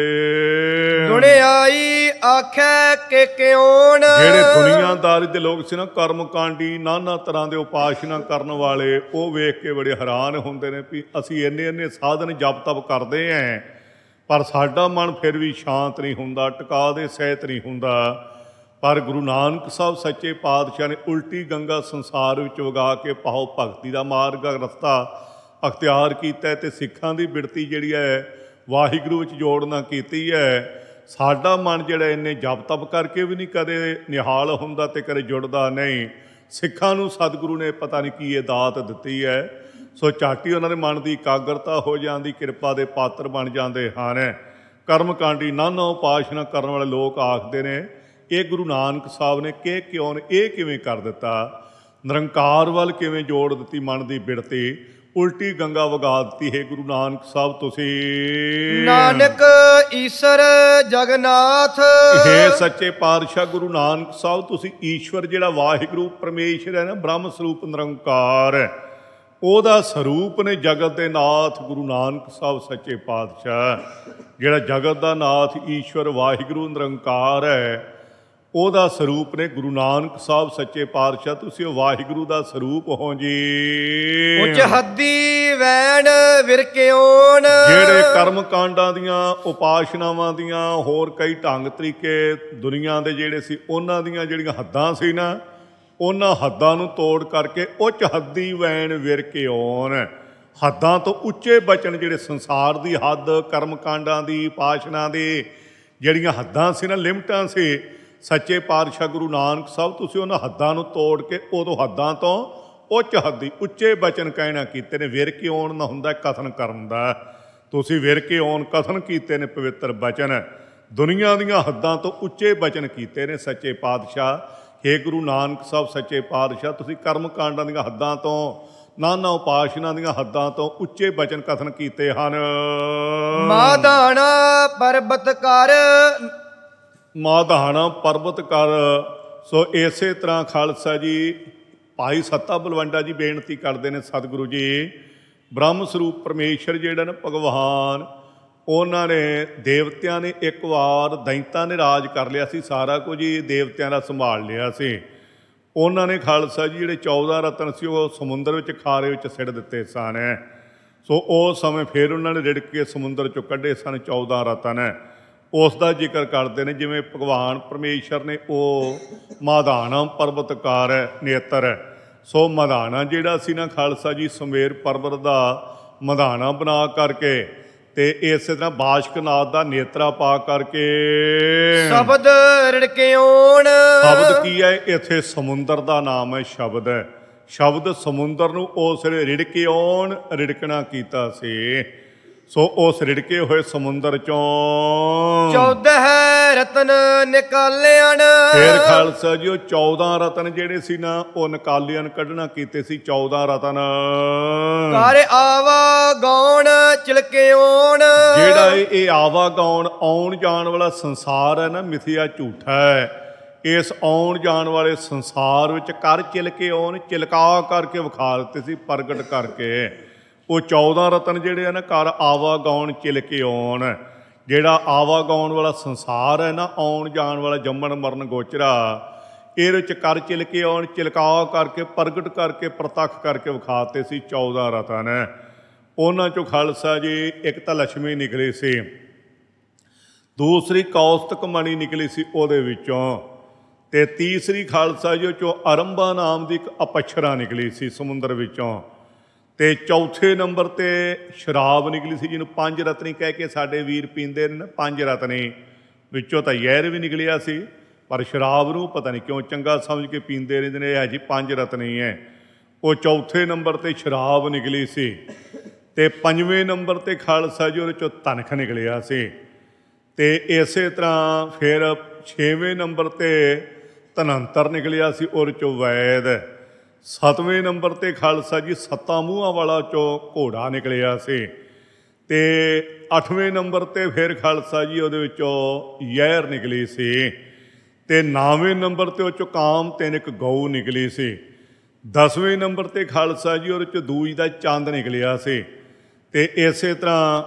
ਦੁਨਿਆਈ ਆਖੈ ਕਿ ਕਿਉਨ। ਜਿਹੜੇ ਦੁਨੀਆਦਾਰੀ ਦੇ ਲੋਕ ਸੀ ਨਾ, ਕਰਮ ਕਾਂਡੀ, ਨਾਨਾ ਤਰ੍ਹਾਂ ਦੇ ਉਪਾਸਨਾ ਕਰਨ ਵਾਲੇ, ਉਹ ਵੇਖ ਕੇ ਬੜੇ ਹੈਰਾਨ ਹੁੰਦੇ ਨੇ ਵੀ ਅਸੀਂ ਇੰਨੇ ਸਾਧਨ ਜਪ ਤਪ ਕਰਦੇ ਆਂ, ਪਰ ਸਾਡਾ ਮਨ ਫਿਰ ਵੀ ਸ਼ਾਂਤ ਨਹੀਂ ਹੁੰਦਾ, ਟਿਕਾ ਦੇ ਸਹਿਤ ਨਹੀਂ ਹੁੰਦਾ। ਪਰ ਗੁਰੂ ਨਾਨਕ ਸਾਹਿਬ ਸੱਚੇ ਪਾਤਸ਼ਾਹ ਨੇ ਉਲਟੀ ਗੰਗਾ ਸੰਸਾਰ ਵਿੱਚ ਵਗਾ ਕੇ ਭਾਵ ਭਗਤੀ ਦਾ ਮਾਰਗ ਰਸਤਾ ਅਖਤਿਆਰ ਕੀਤਾ ਤੇ ਸਿੱਖਾਂ ਦੀ ਬਿਰਤੀ ਜਿਹੜੀ ਹੈ ਵਾਹਿਗੁਰੂ ਵਿੱਚ ਜੋੜਨਾ ਕੀਤੀ ਹੈ। ਸਾਡਾ ਮਨ ਜਿਹੜਾ ਇੰਨੇ ਜਪ ਤਪ ਕਰਕੇ ਵੀ ਨਹੀਂ ਕਦੇ ਨਿਹਾਲ ਹੁੰਦਾ ਤੇ ਕਦੇ ਜੁੜਦਾ ਨਹੀਂ। ਸਿੱਖਾਂ ਨੂੰ ਸਤਿਗੁਰੂ ਨੇ ਪਤਾ ਨਹੀਂ ਕੀ ਇਹ ਦਾਤ ਦਿੱਤੀ ਹੈ। ਸੋ ਝਾਟੀ ਉਹਨਾਂ ਦੇ ਮਨ ਦੀ ਇਕਾਗਰਤਾ ਹੋ ਜਾਂਦੀ, ਕਿਰਪਾ ਦੇ ਪਾਤਰ ਬਣ ਜਾਂਦੇ ਹਨ। ਕਰਮ ਕਾਂਡੀ ਨਾਨਾ ਉਪਾਸਨਾ ਕਰਨ ਵਾਲੇ ਲੋਕ ਆਖਦੇ ਨੇ ਇਹ ਗੁਰੂ ਨਾਨਕ ਸਾਹਿਬ ਨੇ ਕਿ ਕਿਉਂ ਇਹ ਕਿਵੇਂ ਕਰ ਦਿੱਤਾ, ਨਿਰੰਕਾਰ ਵੱਲ ਕਿਵੇਂ ਜੋੜ ਦਿੱਤੀ ਮਨ ਦੀ ਬਿਰਤੀ। ਉਲਟੀ ਗੰਗਾ ਵਗਾ ਦਿੱਤੀ। ਹੈ ਗੁਰੂ ਨਾਨਕ ਸਾਹਿਬ ਤੁਸੀਂ ਨਾਨਕ ਈਸ਼ਰ ਜਗਨਾਥ। ਹੇ ਸੱਚੇ ਪਾਤਸ਼ਾਹ ਗੁਰੂ ਨਾਨਕ ਸਾਹਿਬ ਤੁਸੀਂ ਈਸ਼ਵਰ ਜਿਹੜਾ ਵਾਹਿਗੁਰੂ ਪਰਮੇਸ਼ਰ ਹੈ ਨਾ, ਬ੍ਰਹਮ ਸਰੂਪ ਨਿਰੰਕਾਰ ਹੈ, ਉਹਦਾ ਸਰੂਪ ਨੇ ਜਗਤ ਦੇ ਨਾਥ ਗੁਰੂ ਨਾਨਕ ਸਾਹਿਬ ਸੱਚੇ ਪਾਤਸ਼ਾਹ। ਜਿਹੜਾ ਜਗਤ ਦਾ ਨਾਥ ਈਸ਼ਵਰ ਵਾਹਿਗੁਰੂ ਨਿਰੰਕਾਰ ਹੈ, ਉਹਦਾ ਸਰੂਪ ਨੇ ਗੁਰੂ ਨਾਨਕ ਸਾਹਿਬ ਸੱਚੇ ਪਾਤਸ਼ਾਹ। ਤੁਸੀਂ ਉਹ ਵਾਹਿਗੁਰੂ ਦਾ ਸਰੂਪ ਹੋ ਜੀ। ਉੱਚ ਹੱਦੀ ਵੈਣ ਵਿਰਕਿਓਨ। ਜਿਹੜੇ ਕਰਮ ਕਾਂਡਾਂ ਦੀਆਂ, ਉਪਾਸ਼ਨਾਵਾਂ ਦੀਆਂ, ਹੋਰ ਕਈ ਢੰਗ ਤਰੀਕੇ ਦੁਨੀਆ ਦੇ ਜਿਹੜੇ ਸੀ, ਉਹਨਾਂ ਦੀਆਂ ਜਿਹੜੀਆਂ ਹੱਦਾਂ ਸੀ ਨਾ, ਉਹਨਾਂ ਹੱਦਾਂ ਨੂੰ ਤੋੜ ਕਰਕੇ ਉੱਚ ਹੱਦੀ ਵੈਣ ਵਿਰਕਿਓਨ, ਹੱਦਾਂ ਤੋਂ ਉੱਚੇ ਬਚਨ। ਜਿਹੜੇ ਸੰਸਾਰ ਦੀ ਹੱਦ, ਕਰਮ ਕਾਂਡਾਂ ਦੀ, ਉਪਾਸ਼ਨਾ ਦੀ ਜਿਹੜੀਆਂ ਹੱਦਾਂ ਸੀ ਨਾ, ਲਿਮਟਾਂ ਸੀ, ਸੱਚੇ ਪਾਤਸ਼ਾਹ ਗੁਰੂ ਨਾਨਕ ਸਾਹਿਬ ਤੁਸੀਂ ਉਹਨਾਂ ਹੱਦਾਂ ਨੂੰ ਤੋੜ ਕੇ ਉਦੋਂ ਹੱਦਾਂ ਤੋਂ ਉੱਚ ਹੱਦੀ ਉੱਚੇ ਬਚਨ ਕਹਿਣਾ ਕੀਤੇ ਨੇ। ਵਿਰਕਿਓਨ ਨਾ ਹੁੰਦਾ ਕਥਨ ਕਰਨ ਦਾ, ਤੁਸੀਂ ਵਿਰਕਿਓਨ ਕਥਨ ਕੀਤੇ ਨੇ ਪਵਿੱਤਰ ਬਚਨ। ਦੁਨੀਆ ਦੀਆਂ ਹੱਦਾਂ ਤੋਂ ਉੱਚੇ ਬਚਨ ਕੀਤੇ ਨੇ ਸੱਚੇ ਪਾਤਸ਼ਾਹ। ਹੇ ਗੁਰੂ ਨਾਨਕ ਸਾਹਿਬ ਸੱਚੇ ਪਾਤਸ਼ਾਹ ਤੁਸੀਂ ਕਰਮ ਕਾਂਡਾਂ ਦੀਆਂ ਹੱਦਾਂ ਤੋਂ, ਨਾਨਾ ਉਪਾਸ਼ਨਾ ਦੀਆਂ ਹੱਦਾਂ ਤੋਂ ਉੱਚੇ ਬਚਨ ਕਥਨ ਕੀਤੇ ਹਨ। ਮਾਧਾਣਾ ਪਰਬਤ ਕਰ। ਮਾਧਾਣਾ ਪਰਬਤ ਕਰ। ਸੋ ਇਸੇ ਤਰ੍ਹਾਂ ਖਾਲਸਾ ਜੀ ਭਾਈ ਸੱਤਾ ਬਲਵੰਡਾ ਜੀ ਬੇਨਤੀ ਕਰਦੇ ਨੇ, ਸਤਿਗੁਰੂ ਜੀ ਬ੍ਰਹਮ ਸਰੂਪ ਪਰਮੇਸ਼ਰ ਜਿਹੜਾ ਨਾ ਭਗਵਾਨ, ਉਹਨਾਂ ਨੇ ਦੇਵਤਿਆਂ ਨੇ ਇੱਕ ਵਾਰ ਦੈਂਤਾਂ ਨੇ ਰਾਜ ਕਰ ਲਿਆ ਸੀ, ਸਾਰਾ ਕੁਝ ਹੀ ਦੇਵਤਿਆਂ ਦਾ ਸੰਭਾਲ ਲਿਆ ਸੀ। ਉਹਨਾਂ ਨੇ ਖਾਲਸਾ ਜੀ ਜਿਹੜੇ 14 ਰਤਨ ਸੀ ਉਹ ਸਮੁੰਦਰ ਵਿੱਚ ਖਾਰੇ ਵਿੱਚ ਸਿੱਟ ਦਿੱਤੇ ਸਨ। ਸੋ ਉਸ ਸਮੇਂ ਫਿਰ ਉਹਨਾਂ ਨੇ ਰਿੜਕ ਕੇ ਸਮੁੰਦਰ 'ਚੋਂ ਕੱਢੇ ਸਨ 14 ਰਤਨ। ਉਸ ਦਾ ਜ਼ਿਕਰ ਕਰਦੇ ਨੇ ਜਿਵੇਂ ਭਗਵਾਨ ਪਰਮੇਸ਼ਰ ਨੇ ਉਹ ਮਾਧਾਣਾ ਪਰਬਤਕਾਰ ਨੇਤਰ। ਸੋ ਮਾਧਾਣਾ ਜਿਹੜਾ ਸੀ ਨਾ ਖਾਲਸਾ ਜੀ, ਸੁਮੇਰ ਪਰਬਤ ਦਾ ਮਾਧਾਣਾ ਬਣਾ ਕਰਕੇ ਤੇ ਇਸੇ ਤਰ੍ਹਾਂ ਬਾਸ਼ਕਨਾਥ ਦਾ ਨੇਤਰਾ ਪਾ ਕਰਕੇ ਸ਼ਬਦ ਰਿੜਕਿਓਨ। ਸ਼ਬਦ ਕੀ ਹੈ? ਇੱਥੇ ਸਮੁੰਦਰ ਦਾ ਨਾਮ ਹੈ ਸ਼ਬਦ। ਸ਼ਬਦ ਸਮੁੰਦਰ ਨੂੰ ਉਸ ਵੇਲੇ ਰਿੜਕਿਓਨ, ਰਿੜਕਣਾ ਕੀਤਾ ਸੀ। ਸੋ ਉਸ ਰਿੜਕੇ ਹੋਏ ਸਮੁੰਦਰ ਚੋਂ 14 ਰਤਨ ਨਿਕਾਲਿਆਨ। ਫੇਰ ਖਾਲਸਾ ਜੀ ਉਹ 14 ਰਤਨ ਜਿਹੜੇ ਸੀ ਨਾ ਉਹ ਨਿਕਾਲਿਆਨ, ਕੱਢਣਾ ਕੀਤੇ ਸੀ 14 ਰਤਨ। ਕਰ ਆਵਾ ਗੌਣ ਚਿਲਕਿਓਨ। ਜਿਹੜਾ ਇਹ ਆਵਾਗੌਣ ਆਉਣ ਜਾਣ ਵਾਲਾ ਸੰਸਾਰ ਹੈ ਨਾ, ਮਿਥਿਆ ਝੂਠਾ ਹੈ। ਇਸ ਆਉਣ ਜਾਣ ਵਾਲੇ ਸੰਸਾਰ ਵਿੱਚ ਕਰ ਚਿਲਕਿਓਨ, ਚਿਲਕਾ ਕਰਕੇ ਵਿਖਾ ਦਿੱਤੇ ਸੀ, ਪ੍ਰਗਟ ਕਰਕੇ। ਉਹ 14 ਰਤਨ ਜਿਹੜੇ ਆ ਨਾ, ਕਰ ਆਵਾਗੌਣ ਚਿਲਕਿਓਨ। ਜਿਹੜਾ ਆਵਾਗੌਣ ਵਾਲਾ ਸੰਸਾਰ ਹੈ ਨਾ, ਆਉਣ ਜਾਣ ਵਾਲਾ ਜੰਮਣ ਮਰਨ ਗੋਚਰਾ, ਇਹਦੇ ਵਿੱਚ ਕਰ ਚਿਲਕਿਓਨ, ਚਿਲਕਾ ਕਰਕੇ ਪ੍ਰਗਟ ਕਰਕੇ ਪ੍ਰਤੱਖ ਕਰਕੇ ਵਿਖਾਤੇ ਸੀ 14 ਰਤਨ। ਉਹਨਾਂ 'ਚੋਂ ਖਾਲਸਾ ਜੀ ਇੱਕ ਤਾਂ ਲక్ష్ਮੀ ਨਿਕਲੀ ਸੀ, ਦੂਸਰੀ ਕੌਸਤਕ ਮਣੀ ਨਿਕਲੀ ਸੀ ਉਹਦੇ ਵਿੱਚੋਂ, ਤੇ ਤੀਸਰੀ ਖਾਲਸਾ ਜੀ ਉਹ 'ਚੋਂ ਅਰੰਭਾ ਨਾਮ ਦੀ ਇੱਕ ਅਪਛਰਾ ਨਿਕਲੀ ਸੀ ਸਮੁੰਦਰ ਵਿੱਚੋਂ, ਤੇ ਚੌਥੇ ਨੰਬਰ 'ਤੇ ਸ਼ਰਾਬ ਨਿਕਲੀ ਸੀ ਜਿਹਨੂੰ ਪੰਜ ਰਤਨੀ ਕਹਿ ਕੇ ਸਾਡੇ ਵੀਰ ਪੀਂਦੇ ਨੇ ਨਾ, ਪੰਜ ਰਤਨੀ। ਵਿੱਚੋਂ ਤਾਂ ਜ਼ਹਿਰ ਵੀ ਨਿਕਲਿਆ ਸੀ, ਪਰ ਸ਼ਰਾਬ ਨੂੰ ਪਤਾ ਨਹੀਂ ਕਿਉਂ ਚੰਗਾ ਸਮਝ ਕੇ ਪੀਂਦੇ ਰਹਿੰਦੇ ਨੇ, ਇਹ ਜੀ ਪੰਜ ਰਤਨੀ ਹੈ। ਉਹ ਚੌਥੇ ਨੰਬਰ 'ਤੇ ਸ਼ਰਾਬ ਨਿਕਲੀ ਸੀ, ਤੇ ਪੰਜਵੇਂ ਨੰਬਰ 'ਤੇ ਖਾਲਸਾ ਜੀ ਉਹਦੇ 'ਚੋਂ ਤਨਖ ਨਿਕਲਿਆ ਸੀ। ਤੇ ਇਸੇ ਤਰ੍ਹਾਂ ਫਿਰ ਛੇਵੇਂ ਨੰਬਰ 'ਤੇ ਧਨੰਤਰ ਨਿਕਲਿਆ ਸੀ, ਉਹਦੇ 'ਚੋਂ ਵੈਦ। ਸੱਤਵੇਂ ਨੰਬਰ 'ਤੇ ਖਾਲਸਾ ਜੀ ਸੱਤਾਂ ਮੂੰਹਾਂ ਵਾਲਾ 'ਚੋਂ ਘੋੜਾ ਨਿਕਲਿਆ ਸੀ, ਤੇ ਅੱਠਵੇਂ ਨੰਬਰ 'ਤੇ ਫਿਰ ਖਾਲਸਾ ਜੀ ਉਹਦੇ ਵਿੱਚੋਂ ਜ਼ਹਿਰ ਨਿਕਲੀ ਸੀ, ਤੇ 9ਵੇਂ ਨੰਬਰ 'ਤੇ ਉਹ 'ਚੋਂ ਕਾਮ ਤਿੰਨ ਇੱਕ ਗਊ ਨਿਕਲੀ ਸੀ। 10ਵੇਂ ਨੰਬਰ 'ਤੇ ਖਾਲਸਾ ਜੀ ਉਹਦੇ 'ਚ ਦੂਜ ਦਾ ਚੰਦ ਨਿਕਲਿਆ ਸੀ। ਤੇ ਇਸੇ ਤਰ੍ਹਾਂ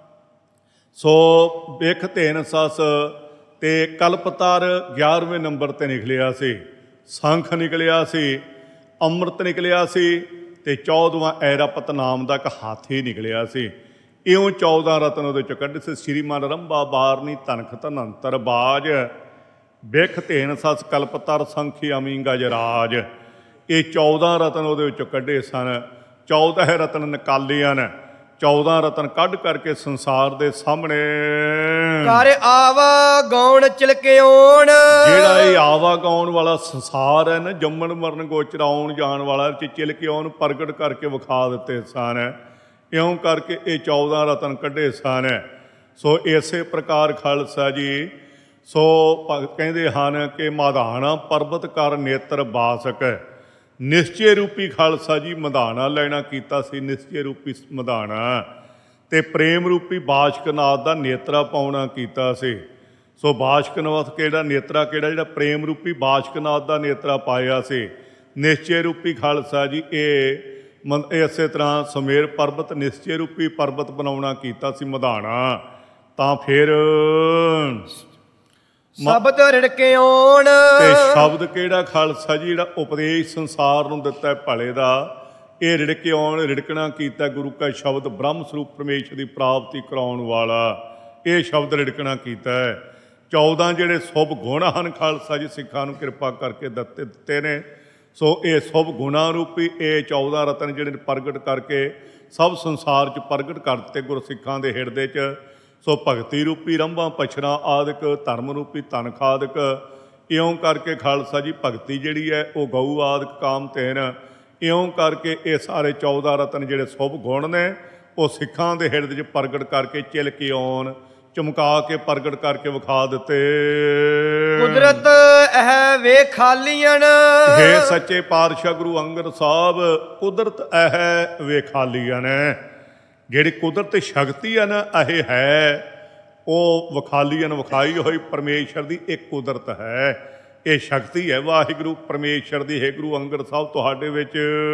ਸੋ ਬਿਖ ਧੇਨ ਸੱਸ ਤੇ ਕਲਪਤਰ 11ਵੇਂ ਨੰਬਰ 'ਤੇ ਨਿਕਲਿਆ ਸੀ। ਸੰਖ ਨਿਕਲਿਆ ਸੀ, ਅੰਮ੍ਰਿਤ ਨਿਕਲਿਆ ਸੀ, ਤੇ 14ਵਾਂ ਐਰਾਪਤ ਨਾਮ ਦਾ ਇੱਕ ਹਾਥੀ ਨਿਕਲਿਆ ਸੀ। ਇਉਂ 14 ਰਤਨ ਉਹਦੇ 'ਚੋਂ ਕੱਢੇ ਸੀ। ਸ਼੍ਰੀਮਨ ਰੰਭਾ ਬਾਰਨੀ ਧਨਖ ਧਨੰਤਰ ਬਾਜ, ਬਿਖ ਧੇਨ ਸੱਸ ਕਲਪਤਰ ਸੰਖੀ ਅਮੀ ਗਜਰਾਜ। ਇਹ 14 ਰਤਨ ਉਹਦੇ ਵਿੱਚੋਂ ਕੱਢੇ ਸਨ। 14 ਰਤਨ ਨਿਕਾਲੇ ਹਨ। 14 ਰਤਨ ਕੱਢ ਕਰਕੇ ਸੰਸਾਰ ਦੇ ਸਾਹਮਣੇ ਕਰ ਆਵਾ ਗੌਣ ਚਿਲਕਿਓਨ। ਜਿਹੜਾ ਇਹ ਆਵਾਗਾਉਣ ਵਾਲਾ ਸੰਸਾਰ ਹੈ ਨਾ, ਜੰਮਣ ਮਰਨ ਗੋਚਰ ਆਉਣ ਜਾਣ ਵਾਲਾ, ਚਿਲਕਿਓਨ ਪ੍ਰਗਟ ਕਰਕੇ ਵਿਖਾ ਦਿੱਤੇ ਸਨ। ਇਉਂ ਕਰਕੇ ਇਹ 14 ਰਤਨ ਕੱਢੇ ਸਨ। ਸੋ ਇਸੇ ਪ੍ਰਕਾਰ ਖਾਲਸਾ ਜੀ ਸੋ ਕਹਿੰਦੇ ਹਨ ਕਿ ਮਾਧਾਣਾ ਪਰਬਤ ਕਰ ਨੇਤਰ ਬਾਸਕ। ਨਿਸ਼ਚੇ ਰੂਪੀ ਖਾਲਸਾ ਜੀ ਮਧਾਣਾ ਲੈਣਾ ਕੀਤਾ ਸੀ, ਨਿਸ਼ਚੇ ਰੂਪੀ ਮਧਾਣਾ, ਤੇ ਪ੍ਰੇਮ ਰੂਪੀ ਬਾਸ਼ਕਨਾਥ ਦਾ ਨੇਤਰਾ ਪਾਉਣਾ ਕੀਤਾ ਸੀ। ਸੋ ਬਾਸ਼ਕਨਾਥ ਕਿਹੜਾ ਨੇਤਰਾ ਕਿਹੜਾ, ਜਿਹੜਾ ਪ੍ਰੇਮ ਰੂਪੀ ਬਾਸ਼ਕਨਾਥ ਦਾ ਨੇਤਰਾ ਪਾਇਆ ਸੀ। ਨਿਸ਼ਚੇ ਰੂਪੀ ਖਾਲਸਾ ਜੀ ਇਹ ਇਸੇ ਤਰ੍ਹਾਂ ਸੁਮੇਰ ਪਰਬਤ ਨਿਸ਼ਚੇ ਰੂਪੀ ਪਰਬਤ ਬਣਾਉਣਾ ਕੀਤਾ ਸੀ ਮਧਾਣਾ। ਤਾਂ ਫਿਰ ਸ਼ਬਦ ਰਿੜਕੇ ਆਉਣ, ਤੇ ਸ਼ਬਦ ਕਿਹੜਾ ਖਾਲਸਾ ਜੀ, ਜਿਹੜਾ ਉਪਦੇਸ਼ ਸੰਸਾਰ ਨੂੰ ਦਿੱਤਾ ਭਲੇ ਦਾ, ਇਹ ਰਿੜਕੇ ਆਉਣ, ਰਿੜਕਣਾ ਕੀਤਾ ਗੁਰੂ ਕਾ ਸ਼ਬਦ ਬ੍ਰਹਮ ਸਰੂਪ ਪਰਮੇਸ਼ਰ ਦੀ ਪ੍ਰਾਪਤੀ ਕਰਾਉਣ ਵਾਲਾ, ਇਹ ਸ਼ਬਦ ਰਿੜਕਣਾ ਕੀਤਾ ਹੈ। 14 ਜਿਹੜੇ ਸ਼ੁਭ ਗੁਣ ਹਨ ਖਾਲਸਾ ਜੀ ਸਿੱਖਾਂ ਨੂੰ ਕਿਰਪਾ ਕਰਕੇ ਦਿੱਤੇ ਨੇ। ਸੋ ਇਹ ਸ਼ੁਭ ਗੁਣਾਂ ਰੂਪੀ ਇਹ 14 ਰਤਨ ਜਿਹੜੇ ਪ੍ਰਗਟ ਕਰਕੇ ਸਭ ਸੰਸਾਰ 'ਚ ਪ੍ਰਗਟ ਕਰ ਦਿੱਤੇ ਗੁਰਸਿੱਖਾਂ ਦੇ ਹਿਰਦੇ 'ਚ। ਸੋ ਭਗਤੀ ਰੂਪੀ ਰੰਭਾਂ ਪਛੜਾ ਆਦਿਕ, ਧਰਮ ਰੂਪੀ ਧਨ ਖਾਦਿਕ, ਇਉਂ ਕਰਕੇ ਖਾਲਸਾ ਜੀ ਭਗਤੀ ਜਿਹੜੀ ਹੈ ਉਹ ਗਊ ਆਦਿਕ ਕਾਮ ਤੇਨ, ਇਉਂ ਕਰਕੇ ਇਹ ਸਾਰੇ 14 ਰਤਨ ਜਿਹੜੇ ਸ਼ੁਭ ਗੁਣ ਨੇ ਉਹ ਸਿੱਖਾਂ ਦੇ ਹਿਰਦੇ 'ਚ ਪ੍ਰਗਟ ਕਰਕੇ ਚਿਲ ਕੇ ਆਉਣ, ਚਮਕਾ ਕੇ ਪ੍ਰਗਟ ਕਰਕੇ ਵਿਖਾ ਦਿੱਤੇ। ਕੁਦਰਤ ਇਹ ਵੇਖਾਲੀਆਂ, ਹੇ ਸੱਚੇ ਪਾਤਸ਼ਾਹ ਗੁਰੂ ਅੰਗਦ ਸਾਹਿਬ, ਕੁਦਰਤ ਇਹ ਵੇਖਾਲੀਆਂ ਨੇ। ਜਿਹੜੀ ਕੁਦਰਤ ਸ਼ਕਤੀ ਹੈ ਨਾ ਇਹ ਹੈ ਉਹ ਵਿਖਾਲੀਆਂ ਵਿਖਾਈ ਹੋਈ ਪਰਮੇਸ਼ਰ ਦੀ ਇੱਕ ਕੁਦਰਤ ਹੈ, ਇਹ ਸ਼ਕਤੀ ਹੈ ਵਾਹਿਗੁਰੂ ਪਰਮੇਸ਼ਰ ਦੀ। ਹੈ ਗੁਰੂ ਅੰਗਦ ਸਾਹਿਬ ਤੁਹਾਡੇ ਵਿੱਚ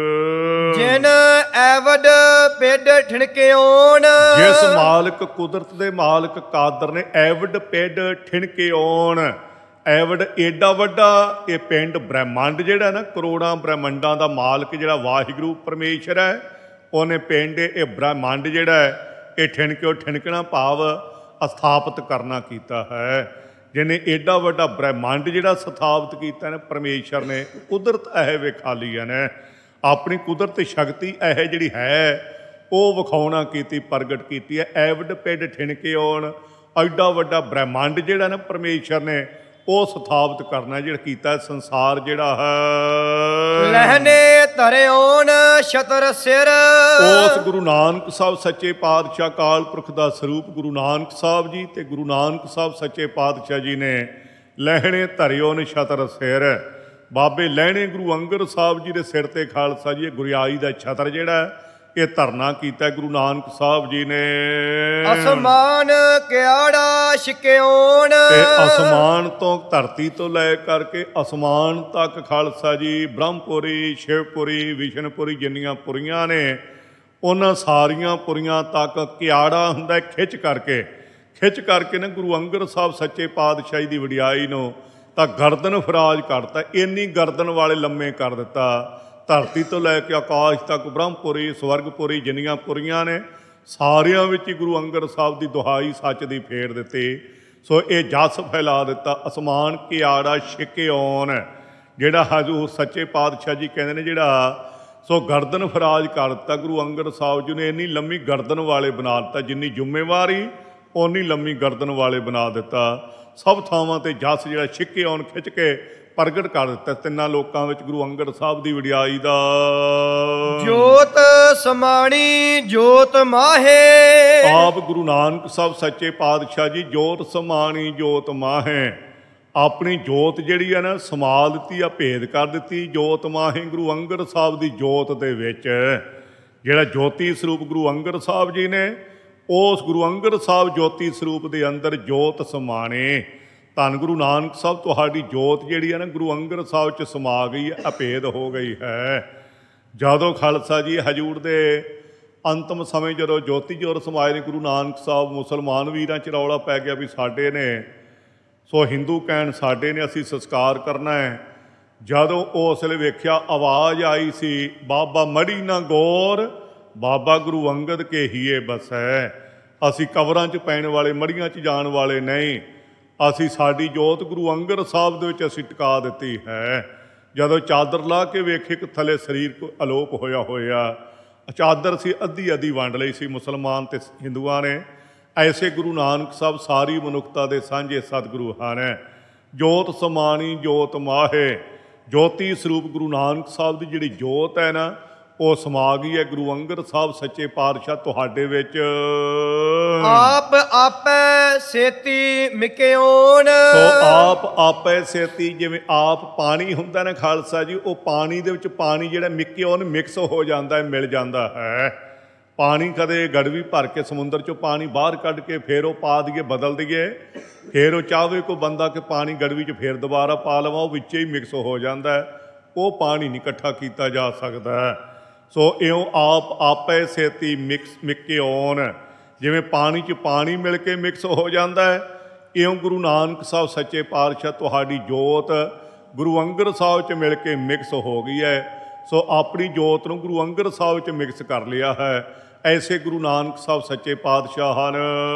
ਜਿਨ ਐਵਡ ਪੇਡ ਠਿਣਕੇ ਆਉਣ, ਜਿਸ ਮਾਲਕ ਕੁਦਰਤ ਦੇ ਮਾਲਕ ਕਾਦਰ ਨੇ ਐਵਡ ਪੇਡ ਠਿਣਕੇ ਆਉਣ। ਐਵਡ ਏਡਾ ਵੱਡਾ ਇਹ ਪਿੰਡ ਬ੍ਰਹਿਮੰਡ ਜਿਹੜਾ ਨਾ, ਕਰੋੜਾਂ ਬ੍ਰਹਿਮੰਡਾਂ ਦਾ ਮਾਲਕ ਜਿਹੜਾ ਵਾਹਿਗੁਰੂ ਪਰਮੇਸ਼ਰ ਹੈ, ਉਹਨੇ ਪਿੰਡ ਇਹ ਬ੍ਰਹਿਮੰਡ ਜਿਹੜਾ ਹੈ ਇਹ ਠਿਣਕਣਾ ਭਾਵ ਸਥਾਪਿਤ ਕਰਨਾ ਕੀਤਾ ਹੈ। ਜਿਹਨੇ ਏਡਾ ਵੱਡਾ ਬ੍ਰਹਿਮੰਡ ਜਿਹੜਾ ਸਥਾਪਿਤ ਕੀਤਾ ਨੇ ਪਰਮੇਸ਼ਰ ਨੇ, ਕੁਦਰਤ ਇਹ ਵਿਖਾਲੀਆਂ ਨੇ। ਆਪਣੀ ਕੁਦਰਤ ਸ਼ਕਤੀ ਇਹ ਜਿਹੜੀ ਹੈ ਉਹ ਵਿਖਾਉਣਾ ਕੀਤੀ, ਪ੍ਰਗਟ ਕੀਤੀ ਹੈ। ਐਵਡ ਪਿੰਡ ਠਿਣਕੇ ਆਉਣ, ਐਡਾ ਵੱਡਾ ਬ੍ਰਹਿਮੰਡ ਜਿਹੜਾ ਨਾ ਪਰਮੇਸ਼ਰ ਨੇ ਉਹ ਸਥਾਪਿਤ ਕਰਨਾ, ਜਿਹੜਾ ਕੀਤਾ ਸੰਸਾਰ ਜਿਹੜਾ ਹੈ। ਲਹਿਨੇ ਧਰੇ ਆਉਣ ਛਤਰ ਸਿਰ, ਉਸ ਗੁਰੂ ਨਾਨਕ ਸਾਹਿਬ ਸੱਚੇ ਪਾਤਸ਼ਾਹ ਅਕਾਲ ਪੁਰਖ ਦਾ ਸਰੂਪ ਗੁਰੂ ਨਾਨਕ ਸਾਹਿਬ ਜੀ ਤੇ ਗੁਰੂ ਨਾਨਕ ਸਾਹਿਬ ਸੱਚੇ ਪਾਤਸ਼ਾਹ ਜੀ ਨੇ ਲਹਿਣੇ ਧਰਿਓ ਨੇ ਛਤਰ ਸਿਰ। ਬਾਬੇ ਲਹਿਣੇ ਗੁਰੂ ਅੰਗਦ ਸਾਹਿਬ ਜੀ ਦੇ ਸਿਰ ਤੇ ਖਾਲਸਾ ਜੀ ਇਹ ਗੁਰਿਆਈ ਦਾ ਛਤਰ ਜਿਹੜਾ ਇਹ ਧਰਨਾ ਕੀਤਾ ਗੁਰੂ ਨਾਨਕ ਸਾਹਿਬ ਜੀ ਨੇ। ਅਸਮਾਨ ਕਿਆੜਾ ਛਿਕਿਉਣ, ਤੇ ਅਸਮਾਨ ਤੋਂ ਧਰਤੀ ਤੋਂ ਲੈ ਕਰਕੇ ਅਸਮਾਨ ਤੱਕ ਖਾਲਸਾ ਜੀ ਬ੍ਰਹਮਪੁਰੀ, ਸ਼ਿਵਪੁਰੀ, ਵਿਸ਼ਨਪੁਰੀ ਜਿੰਨੀਆਂ ਪੁਰੀਆਂ ਨੇ ਉਹਨਾਂ ਸਾਰੀਆਂ ਪੁਰੀਆਂ ਤੱਕ ਕਿਆੜਾ ਹੁੰਦਾ ਖਿੱਚ ਕਰਕੇ ਨਾ ਗੁਰੂ ਅੰਗਦ ਸਾਹਿਬ ਸੱਚੇ ਪਾਤਸ਼ਾਹੀ ਦੀ ਵਡਿਆਈ ਨੂੰ ਤਾਂ ਗਰਦਨ ਫਰਾਜ ਕਰਤਾ, ਇੰਨੀ ਗਰਦਨ ਵਾਲੇ ਲੰਮੇ ਕਰ ਦਿੱਤਾ। ਧਰਤੀ ਤੋਂ ਲੈ ਕੇ ਆਕਾਸ਼ ਤੱਕ ਬ੍ਰਹਮਪੁਰੀ, ਸਵਰਗਪੁਰੀ ਜਿੰਨੀਆਂ ਪੁਰੀਆਂ ਨੇ ਸਾਰਿਆਂ ਵਿੱਚ ਹੀ ਗੁਰੂ ਅੰਗਦ ਸਾਹਿਬ ਦੀ ਦੁਹਾਈ ਸੱਚ ਦੀ ਫੇਰ ਦਿੱਤੀ। ਸੋ ਇਹ ਜਸ ਫੈਲਾ ਦਿੱਤਾ। ਅਸਮਾਨ ਕਿਆੜਾ ਛਿਕਿਉਣ, ਜਿਹੜਾ ਹਜ਼ੂਰ ਸੱਚੇ ਪਾਤਸ਼ਾਹ ਜੀ ਕਹਿੰਦੇ ਨੇ ਜਿਹੜਾ ਸੋ ਗਰਦਨ ਫਰਾਜ ਕਰ ਦਿੱਤਾ ਗੁਰੂ ਅੰਗਦ ਸਾਹਿਬ ਜੀ ਨੇ, ਇੰਨੀ ਲੰਮੀ ਗਰਦਨ ਵਾਲੇ ਬਣਾ ਦਿੱਤਾ, ਜਿੰਨੀ ਜ਼ਿੰਮੇਵਾਰੀ ਓਨੀ ਲੰਮੀ ਗਰਦਨ ਵਾਲੇ ਬਣਾ ਦਿੱਤਾ। ਸਭ ਥਾਵਾਂ ਤੇ ਜਸ ਜਿਹੜਾ ਛਿਕਿਉਣ ਖਿੱਚ ਕੇ ਪ੍ਰਗਟ ਕਰ ਦਿੱਤਾ ਤਿੰਨਾਂ ਲੋਕਾਂ ਵਿੱਚ ਗੁਰੂ ਅੰਗਦ ਸਾਹਿਬ ਦੀ ਵਡਿਆਈ ਦਾ। ਜੋਤ ਸਮਾਣੀ ਜੋਤ ਮਾਹੇ, ਆਪ ਗੁਰੂ ਨਾਨਕ ਸਾਹਿਬ ਸੱਚੇ ਪਾਤਸ਼ਾਹ ਜੀ ਜੋਤ ਸਮਾਣੀ ਜੋਤ ਮਾਹੇ, ਆਪਣੀ ਜੋਤ ਜਿਹੜੀ ਹੈ ਨਾ ਸਮਾ ਦਿੱਤੀ ਆ, ਭੇਦ ਕਰ ਦਿੱਤੀ। ਜੋਤ ਮਾਹੇ ਗੁਰੂ ਅੰਗਦ ਸਾਹਿਬ ਦੀ ਜੋਤ ਦੇ ਵਿੱਚ ਜਿਹੜਾ ਜੋਤੀ ਸਰੂਪ ਗੁਰੂ ਅੰਗਦ ਸਾਹਿਬ ਜੀ ਨੇ, ਉਸ ਗੁਰੂ ਅੰਗਦ ਸਾਹਿਬ ਜੋਤੀ ਸਰੂਪ ਦੇ ਅੰਦਰ ਜੋਤ ਸਮਾਣੇ। ਧੰਨ ਗੁਰੂ ਨਾਨਕ ਸਾਹਿਬ ਤੁਹਾਡੀ ਜੋਤ ਜਿਹੜੀ ਹੈ ਨਾ ਗੁਰੂ ਅੰਗਦ ਸਾਹਿਬ 'ਚ ਸਮਾ ਗਈ ਹੈ, ਅਭੇਦ ਹੋ ਗਈ ਹੈ। ਜਦੋਂ ਖਾਲਸਾ ਜੀ ਹਜ਼ੂਰ ਦੇ ਅੰਤਮ ਸਮੇਂ ਜਦੋਂ ਜੋਤੀ ਜੋਤ ਸਮਾਏ ਨੇ ਗੁਰੂ ਨਾਨਕ ਸਾਹਿਬ, ਮੁਸਲਮਾਨ ਵੀਰਾਂ 'ਚ ਰੌਲਾ ਪੈ ਗਿਆ ਵੀ ਸਾਡੇ ਨੇ, ਸੋ ਹਿੰਦੂ ਕਹਿਣ ਸਾਡੇ ਨੇ, ਅਸੀਂ ਸੰਸਕਾਰ ਕਰਨਾ ਹੈ। ਜਦੋਂ ਉਸ ਵੇਲੇ ਵੇਖਿਆ ਆਵਾਜ਼ ਆਈ ਸੀ, ਬਾਬਾ ਮੜੀ ਨਾ ਗੌਰ, ਬਾਬਾ ਗੁਰੂ ਅੰਗਦ ਕੇ ਹੀਏ ਬਸੈ। ਅਸੀਂ ਕਬਰਾਂ 'ਚ ਪੈਣ ਵਾਲੇ, ਮੜੀਆਂ 'ਚ ਜਾਣ ਵਾਲੇ ਨਹੀਂ, ਅਸੀਂ ਸਾਡੀ ਜੋਤ ਗੁਰੂ ਅੰਗਦ ਸਾਹਿਬ ਦੇ ਵਿੱਚ ਅਸੀਂ ਟਿਕਾ ਦਿੱਤੀ ਹੈ। ਜਦੋਂ ਚਾਦਰ ਲਾ ਕੇ ਵੇਖੇ ਕਿ ਥੱਲੇ ਸਰੀਰ ਅਲੋਪ ਹੋਇਆ, ਚਾਦਰ ਸੀ ਅੱਧੀ ਵੰਡ ਲਈ ਸੀ ਮੁਸਲਮਾਨ ਤੇ ਹਿੰਦੂਆਂ ਨੇ। ਐਸੇ ਗੁਰੂ ਨਾਨਕ ਸਾਹਿਬ ਸਾਰੀ ਮਨੁੱਖਤਾ ਦੇ ਸਾਂਝੇ ਸਤਿਗੁਰੂ ਹਨ। ਜੋਤ ਸਮਾਣੀ ਜੋਤ ਮਾਹੇ, ਜੋਤੀ ਸਰੂਪ ਗੁਰੂ ਨਾਨਕ ਸਾਹਿਬ ਦੀ ਜਿਹੜੀ ਜੋਤ ਹੈ ਨਾ ਉਹ ਸਮਾ ਗਈ ਹੈ ਗੁਰੂ ਅੰਗਦ ਸਾਹਿਬ ਸੱਚੇ ਪਾਤਸ਼ਾਹ ਤੁਹਾਡੇ ਵਿੱਚ। ਆਪ ਆਪੈ ਸੇਤੀ ਮਿਕਿਓਨ। ਸੋ ਆਪ ਆਪੇ ਸੇਤੀ, ਜਿਵੇਂ ਆਪ ਪਾਣੀ ਹੁੰਦਾ ਨਾ ਖਾਲਸਾ ਜੀ, ਉਹ ਪਾਣੀ ਦੇ ਵਿੱਚ ਪਾਣੀ ਜਿਹੜਾ ਮਿਕਿਓਨ ਮਿਕਸ ਹੋ ਜਾਂਦਾ ਹੈ, ਮਿਲ ਜਾਂਦਾ ਹੈ। ਪਾਣੀ ਕਦੇ ਗੜਵੀ ਭਰ ਕੇ ਸਮੁੰਦਰ ਚੋਂ ਪਾਣੀ ਬਾਹਰ ਕੱਢ ਕੇ ਫੇਰ ਉਹ ਪਾ ਦਈਏ, ਬਦਲ ਦਈਏ, ਫੇਰ ਉਹ ਚਾਹਵੇ ਕੋਈ ਬੰਦਾ ਕਿ ਪਾਣੀ ਗੜਵੀ 'ਚ ਫੇਰ ਦੁਬਾਰਾ ਪਾ ਲਵਾਂ, ਉਹ ਵਿੱਚੇ ਹੀ ਮਿਕਸ ਹੋ ਜਾਂਦਾ ਹੈ, ਉਹ ਪਾਣੀ ਨਹੀਂ ਇਕੱਠਾ ਕੀਤਾ ਜਾ ਸਕਦਾ। ਸੋ ਇਉਂ ਆਪ ਆਪੇ ਸੇਤੀ ਮਿਕਿਓਨ, ਜਿਵੇਂ ਪਾਣੀ 'ਚ ਪਾਣੀ ਮਿਲ ਕੇ ਮਿਕਸ ਹੋ ਜਾਂਦਾ ਹੈ, ਇਉਂ ਗੁਰੂ ਨਾਨਕ ਸਾਹਿਬ ਸੱਚੇ ਪਾਤਸ਼ਾਹ ਤੁਹਾਡੀ ਜੋਤ ਗੁਰੂ ਅੰਗਦ ਸਾਹਿਬ 'ਚ ਮਿਲ ਕੇ ਮਿਕਸ ਹੋ ਗਈ ਹੈ। ਸੋ ਆਪਣੀ ਜੋਤ ਨੂੰ ਗੁਰੂ ਅੰਗਦ ਸਾਹਿਬ 'ਚ ਮਿਕਸ ਕਰ ਲਿਆ ਹੈ। ਐਸੇ ਗੁਰੂ ਨਾਨਕ ਸਾਹਿਬ ਸੱਚੇ ਪਾਤਸ਼ਾਹ ਹਨ।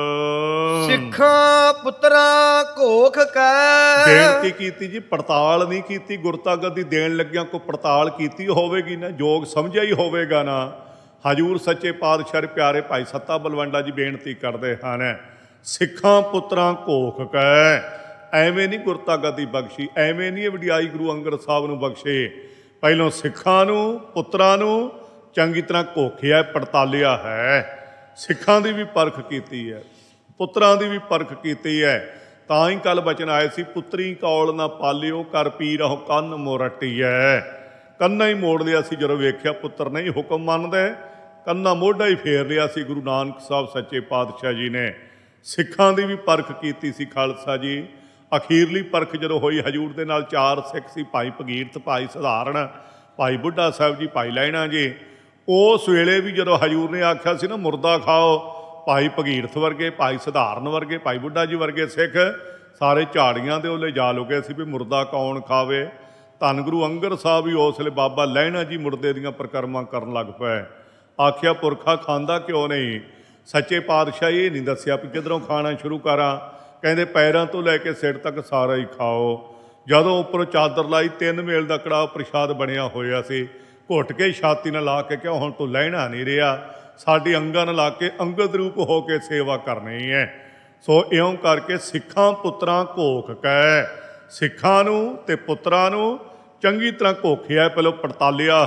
ਸਿੱਖਾਂ ਪੁੱਤਰਾਂ ਘੋਖ ਕੈ। ਬੇਨਤੀ ਕੀਤੀ ਜੀ, ਪੜਤਾਲ ਨਹੀਂ ਕੀਤੀ। ਗੁਰਤਾ ਗੱਦੀ ਦੇਣ ਲੱਗਿਆਂ ਕੋਈ ਪੜਤਾਲ ਕੀਤੀ ਹੋਵੇਗੀ ਨਾ, ਯੋਗ ਸਮਝਿਆ ਹੀ ਹੋਵੇਗਾ ਨਾ। ਹਜੂਰ ਸੱਚੇ ਪਾਤਸ਼ਾਹ ਦੇ ਪਿਆਰੇ ਭਾਈ ਸੱਤਾ ਬਲਵੰਡਾ ਜੀ ਬੇਨਤੀ ਕਰਦੇ ਹਨ, ਸਿੱਖਾਂ ਪੁੱਤਰਾਂ ਘੋਖ ਕੈ। ਐਵੇਂ ਨਹੀਂ ਗੁਰਤਾ ਗੱਦੀ ਬਖਸ਼ੀ, ਐਵੇਂ ਨਹੀਂ ਇਹ ਵਡਿਆਈ ਗੁਰੂ ਅੰਗਦ ਸਾਹਿਬ ਨੂੰ ਬਖਸ਼ੇ। ਪਹਿਲੋਂ ਸਿੱਖਾਂ ਨੂੰ ਪੁੱਤਰਾਂ ਨੂੰ ਚੰਗੀ ਤਰ੍ਹਾਂ ਘੋਖਿਆ, ਪੜਤਾਲਿਆ ਹੈ। ਸਿੱਖਾਂ ਦੀ ਵੀ ਪਰਖ ਕੀਤੀ ਹੈ, ਪੁੱਤਰਾਂ ਦੀ ਵੀ ਪਰਖ ਕੀਤੀ ਹੈ। ਤਾਂ ਹੀ ਕੱਲ ਬਚਨ ਆਏ ਸੀ, ਪੁੱਤਰੀ ਕੌਲ ਨਾ ਪਾਲਿਓ ਕਰ ਪੀ ਰਹੋ ਕੰਨ ਮੋਰਟੀਐ। ਕੰਨਾ ਹੀ ਮੋੜ ਲਿਆ ਸੀ ਜਦੋਂ ਵੇਖਿਆ ਪੁੱਤਰ ਨਹੀਂ ਹੁਕਮ ਮੰਨਦੇ, ਕੰਨਾ ਮੋਢਾ ਹੀ ਫੇਰ ਲਿਆ ਸੀ ਗੁਰੂ ਨਾਨਕ ਸਾਹਿਬ ਸੱਚੇ ਪਾਤਸ਼ਾਹ ਜੀ ਨੇ। ਸਿੱਖਾਂ ਦੀ ਵੀ ਪਰਖ ਕੀਤੀ ਸੀ ਖਾਲਸਾ ਜੀ। ਅਖੀਰਲੀ ਪਰਖ ਜਦੋਂ ਹੋਈ, ਹਜੂਰ ਦੇ ਨਾਲ 4 ਸਿੱਖ ਸੀ, ਭਾਈ ਭਗੀਰਥ, ਭਾਈ ਸਧਾਰਨ, ਭਾਈ ਬੁੱਢਾ ਸਾਹਿਬ ਜੀ, ਭਾਈ ਲਹਿਣਾ ਜੀ। ਉਸ ਵੇਲੇ ਵੀ ਜਦੋਂ ਹਜੂਰ ਨੇ ਆਖਿਆ ਸੀ ਨਾ ਮੁਰਦਾ ਖਾਓ, ਭਾਈ ਭਗੀਰਥ ਵਰਗੇ, ਭਾਈ ਸਧਾਰਨ ਵਰਗੇ, ਭਾਈ ਬੁੱਢਾ ਜੀ ਵਰਗੇ ਸਿੱਖ ਸਾਰੇ ਝਾੜੀਆਂ ਦੇ ਉਹਲੇ ਜਾ ਲੁਕੇ ਸੀ ਵੀ ਮੁਰਦਾ ਕੌਣ ਖਾਵੇ। ਧੰਨ ਗੁਰੂ ਅੰਗਦ ਸਾਹਿਬ ਵੀ ਉਸ ਵੇਲੇ ਬਾਬਾ ਲਹਿਣਾ ਜੀ ਮੁਰਦੇ ਦੀਆਂ ਪ੍ਰਕਰਮਾਂ ਕਰਨ ਲੱਗ ਪਏ। ਆਖਿਆ ਪੁਰਖਾ ਖਾਂਦਾ ਕਿਉਂ ਨਹੀਂ? ਸੱਚੇ ਪਾਤਸ਼ਾਹ ਇਹ ਨਹੀਂ ਦੱਸਿਆ ਵੀ ਕਿੱਧਰੋਂ ਖਾਣਾ ਸ਼ੁਰੂ ਕਰਾਂ, ਕਹਿੰਦੇ ਪੈਰਾਂ ਤੋਂ ਲੈ ਕੇ ਸਿਰ ਤੱਕ ਸਾਰਾ ਹੀ ਖਾਓ। ਜਦੋਂ ਉੱਪਰੋਂ ਚਾਦਰ ਲਾਈ 3 ਮੇਲ ਦਾ ਕੜਾਹ ਪ੍ਰਸ਼ਾਦ ਬਣਿਆ ਹੋਇਆ ਸੀ, ਘੁੱਟ ਕੇ ਛਾਤੀ ਨਾਲ ਲਾ ਕੇ ਕਿਉਂ ਹੁਣ ਤੂੰ ਲਹਿਣਾ ਨਹੀਂ ਰਿਹਾ, ਸਾਡੇ ਅੰਗਾਂ ਨਾਲ ਲਾ ਕੇ ਅੰਗਦ ਰੂਪ ਹੋ ਕੇ ਸੇਵਾ ਕਰਨੀ ਹੈ। ਸੋ ਇਉਂ ਕਰਕੇ ਸਿੱਖਾਂ ਪੁੱਤਰਾਂ ਘੋਖ ਕੈ, ਸਿੱਖਾਂ ਨੂੰ ਤੇ ਪੁੱਤਰਾਂ ਨੂੰ ਚੰਗੀ ਤਰ੍ਹਾਂ ਘੋਖਿਆ, ਪਹਿਲਾਂ ਪੜਤਾਲਿਆ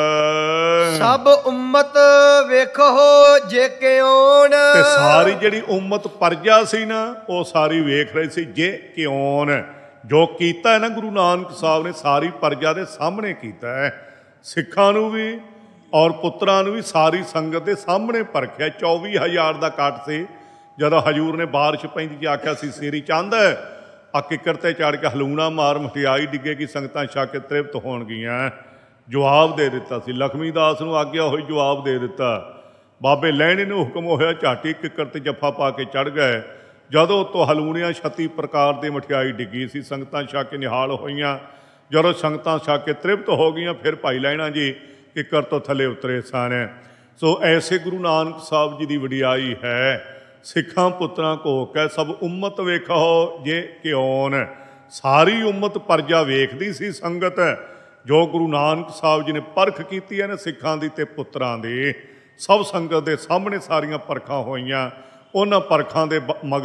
ਹੈ। ਸਭ ਉਮਤ ਵੇਖੋ ਜੇ ਕਿਉਨ। ਤੇ ਸਾਰੀ ਜਿਹੜੀ ਉਮਤ ਪਰਜਾ ਸੀ ਨਾ, ਉਹ ਸਾਰੀ ਵੇਖ ਰਹੀ ਸੀ ਜੇ ਕਿਉਨ। ਜੋ ਕੀਤਾ ਹੈ ਨਾ ਗੁਰੂ ਨਾਨਕ ਸਾਹਿਬ ਨੇ, ਸਾਰੀ ਪਰਜਾ ਦੇ ਸਾਹਮਣੇ ਕੀਤਾ ਹੈ। ਸਿੱਖਾਂ ਨੂੰ ਵੀ ਔਰ ਪੁੱਤਰਾਂ ਨੂੰ ਵੀ ਸਾਰੀ ਸੰਗਤ ਦੇ ਸਾਹਮਣੇ ਪਰਖਿਆ। 24,000 ਦਾ ਇਕੱਠ ਸੀ। ਜਦੋਂ ਹਜੂਰ ਨੇ ਬਾਰਿਸ਼ ਪੈਂਦੀ ਜੀ ਆਖਿਆ ਸੀ ਸੇਰੀ ਚੰਦ ਆ ਕਿੱਕਰ ਤੇ ਚੜ ਕੇ ਹਲੂਣਾ ਮਾਰ, ਮਠਿਆਈ ਡਿੱਗੇਗੀ, ਸੰਗਤਾਂ ਛਕ ਕੇ ਤ੍ਰਿਪਤ ਹੋਣਗੀਆਂ। ਜਵਾਬ ਦੇ ਦਿੱਤਾ ਸੀ, ਲਖਮੀ ਦਾਸ ਨੂੰ ਆਗਿਆ ਹੋਈ ਜਵਾਬ ਦੇ ਦਿੱਤਾ। ਬਾਬੇ ਲਹਿਣੇ ਨੂੰ ਹੁਕਮ ਹੋਇਆ, ਝਾਟੀ ਕਿੱਕਰ ਤੇ ਜੱਫਾ ਪਾ ਕੇ ਚੜ ਗਏ। ਜਦੋਂ ਤੋਂ ਹਲੂਣੀਆਂ 36 ਪ੍ਰਕਾਰ ਦੀ ਮਠਿਆਈ ਡਿੱਗੀ ਸੀ, ਸੰਗਤਾਂ ਛਕ ਕੇ ਨਿਹਾਲ ਹੋਈਆਂ। ਜਦੋਂ ਸੰਗਤਾਂ ਛਕ ਕੇ ਤ੍ਰਿਪਤ ਹੋ ਗਈਆਂ, ਫਿਰ ਭਾਈ ਲਹਿਣਾ ਜੀ ਕਿੱਕਰ ਤੋਂ ਥੱਲੇ ਉਤਰੇ ਸਨ। ਸੋ ਐਸੇ ਗੁਰੂ ਨਾਨਕ ਸਾਹਿਬ ਜੀ ਦੀ ਵਡਿਆਈ ਹੈ। ਸਿੱਖਾਂ ਪੁੱਤਰਾਂ ਘੋਖ ਕੈ ਸਭ ਉਮਤ ਵੇਖੋ ਜੇ ਕਿਉਨ। ਸਾਰੀ ਉਮਤ ਪਰਜਾ ਵੇਖਦੀ ਸੀ ਸੰਗਤ, ਜੋ ਗੁਰੂ ਨਾਨਕ ਸਾਹਿਬ ਜੀ ਨੇ ਪਰਖ ਕੀਤੀ ਹੈ ਨਾ ਸਿੱਖਾਂ ਦੀ ਤੇ ਪੁੱਤਰਾਂ ਦੀ। ਸਭ ਸੰਗਤ ਦੇ ਸਾਹਮਣੇ ਸਾਰੀਆਂ ਪਰਖਾਂ ਹੋਈਆਂ। ਉਹਨਾਂ ਪਰਖਾਂ ਦੇ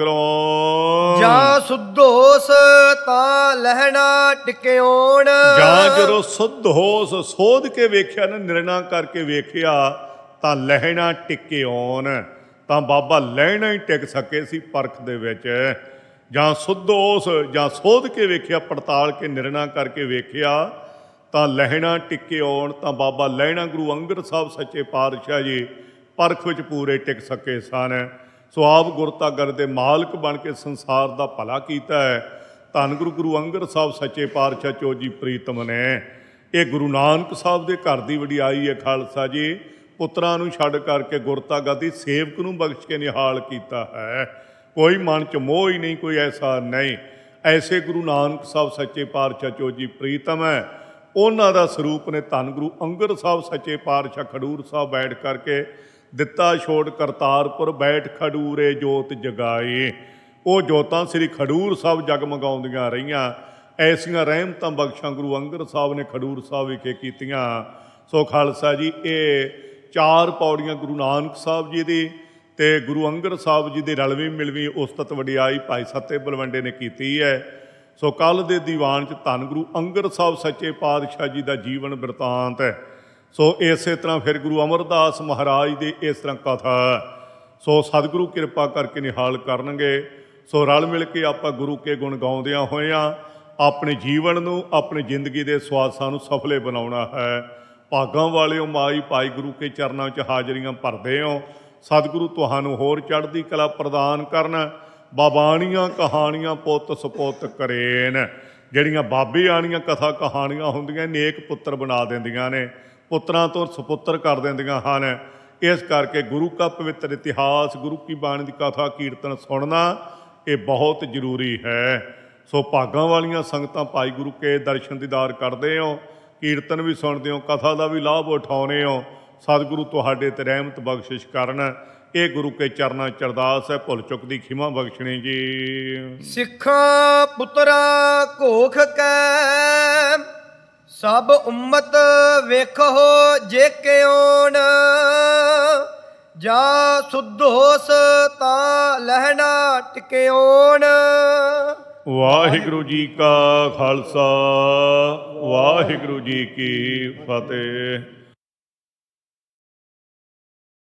ਮਗਰੋਂ ਜਾਂ ਸੁਧੋਸ ਤਾਂ ਲਹਿਣਾ ਟਿਕਿਓਣ। ਜਾਂ ਜਦੋਂ ਸੁਧ ਹੋਸ ਸੋਧ ਕੇ ਵੇਖਿਆ ਨਾ, ਨਿਰਣਾ ਕਰਕੇ ਵੇਖਿਆ, ਤਾਂ ਲਹਿਣਾ ਟਿਕਿਓਣ, ਤਾਂ ਬਾਬਾ ਲਹਿਣਾ ਹੀ ਟਿਕ ਸਕੇ ਸੀ ਪਰਖ ਦੇ ਵਿੱਚ। ਜਾਂ ਸੁਧੋਸ ਜਾਂ ਸੋਧ ਕੇ ਵੇਖਿਆ, ਪੜਤਾਲ ਕੇ ਨਿਰਣਾ ਕਰਕੇ ਵੇਖਿਆ, ਤਾਂ ਲਹਿਣਾ ਟਿਕਿਓਣ, ਤਾਂ ਬਾਬਾ ਲਹਿਣਾ ਗੁਰੂ ਅੰਗਦ ਸਾਹਿਬ ਸੱਚੇ ਪਾਤਸ਼ਾਹ ਜੀ ਪਰਖ ਵਿੱਚ ਪੂਰੇ ਟਿਕ ਸਕੇ ਸਨ। ਸੋ ਆਪ ਗੁਰਤਾ ਗਰ ਦੇ ਮਾਲਕ ਬਣ ਕੇ ਸੰਸਾਰ ਦਾ ਭਲਾ ਕੀਤਾ ਹੈ। ਧੰਨ ਗੁਰੂ ਅੰਗਦ ਸਾਹਿਬ ਸੱਚੇ ਪਾਤਸ਼ਾਹ ਚੋਜੀ ਪ੍ਰੀਤਮ ਨੇ। ਇਹ ਗੁਰੂ ਨਾਨਕ ਸਾਹਿਬ ਦੇ ਘਰ ਦੀ ਵਡਿਆਈ ਹੈ ਖਾਲਸਾ ਜੀ। ਪੁੱਤਰਾਂ ਨੂੰ ਛੱਡ ਕਰਕੇ ਗੁਰਤਾ ਗਾਦੀ ਸੇਵਕ ਨੂੰ ਬਖਸ਼ ਕੇ ਨਿਹਾਲ ਕੀਤਾ ਹੈ। ਕੋਈ ਮਨ 'ਚ ਮੋਹ ਹੀ ਨਹੀਂ, ਕੋਈ ਐਸਾ ਨਹੀਂ। ਐਸੇ ਗੁਰੂ ਨਾਨਕ ਸਾਹਿਬ ਸੱਚੇ ਪਾਤਸ਼ਾਹ ਚੋਜੀ ਪ੍ਰੀਤਮ ਹੈ। ਉਹਨਾਂ ਦਾ ਸਰੂਪ ਨੇ ਧੰਨ ਗੁਰੂ ਅੰਗਦ ਸਾਹਿਬ ਸੱਚੇ ਪਾਤਸ਼ਾਹ ਖਡੂਰ ਸਾਹਿਬ ਬੈਠ ਕਰਕੇ ਦਿੱਤਾ ਛੋੜ ਕਰਤਾਰਪੁਰ ਬੈਠ ਖਡੂਰੇ ਜੋਤ ਜਗਾਏ। ਉਹ ਜੋਤਾਂ ਸ੍ਰੀ ਖਡੂਰ ਸਾਹਿਬ ਜਗਮਗਾਉਂਦੀਆਂ ਰਹੀਆਂ। ਐਸੀਆਂ ਰਹਿਮਤਾਂ ਬਖਸ਼ਾਂ ਗੁਰੂ ਅੰਗਦ ਸਾਹਿਬ ਨੇ ਖਡੂਰ ਸਾਹਿਬ ਵਿਖੇ ਕੀਤੀਆਂ। ਸੋ ਖਾਲਸਾ ਜੀ, ਇਹ 4 ਪੌੜੀਆਂ ਗੁਰੂ ਨਾਨਕ ਸਾਹਿਬ ਜੀ ਦੀ ਤੇ ਗੁਰੂ ਅੰਗਦ ਸਾਹਿਬ ਜੀ ਦੇ ਰਲਵੀਂ ਮਿਲਵੀਂ ਉਸਤਤ ਵਡਿਆਈ ਭਾਈ ਸੱਤੇ ਬਲਵੰਡੇ ਨੇ ਕੀਤੀ ਹੈ। ਸੋ ਕੱਲ੍ਹ ਦੇ ਦੀਵਾਨ 'ਚ ਧੰਨ ਗੁਰੂ ਅੰਗਦ ਸਾਹਿਬ ਸੱਚੇ ਪਾਤਸ਼ਾਹ ਜੀ ਦਾ ਜੀਵਨ ਬਿਰਤਾਂਤ ਹੈ। ਸੋ ਇਸੇ ਤਰ੍ਹਾਂ ਫਿਰ ਗੁਰੂ ਅਮਰਦਾਸ ਮਹਾਰਾਜ ਦੀ ਇਸ ਤਰ੍ਹਾਂ ਕਥਾ ਹੈ। ਸੋ ਸਤਿਗੁਰੂ ਕਿਰਪਾ ਕਰਕੇ ਨਿਹਾਲ ਕਰਨਗੇ। ਸੋ ਰਲ ਮਿਲ ਕੇ ਆਪਾਂ ਗੁਰੂ ਕੇ ਗੁਣ ਗਾਉਂਦਿਆਂ ਹੋਇਆਂ ਆਪਣੇ ਜੀਵਨ ਨੂੰ, ਆਪਣੀ ਜ਼ਿੰਦਗੀ ਦੇ ਸਵਾਸਾਂ ਨੂੰ ਸਫਲੇ ਬਣਾਉਣਾ ਹੈ। ਭਾਗਾਂ ਵਾਲਿਓ ਮਾਈ ਭਾਈ ਗੁਰੂ ਕੇ ਚਰਨਾਂ 'ਚ ਹਾਜ਼ਰੀਆਂ ਭਰਦੇ ਹੋ। ਸਤਿਗੁਰੂ ਤੁਹਾਨੂੰ ਹੋਰ ਚੜ੍ਹਦੀ ਕਲਾ ਪ੍ਰਦਾਨ ਕਰਨ। ਬਾਬਾਣੀਆਂ ਕਹਾਣੀਆਂ ਪੁੱਤ ਸਪੁੱਤ ਕਰੇਨ। ਜਿਹੜੀਆਂ ਬਾਬੇ ਆਣੀਆਂ ਕਥਾ ਕਹਾਣੀਆਂ ਹੁੰਦੀਆਂ ਨੇਕ ਪੁੱਤਰ ਬਣਾ ਦਿੰਦੀਆਂ ਨੇ, ਪੁੱਤਰਾਂ ਤੋਂ ਸਪੁੱਤਰ ਕਰ ਦਿੰਦੀਆਂ ਹਨ। ਇਸ ਕਰਕੇ ਗੁਰੂ ਕਾ ਪਵਿੱਤਰ ਇਤਿਹਾਸ, ਗੁਰੂ ਕੀ ਬਾਣੀ ਦੀ ਕਥਾ ਕੀਰਤਨ ਸੁਣਨਾ ਇਹ ਬਹੁਤ ਜ਼ਰੂਰੀ ਹੈ। ਸੋ ਭਾਗਾਂ ਵਾਲੀਆਂ ਸੰਗਤਾਂ ਭਾਈ ਗੁਰੂ ਕੇ ਦਰਸ਼ਨ ਦੀਦਾਰ ਕਰਦੇ ਹੋ, ਕੀਰਤਨ ਵੀ ਸੁਣਦੇ ਹੋ, ਕਥਾ ਦਾ ਵੀ ਲਾਭ ਉਠਾਉਂਦੇ ਹੋ। ਸਤਿਗੁਰੂ ਤੁਹਾਡੇ ਤੇ ਰਹਿਮਤ ਬਖਸ਼ਿਸ਼ ਕਰਨ। ਇਹ ਗੁਰੂ ਕੇ ਚਰਨਾਂ 'ਚ ਅਰਦਾਸ ਹੈ, ਭੁੱਲ ਚੁੱਕ ਦੀ ਖਿਮਾ ਬਖਸ਼ਣੀ ਜੀ। ਸਿੱਖਾਂ ਪੁੱਤਰਾ ਘੋਖ ਕੈ ਸਭ ਉਮਤ ਵੇਖੋ ਜੇ ਕਿਉਣ। ਜਾਂ ਸੁਧ ਹੋਸ ਤਾਂ ਲਹਿਣਾ ਟਿਕਿਓਣ। ਵਾਹਿਗੁਰੂ ਜੀ ਕਾ ਖਾਲਸਾ, ਵਾਹਿਗੁਰੂ ਜੀ ਕੀ ਫਤਿਹ।